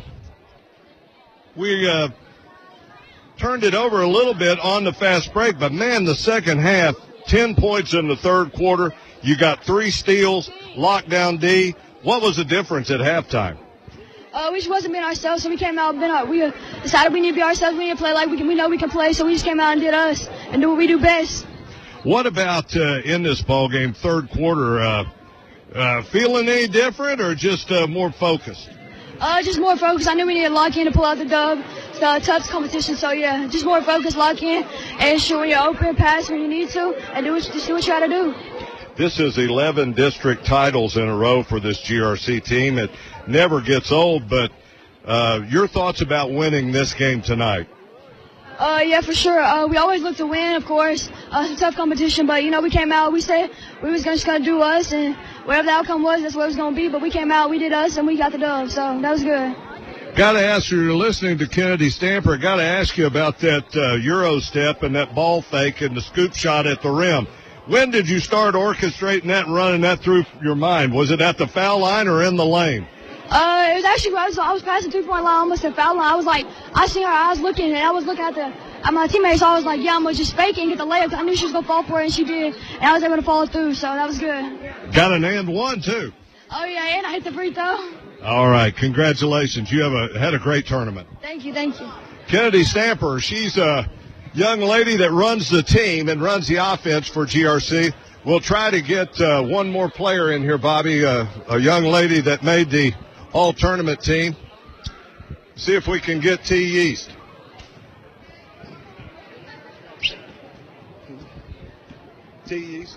we uh, turned it over a little bit on the fast break, but, man, the second half, ten points in the third quarter. You got three steals, lockdown D. What was the difference at halftime? Uh, we just wasn't being ourselves, so we came out. Been our, we uh, decided we need to be ourselves. We need to play like we can. We know we can play, so we just came out and did us and do what we do best. What about uh, in this ball game, third quarter? Uh, uh, feeling any different or just uh, more focused? Uh, just more focused. I knew we needed to lock in to pull out the dub. It's a tough competition, so yeah, just more focused, lock in, and shoot when you're open, pass when you need to, and do what, just do what you try to do. This is eleven district titles in a row for this G R C team. It never gets old, but uh, your thoughts about winning this game tonight? Uh, yeah, for sure. Uh, we always look to win, of course. Uh, it's a tough competition, but, you know, we came out, we said we was gonna, just going to do us, and whatever the outcome was, that's what it was going to be. But we came out, we did us, and we got the dub, so that was good. Got to ask you, you're listening to Kennedy Stamper, got to ask you about that uh, Euro step and that ball fake and the scoop shot at the rim. When did you start orchestrating that and running that through your mind? Was it at the foul line or in the lane? Uh, it was actually, I was, I was passing three-point line, almost at foul line. I was like, I seen her, I was looking, and I was looking at the at my teammates, so I was like, yeah, I'm going to just fake it and get the layup. I knew she was going to fall for it, and she did, and I was able to follow through, so that was good. Got an and one, too. Oh, yeah, and I hit the free throw. All right, congratulations. You have a, had a great tournament. Thank you, thank you. Kennedy Stamper, she's uh, young lady that runs the team and runs the offense for G R C. We'll try to get uh, one more player in here, Bobby, uh, a young lady that made the all-tournament team. See if we can get T. East. T. East.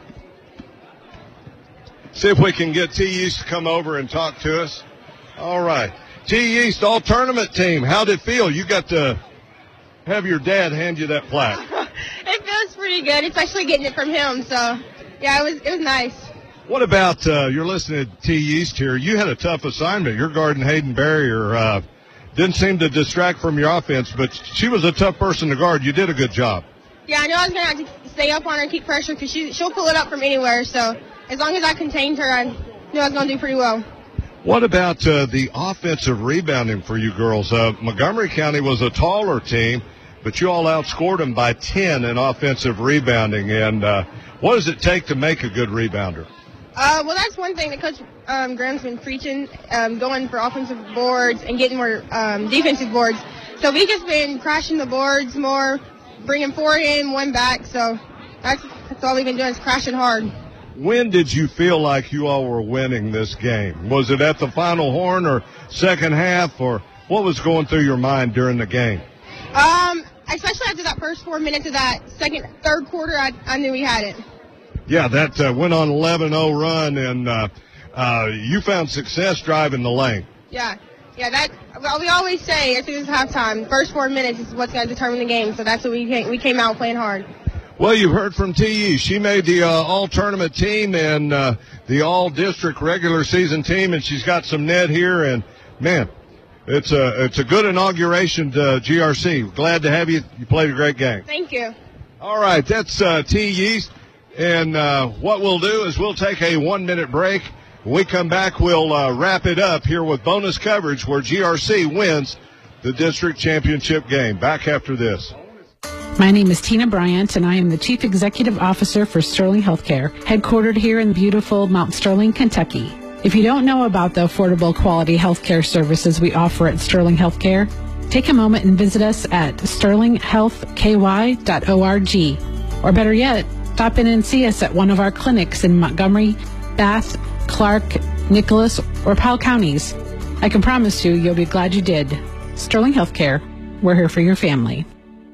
See if we can get T. East to come over and talk to us. All right. T. East all-tournament team. How'd it feel? You got to have your dad hand you that plaque. It feels pretty good, especially getting it from him. So, yeah, it was it was nice. What about, uh, you're listening to T. East here. You had a tough assignment. You're guarding Hayden Barrier. Uh, didn't seem to distract from your offense, but she was a tough person to guard. You did a good job. Yeah, I knew I was going to have to stay up on her and keep pressure because she, she'll pull it up from anywhere. So as long as I contained her, I knew I was going to do pretty well. What about uh, the offensive rebounding for you girls? Uh, Montgomery County was a taller team, but you all outscored them by ten in offensive rebounding. And uh, what does it take to make a good rebounder? Uh, well, that's one thing that Coach um, Graham's been preaching, um, going for offensive boards and getting more um, defensive boards. So we've just been crashing the boards more, bringing four in, one back. So that's, that's all we've been doing is crashing hard. When did you feel like you all were winning this game? Was it at the final horn or second half, or what was going through your mind during the game? Um, especially after that first four minutes of that second, third quarter, I, I knew we had it. Yeah, that uh, went on eleven oh run, and uh, uh, you found success driving the lane. Yeah, yeah. That well, we always say as soon as halftime, first four minutes is what's going to determine the game. So that's what we came, we came out playing hard. Well, you've heard from T E. She made the uh, all-tournament team and uh, the all-district regular season team, and she's got some net here. And man, it's a it's a good inauguration to G R C. Glad to have you. You played a great game. Thank you. All right, that's uh, T East. And uh, what we'll do is we'll take a one-minute break. When we come back, we'll uh, wrap it up here with bonus coverage where G R C wins the district championship game. Back after this. My name is Tina Bryant, and I am the Chief Executive Officer for Sterling Healthcare, headquartered here in beautiful Mount Sterling, Kentucky. If you don't know about the affordable quality healthcare services we offer at Sterling Healthcare, take a moment and visit us at sterling health k y dot org. Or better yet, stop in and see us at one of our clinics in Montgomery, Bath, Clark, Nicholas, or Powell counties. I can promise you, you'll be glad you did. Sterling Healthcare, we're here for your family.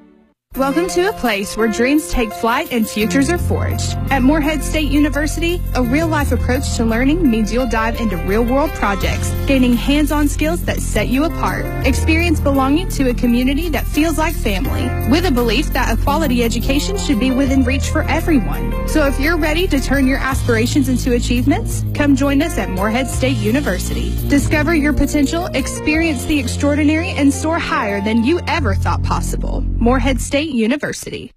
Welcome to a place where dreams take flight and futures are forged. At Morehead State University, a real-life approach to learning means you'll dive into real-world projects, gaining hands-on skills that set you apart. Experience belonging to a community that feels like family, with a belief that a quality education should be within reach for everyone. So if you're ready to turn your aspirations into achievements, come join us at Morehead State University. Discover your potential, experience the extraordinary, and soar higher than you ever thought possible. Morehead State University.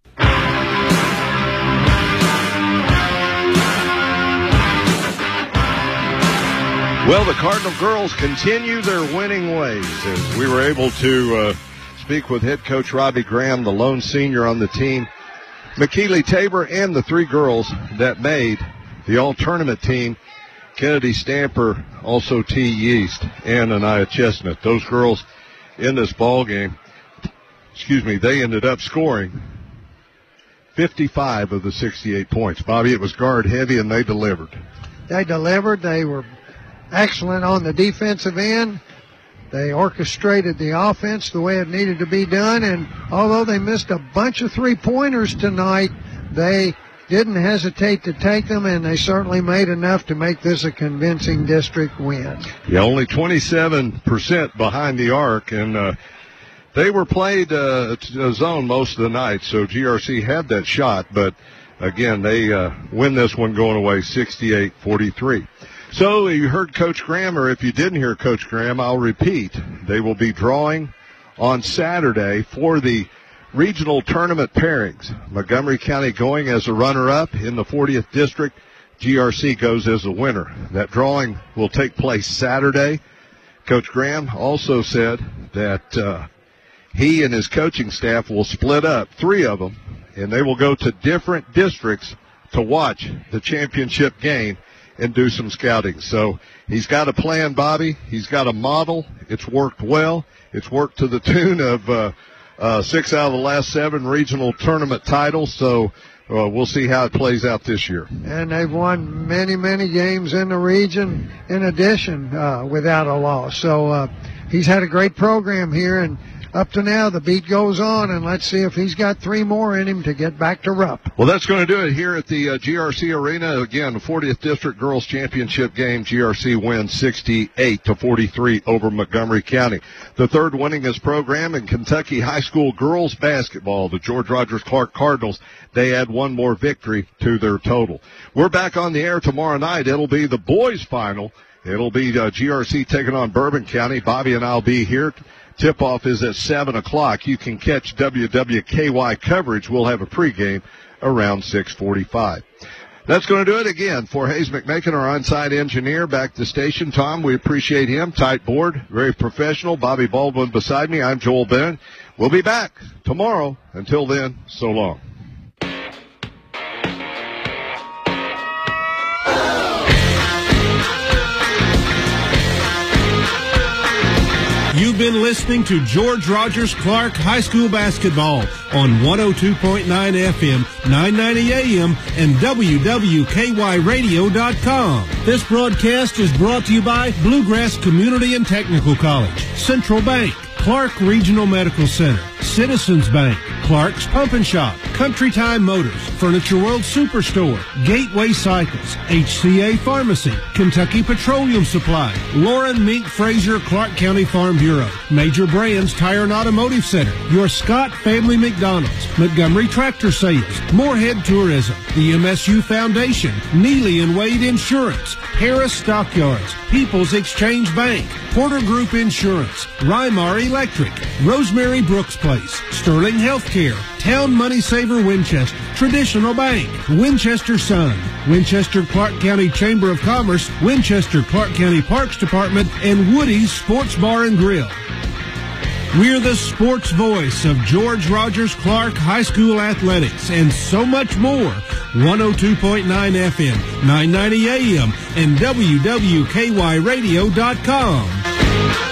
Well, the Cardinal girls continue their winning ways as we were able to uh, speak with head coach Robbie Graham, the lone senior on the team, McKeely Tabor, and the three girls that made the all-tournament team, Kennedy Stamper, also T. East, and Anaya Chestnut. Those girls in this ball game, excuse me, they ended up scoring fifty-five of the sixty-eight points. Bobby, it was guard heavy, and they delivered. They delivered. They were excellent on the defensive end. They orchestrated the offense the way it needed to be done, and although they missed a bunch of three-pointers tonight, they didn't hesitate to take them, and they certainly made enough to make this a convincing district win. Yeah, only twenty-seven percent behind the arc, and uh, they were played uh, a zone most of the night, so G R C had that shot, but again, they uh, win this one going away sixty-eight forty-three. So you heard Coach Graham, or if you didn't hear Coach Graham, I'll repeat. They will be drawing on Saturday for the regional tournament pairings. Montgomery County going as a runner-up in the fortieth district. G R C goes as a winner. That drawing will take place Saturday. Coach Graham also said that uh, he and his coaching staff will split up, three of them, and they will go to different districts to watch the championship game and do some scouting. So he's got a plan, Bobby. He's got a model. It's worked well. It's worked to the tune of uh, uh, six out of the last seven regional tournament titles. So uh, we'll see how it plays out this year. And they've won many, many games in the region in addition uh, without a loss. So uh, he's had a great program here, and up to now, the beat goes on, and let's see if he's got three more in him to get back to Rupp. Well, that's going to do it here at the uh, G R C Arena. Again, the fortieth District Girls Championship game. G R C wins sixty-eight to forty-three over Montgomery County. The third winningest program in Kentucky high school girls basketball, the George Rogers Clark Cardinals. They add one more victory to their total. We're back on the air tomorrow night. It'll be the boys' final. It'll be uh, G R C taking on Bourbon County. Bobby and I'll be here. Tip-off is at seven o'clock. You can catch W W K Y coverage. We'll have a pregame around six forty-five. That's going to do it again. For Hayes McMakin, our on-site engineer, back to the station. Tom, we appreciate him. Tight board, very professional. Bobby Baldwin beside me. I'm Joel Bennett. We'll be back tomorrow. Until then, so long. You've been listening to George Rogers Clark High School Basketball on one oh two point nine F M, nine ninety A M, and W W K Y radio dot com. This broadcast is brought to you by Bluegrass Community and Technical College, Central Bank, Clark Regional Medical Center, Citizens Bank, Clark's Pump and Shop, Country Time Motors, Furniture World Superstore, Gateway Cycles, H C A Pharmacy, Kentucky Petroleum Supply, Lauren Mink Fraser Clark County Farm Bureau, Major Brands Tire and Automotive Center, your Scott Family McDonald's, Montgomery Tractor Sales, Moorhead Tourism, the M S U Foundation, Neely and Wade Insurance, Harris Stockyards, People's Exchange Bank, Porter Group Insurance, Rymar Electric, Rosemary Brooks Place, Sterling Healthcare, Town Money Saver Winchester, Traditional Bank, Winchester Sun, Winchester Clark County Chamber of Commerce, Winchester Clark County Parks Department, and Woody's Sports Bar and Grill. We're the sports voice of George Rogers Clark High School Athletics and so much more. one oh two point nine F M, nine ninety A M, and W W K Y radio dot com.